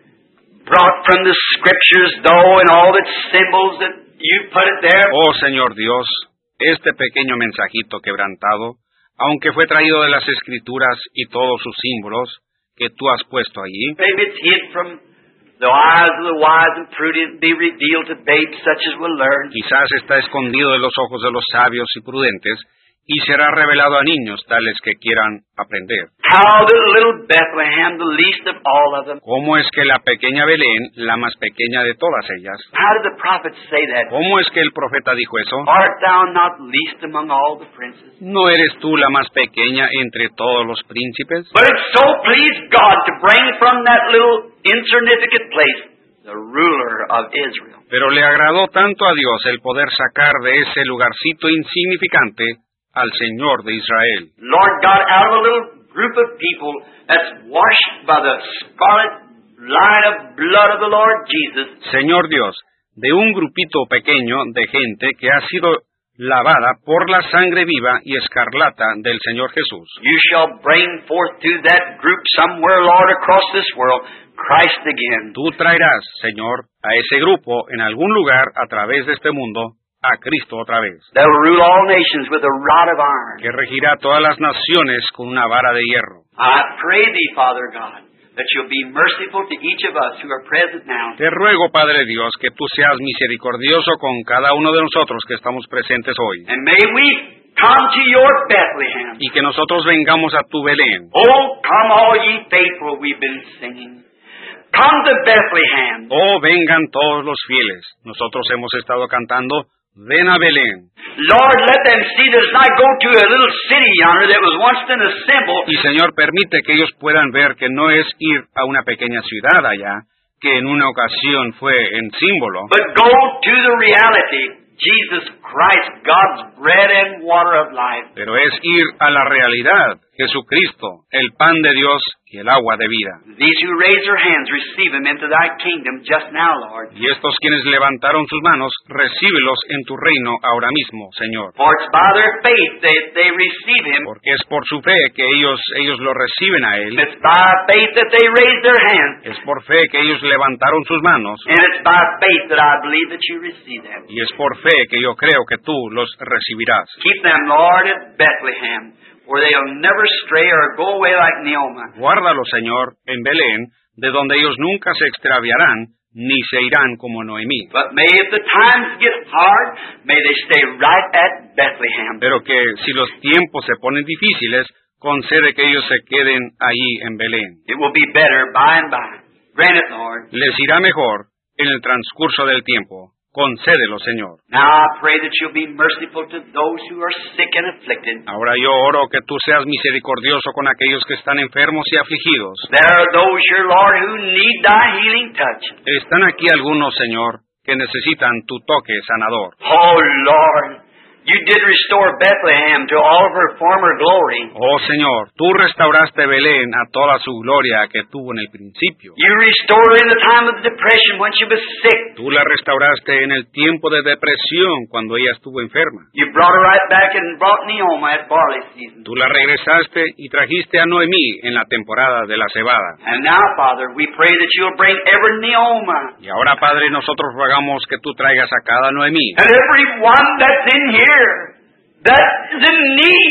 brought from the Scriptures, though, and all its symbols that you put it there. Oh, Señor Dios, este pequeño mensajito quebrantado, aunque fue traído de las Escrituras y todos sus símbolos que tú has puesto allí, Maybe it's hid from the eyes of the wise and prudent, be revealed to babes such as will learn. quizás está escondido de los ojos de los sabios y prudentes, y será revelado a niños tales que quieran aprender. How the little Bethlehem, the least of all of them. ¿Cómo es que la pequeña Belén, la más pequeña de todas ellas? How did the prophet say that? ¿Cómo es que el profeta dijo eso? Art thou not least among all the princes? ¿No eres tú la más pequeña entre todos los príncipes? But it so pleased God to bring from that little insignificant place the ruler of Israel. Pero le agradó tanto a Dios el poder sacar de ese lugarcito insignificante al Señor de Israel. Lord God, out of a little group of people that's washed by the scarlet line of blood of the Lord Jesus, Señor Dios, de un grupito pequeño de gente que ha sido lavada por la sangre viva y escarlata del Señor Jesús. you shall bring forth to that group somewhere, Lord, across this world, Christ again. Tú traerás, Señor, a ese grupo en algún lugar a través de este mundo a Cristo otra vez, That will rule all nations with a rod of iron. que regirá todas las naciones con una vara de hierro. I pray thee, Father God, that you'll be merciful to each of us who are present now. Te ruego, Padre Dios, que tú seas misericordioso con cada uno de nosotros que estamos presentes hoy, And may we come to your Bethlehem. y que nosotros vengamos a tu Belén. Oh, come all ye faithful, we've been singing. Come to Bethlehem. Oh, vengan todos los fieles. Nosotros hemos estado cantando, ven a Belén. Lord, let them see that it's not go to a little city yonder that was once in a symbol, Y Señor, permite que ellos puedan ver que no es ir a una pequeña ciudad allá, que en una ocasión fue en símbolo, but go to the reality, Jesus Christ, God's bread and water of life. pero es ir a la realidad, Jesucristo, el pan de Dios y el agua de vida. These who raise their hands, receive him into thy kingdom just now, Lord. Y estos quienes levantaron sus manos, recíbelos en tu reino ahora mismo, Señor. For it's by their faith that they receive him. Porque es por su fe que ellos, ellos lo reciben a Él. It's by faith that they raise their hands. Es por fe que ellos levantaron sus manos. And it's by faith that I believe that you receive them. Y es por fe que yo creo que tú los recibirás. Keep them, Lord, at Bethlehem, where they'll never stray or go away like Neoma. Guárdalo, Señor, en Belén, de donde ellos nunca se extraviarán, ni se irán como Noemí. But may if the times get hard, may they stay right at Bethlehem. Pero que si los tiempos se ponen difíciles, concede que ellos se queden ahí en Belén. It will be better by and by. Grant it, Lord. Les irá mejor en el transcurso del tiempo. Concédelo, Señor. Now I pray that you'll be merciful to those who are sick and afflicted. Ahora yo oro que tú seas misericordioso con aquellos que están enfermos y afligidos. There are those here, Lord, who need thy healing touch. Están aquí algunos, Señor, que necesitan tu toque sanador. Oh, Lord, you did restore Bethlehem to all of her former glory. Oh, Señor, tú restauraste Belén a toda su gloria que tuvo en el principio. You restored her in the time of depression when she was sick. Tú la restauraste en el tiempo de depresión cuando ella estuvo enferma. You brought her right back and brought Neoma at barley season. Tú la regresaste y trajiste a Noemí en la temporada de la cebada. And now, Father, we pray that you'll bring every Neoma Y ahora, Padre, nosotros rogamos que tú traigas a cada Noemí and every one that's in here that is in need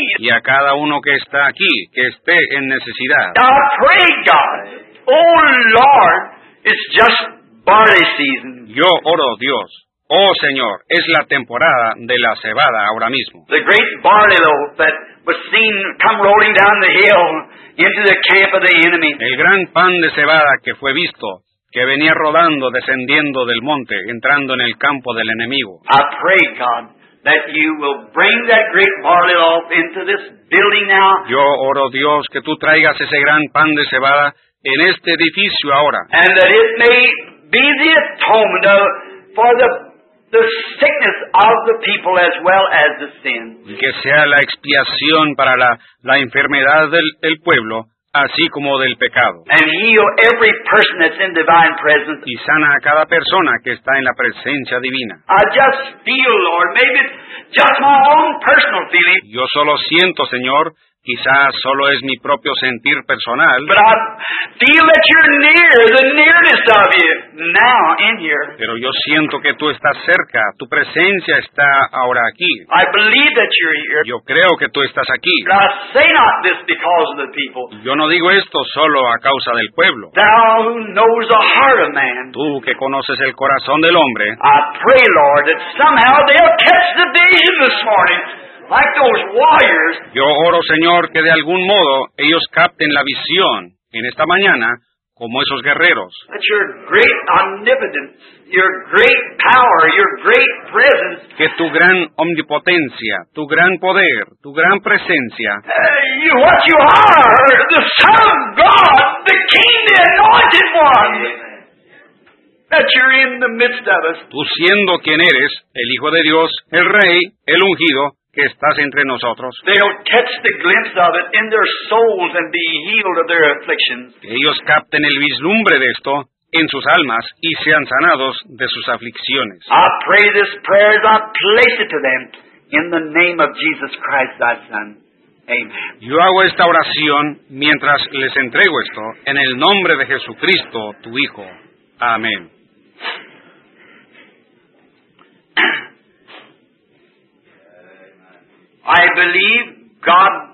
need. y a cada uno que está aquí, que esté en necesidad. Now I pray, God, oh Lord, it's just barley season. Yo oro, Dios, oh Señor, es la temporada de la cebada ahora mismo. The great barley loaf that was seen come rolling down the hill into the camp of the enemy. El gran pan de cebada que fue visto, que venía rodando, descendiendo del monte, entrando en el campo del enemigo. I pray, God, that you will bring that great barley loaf into this building now, Yo oro, Dios, que tú traigas ese gran pan de cebada en este edificio ahora, and that it may be the atonement of, for the, the sickness of the people as well as the sin. y que sea la expiación para la, la enfermedad del, del pueblo, así como del pecado, And heal every person that's in divine presence. y sana a cada persona que está en la presencia divina. I just feel, Lord, maybe it's just my own personal feeling, Yo solo siento, Señor, quizás solo es mi propio sentir personal, but I feel that you're near, the nearness of you now in here. pero yo siento que tú estás cerca, tu presencia está ahora aquí. I believe that you're here. Yo creo que tú estás aquí. But I say not this because of the people. Yo no digo esto solo a causa del pueblo. Thou who knows the heart of man. Tú que conoces el corazón del hombre, I pray, Lord, that somehow they'll catch the vision this morning, like those warriors. yo oro, Señor, que de algún modo ellos capten la visión en esta mañana como esos guerreros, That your great omnipotence, your great power, your great presence, que tu gran omnipotencia, tu gran poder, tu gran presencia, uh, you, what you are, the Son of God, the King, the Anointed One, that you're in the midst of us. tú siendo quien eres, el Hijo de Dios, el Rey, el ungido, que estás entre nosotros, They'll catch the glimpse of it in their souls and be healed of their afflictions. que ellos capten el vislumbre de esto en sus almas y sean sanados de sus aflicciones. I pray this prayer as I place it to them in the name of Jesus Christ, thy Son. Amen. Yo hago esta oración mientras les entrego esto en el nombre de Jesucristo, tu Hijo. Amén. I believe God,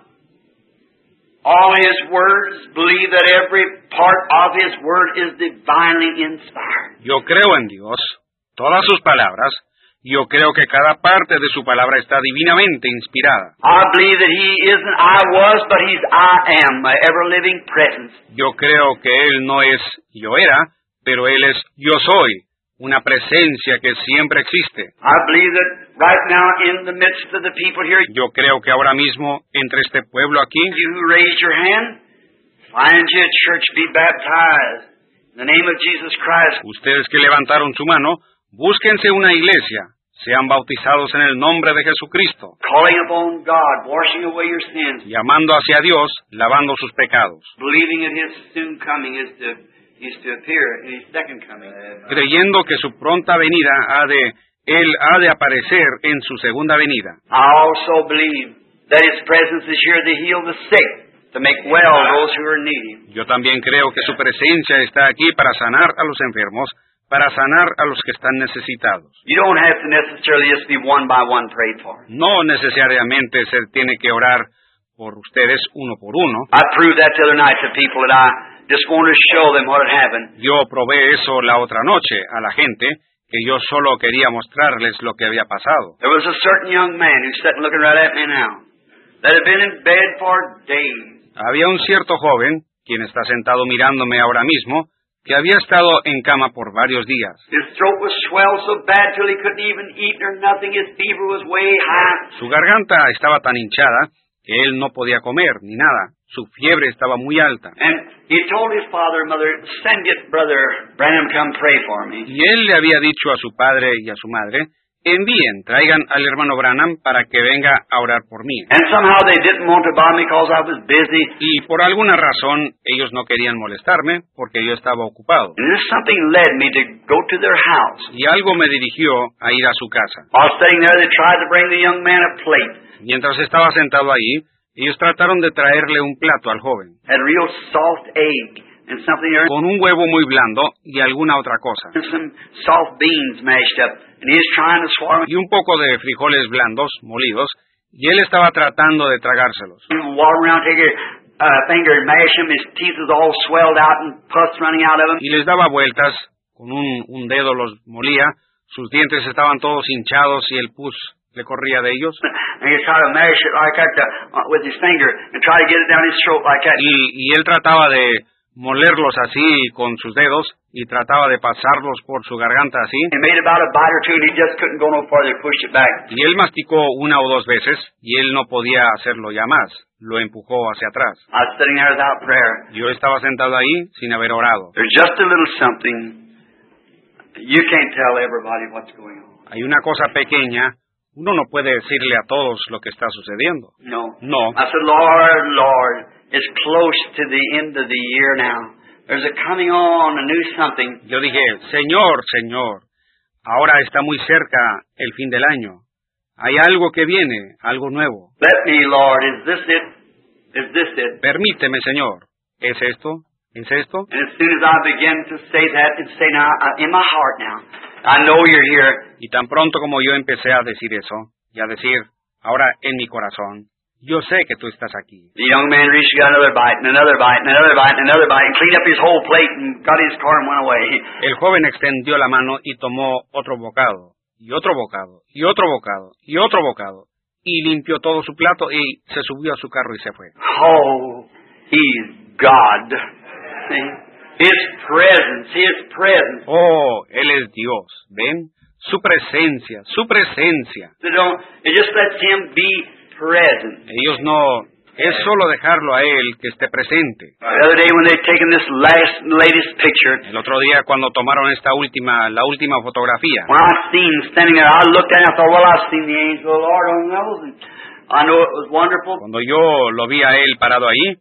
all His words, believe that every part of His word is divinely inspired. Yo creo en Dios, todas sus palabras, yo creo que cada parte de su palabra está divinamente inspirada. I believe that He isn't I was, but He's I am, my ever-living presence. Yo creo que Él no es yo era, pero Él es yo soy, una presencia que siempre existe. I believe that right now in the midst of the people here, Yo creo que ahora mismo, entre este pueblo aquí, you who raised your hand, find you a church, be baptized. In the name of Jesus Christ. ustedes que levantaron su mano, búsquense una iglesia, sean bautizados en el nombre de Jesucristo, Calling upon God, washing away your sins, llamando hacia Dios, lavando sus pecados, believing that His soon coming is to is to appear in His second coming. creyendo que su pronta venida ha de, Él ha de aparecer en su segunda venida. I also believe that His presence is here to heal the sick, to make well those who are needy. Yo también creo que su presencia está aquí para sanar a los enfermos, para sanar a los que están necesitados. You don't have to necessarily just be one by one prayed for. No necesariamente se tiene que orar por ustedes uno por uno. I proved that the other night to people that I just wanted to show them what had happened. Yo probé eso la otra noche a la gente, que yo solo quería mostrarles lo que había pasado. There was a certain young man who's sitting looking right at me now, that had been in bed for days. Había un cierto joven, quien está sentado mirándome ahora mismo, que había estado en cama por varios días. His throat was swelled so bad till he couldn't even eat or nothing. His fever was way high. Su garganta estaba tan hinchada que él no podía comer ni nada. Su fiebre estaba muy alta. And he told his father and mother, send get Brother Branham come pray for me. Y él le había dicho a su padre y a su madre, envíen, traigan al hermano Branham para que venga a orar por mí. And somehow they didn't want to bother me because I was busy. Y por alguna razón ellos no querían molestarme porque yo estaba ocupado. And just something led me to go to their house. Y algo me dirigió a ir a su casa. While sitting there, they tried to bring the young man a plate. Mientras estaba sentado ahí, ellos trataron de traerle un plato al joven, Had real soft egg and something there. con un huevo muy blando y alguna otra cosa, And some soft beans mashed up. And he was trying to swallow it. y un poco de frijoles blandos, molidos, Y él estaba tratando de tragárselos. You walk around, take your uh, finger and mash him. His teeth was all swelled out and pus running out of him. Y les daba vueltas, con un, un dedo los molía, sus dientes estaban todos hinchados y el pus le corría de ellos. And he tried to mash it like that uh, with his finger and try to get it down his throat like that. Y, y él trataba de molerlos así con sus dedos y trataba de pasarlos por su garganta así. He made about a bite or two and he just couldn't go no farther. He pushed it back. Y él masticó una o dos veces y él no podía hacerlo ya más. Lo empujó hacia atrás. I was sitting there without prayer. Yo estaba sentado ahí sin haber orado. There's just a little something. You can't tell everybody what's going on. Hay una cosa pequeña. Uno no puede decirle a todos lo que está sucediendo. No. No. I said, Lord, Lord, it's close to the end of the year now. There's a coming on, a new something. Yo dije, Señor, Señor, ahora está muy cerca el fin del año. Hay algo que viene, algo nuevo. Let me, Lord, is this it? Is this it? Permíteme, Señor. ¿Es esto? ¿Es esto? And as soon as I begin to say that and say now, uh, in my heart now, I know you're here. Y tan pronto como yo empecé a decir eso, y a decir, ahora en mi corazón, yo sé que tú estás aquí. The young man reached, got another bite, and another bite, and another bite, and another bite, and cleaned up his whole plate, and got his car and went away. El joven extendió la mano y tomó otro bocado, y otro bocado, y otro bocado, y otro bocado, y limpió todo su plato y se subió a su carro y se fue. Oh, he's God. See? His presence, His presence. Oh, Él es Dios, ¿ven? Su presencia, su presencia. They don't, it just lets Him be present. Ellos no, es solo dejarlo a Él que esté presente. The other day when they'd taken this last, latest picture, El otro día cuando tomaron esta última, la última fotografía, when I seen him standing there, I looked at him and I thought, well, I've seen the angel of the Lord on those, and I know it was wonderful. cuando yo lo vi a Él parado ahí,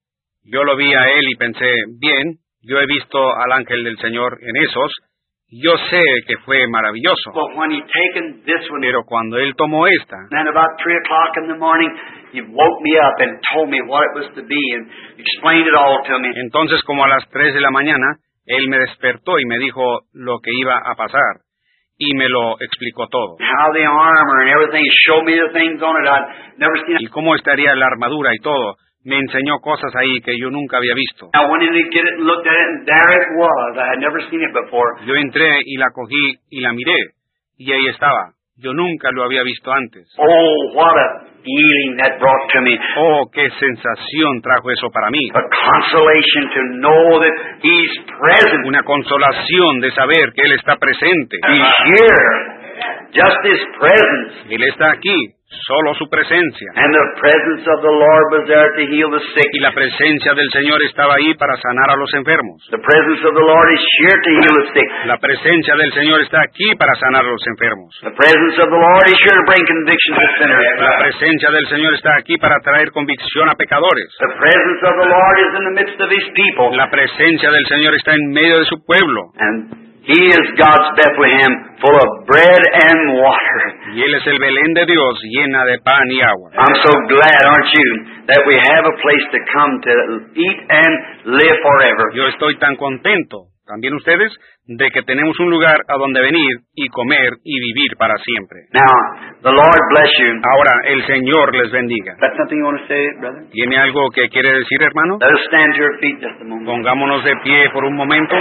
yo lo vi a Él y pensé, bien, yo he visto al ángel del Señor en esos, yo sé que fue maravilloso. But when he taken this one, Pero cuando Él tomó esta, then about three o'clock in the morning, he woke me up and told me what it was to be and explained it all to me. entonces como a las tres de la mañana, Él me despertó y me dijo lo que iba a pasar, y me lo explicó todo. How the armor and everything, he showed me the things on it I'd never seen. Y cómo estaría la armadura y todo. Me enseñó cosas ahí que yo nunca había visto. I went in to get it and looked at it, and there it was. I had never seen it before. Yo entré y la cogí y la miré, y ahí estaba. Yo nunca lo había visto antes. Oh, what a feeling that brought to me. Oh, qué sensación trajo eso para mí. A consolation to know that He's present. Una consolación de saber que Él está presente. He's here. Just His presence. Él está aquí, solo su presencia. And the presence of the Lord was there to heal the sick. Y la presencia del Señor estaba ahí para sanar a los enfermos. The presence of the Lord is here to heal the sick. La presencia del Señor está aquí para sanar a los enfermos. The presence of the Lord is here to bring conviction to sinners. La presencia del Señor está aquí para traer convicción a pecadores. The presence of the Lord is in the midst of His people. La presencia del Señor está en medio de su pueblo. And He is God's Bethlehem, full of bread and water. Y Él es el Belén de Dios, llena de pan y agua. I'm so glad, aren't you, that we have a place to come to eat and live forever. Yo estoy tan contento, también ustedes, de que tenemos un lugar a donde venir y comer y vivir para siempre. Now, the Lord bless you. Ahora, el Señor les bendiga. That's something you want to say, brother? ¿Tiene algo que quiere decir, hermano? Let us stand to your feet just a moment. Pongámonos de pie por un momento.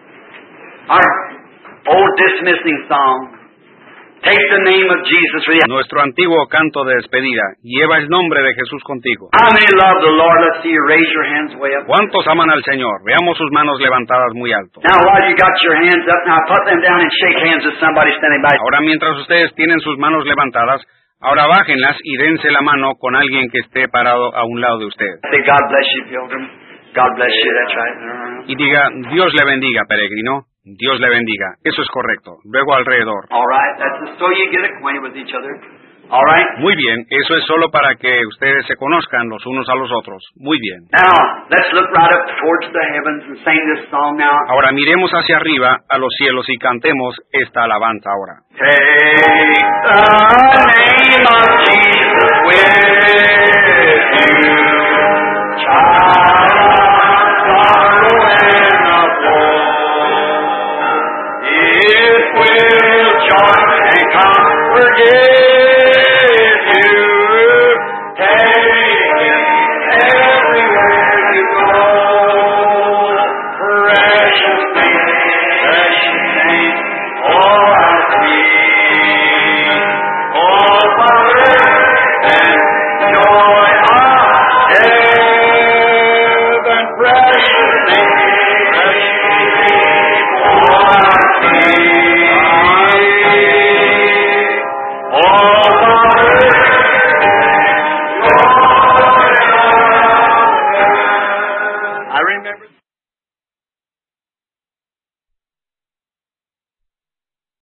Our old dismissing song, take the name of Jesus with you. Nuestro antiguo canto de despedida, lleva el nombre de Jesús contigo. How many love the Lord? Let's see you raise your hands way up. ¿Cuántos aman al Señor? Veamos sus manos levantadas muy alto. Now, while you got your hands up, now put them down and shake hands with somebody standing by. Ahora, mientras ustedes tienen sus manos levantadas, ahora bájenlas y dense la mano con alguien que esté parado a un lado de usted. Say, God bless you, pilgrim. God bless you. That's right. Y diga, Dios le bendiga, peregrino. Dios le bendiga. Eso es correcto. Luego alrededor. All right. That's so you get acquainted with each other. All right. Muy bien. Eso es solo para que ustedes se conozcan los unos a los otros. Muy bien. Now, let's look right up towards the heavens and sing this song now. Ahora miremos hacia arriba a los cielos y cantemos esta alabanza ahora. Take the name of Jesus with you, child of sorrow and of woe. It will joy and comfort give you. remember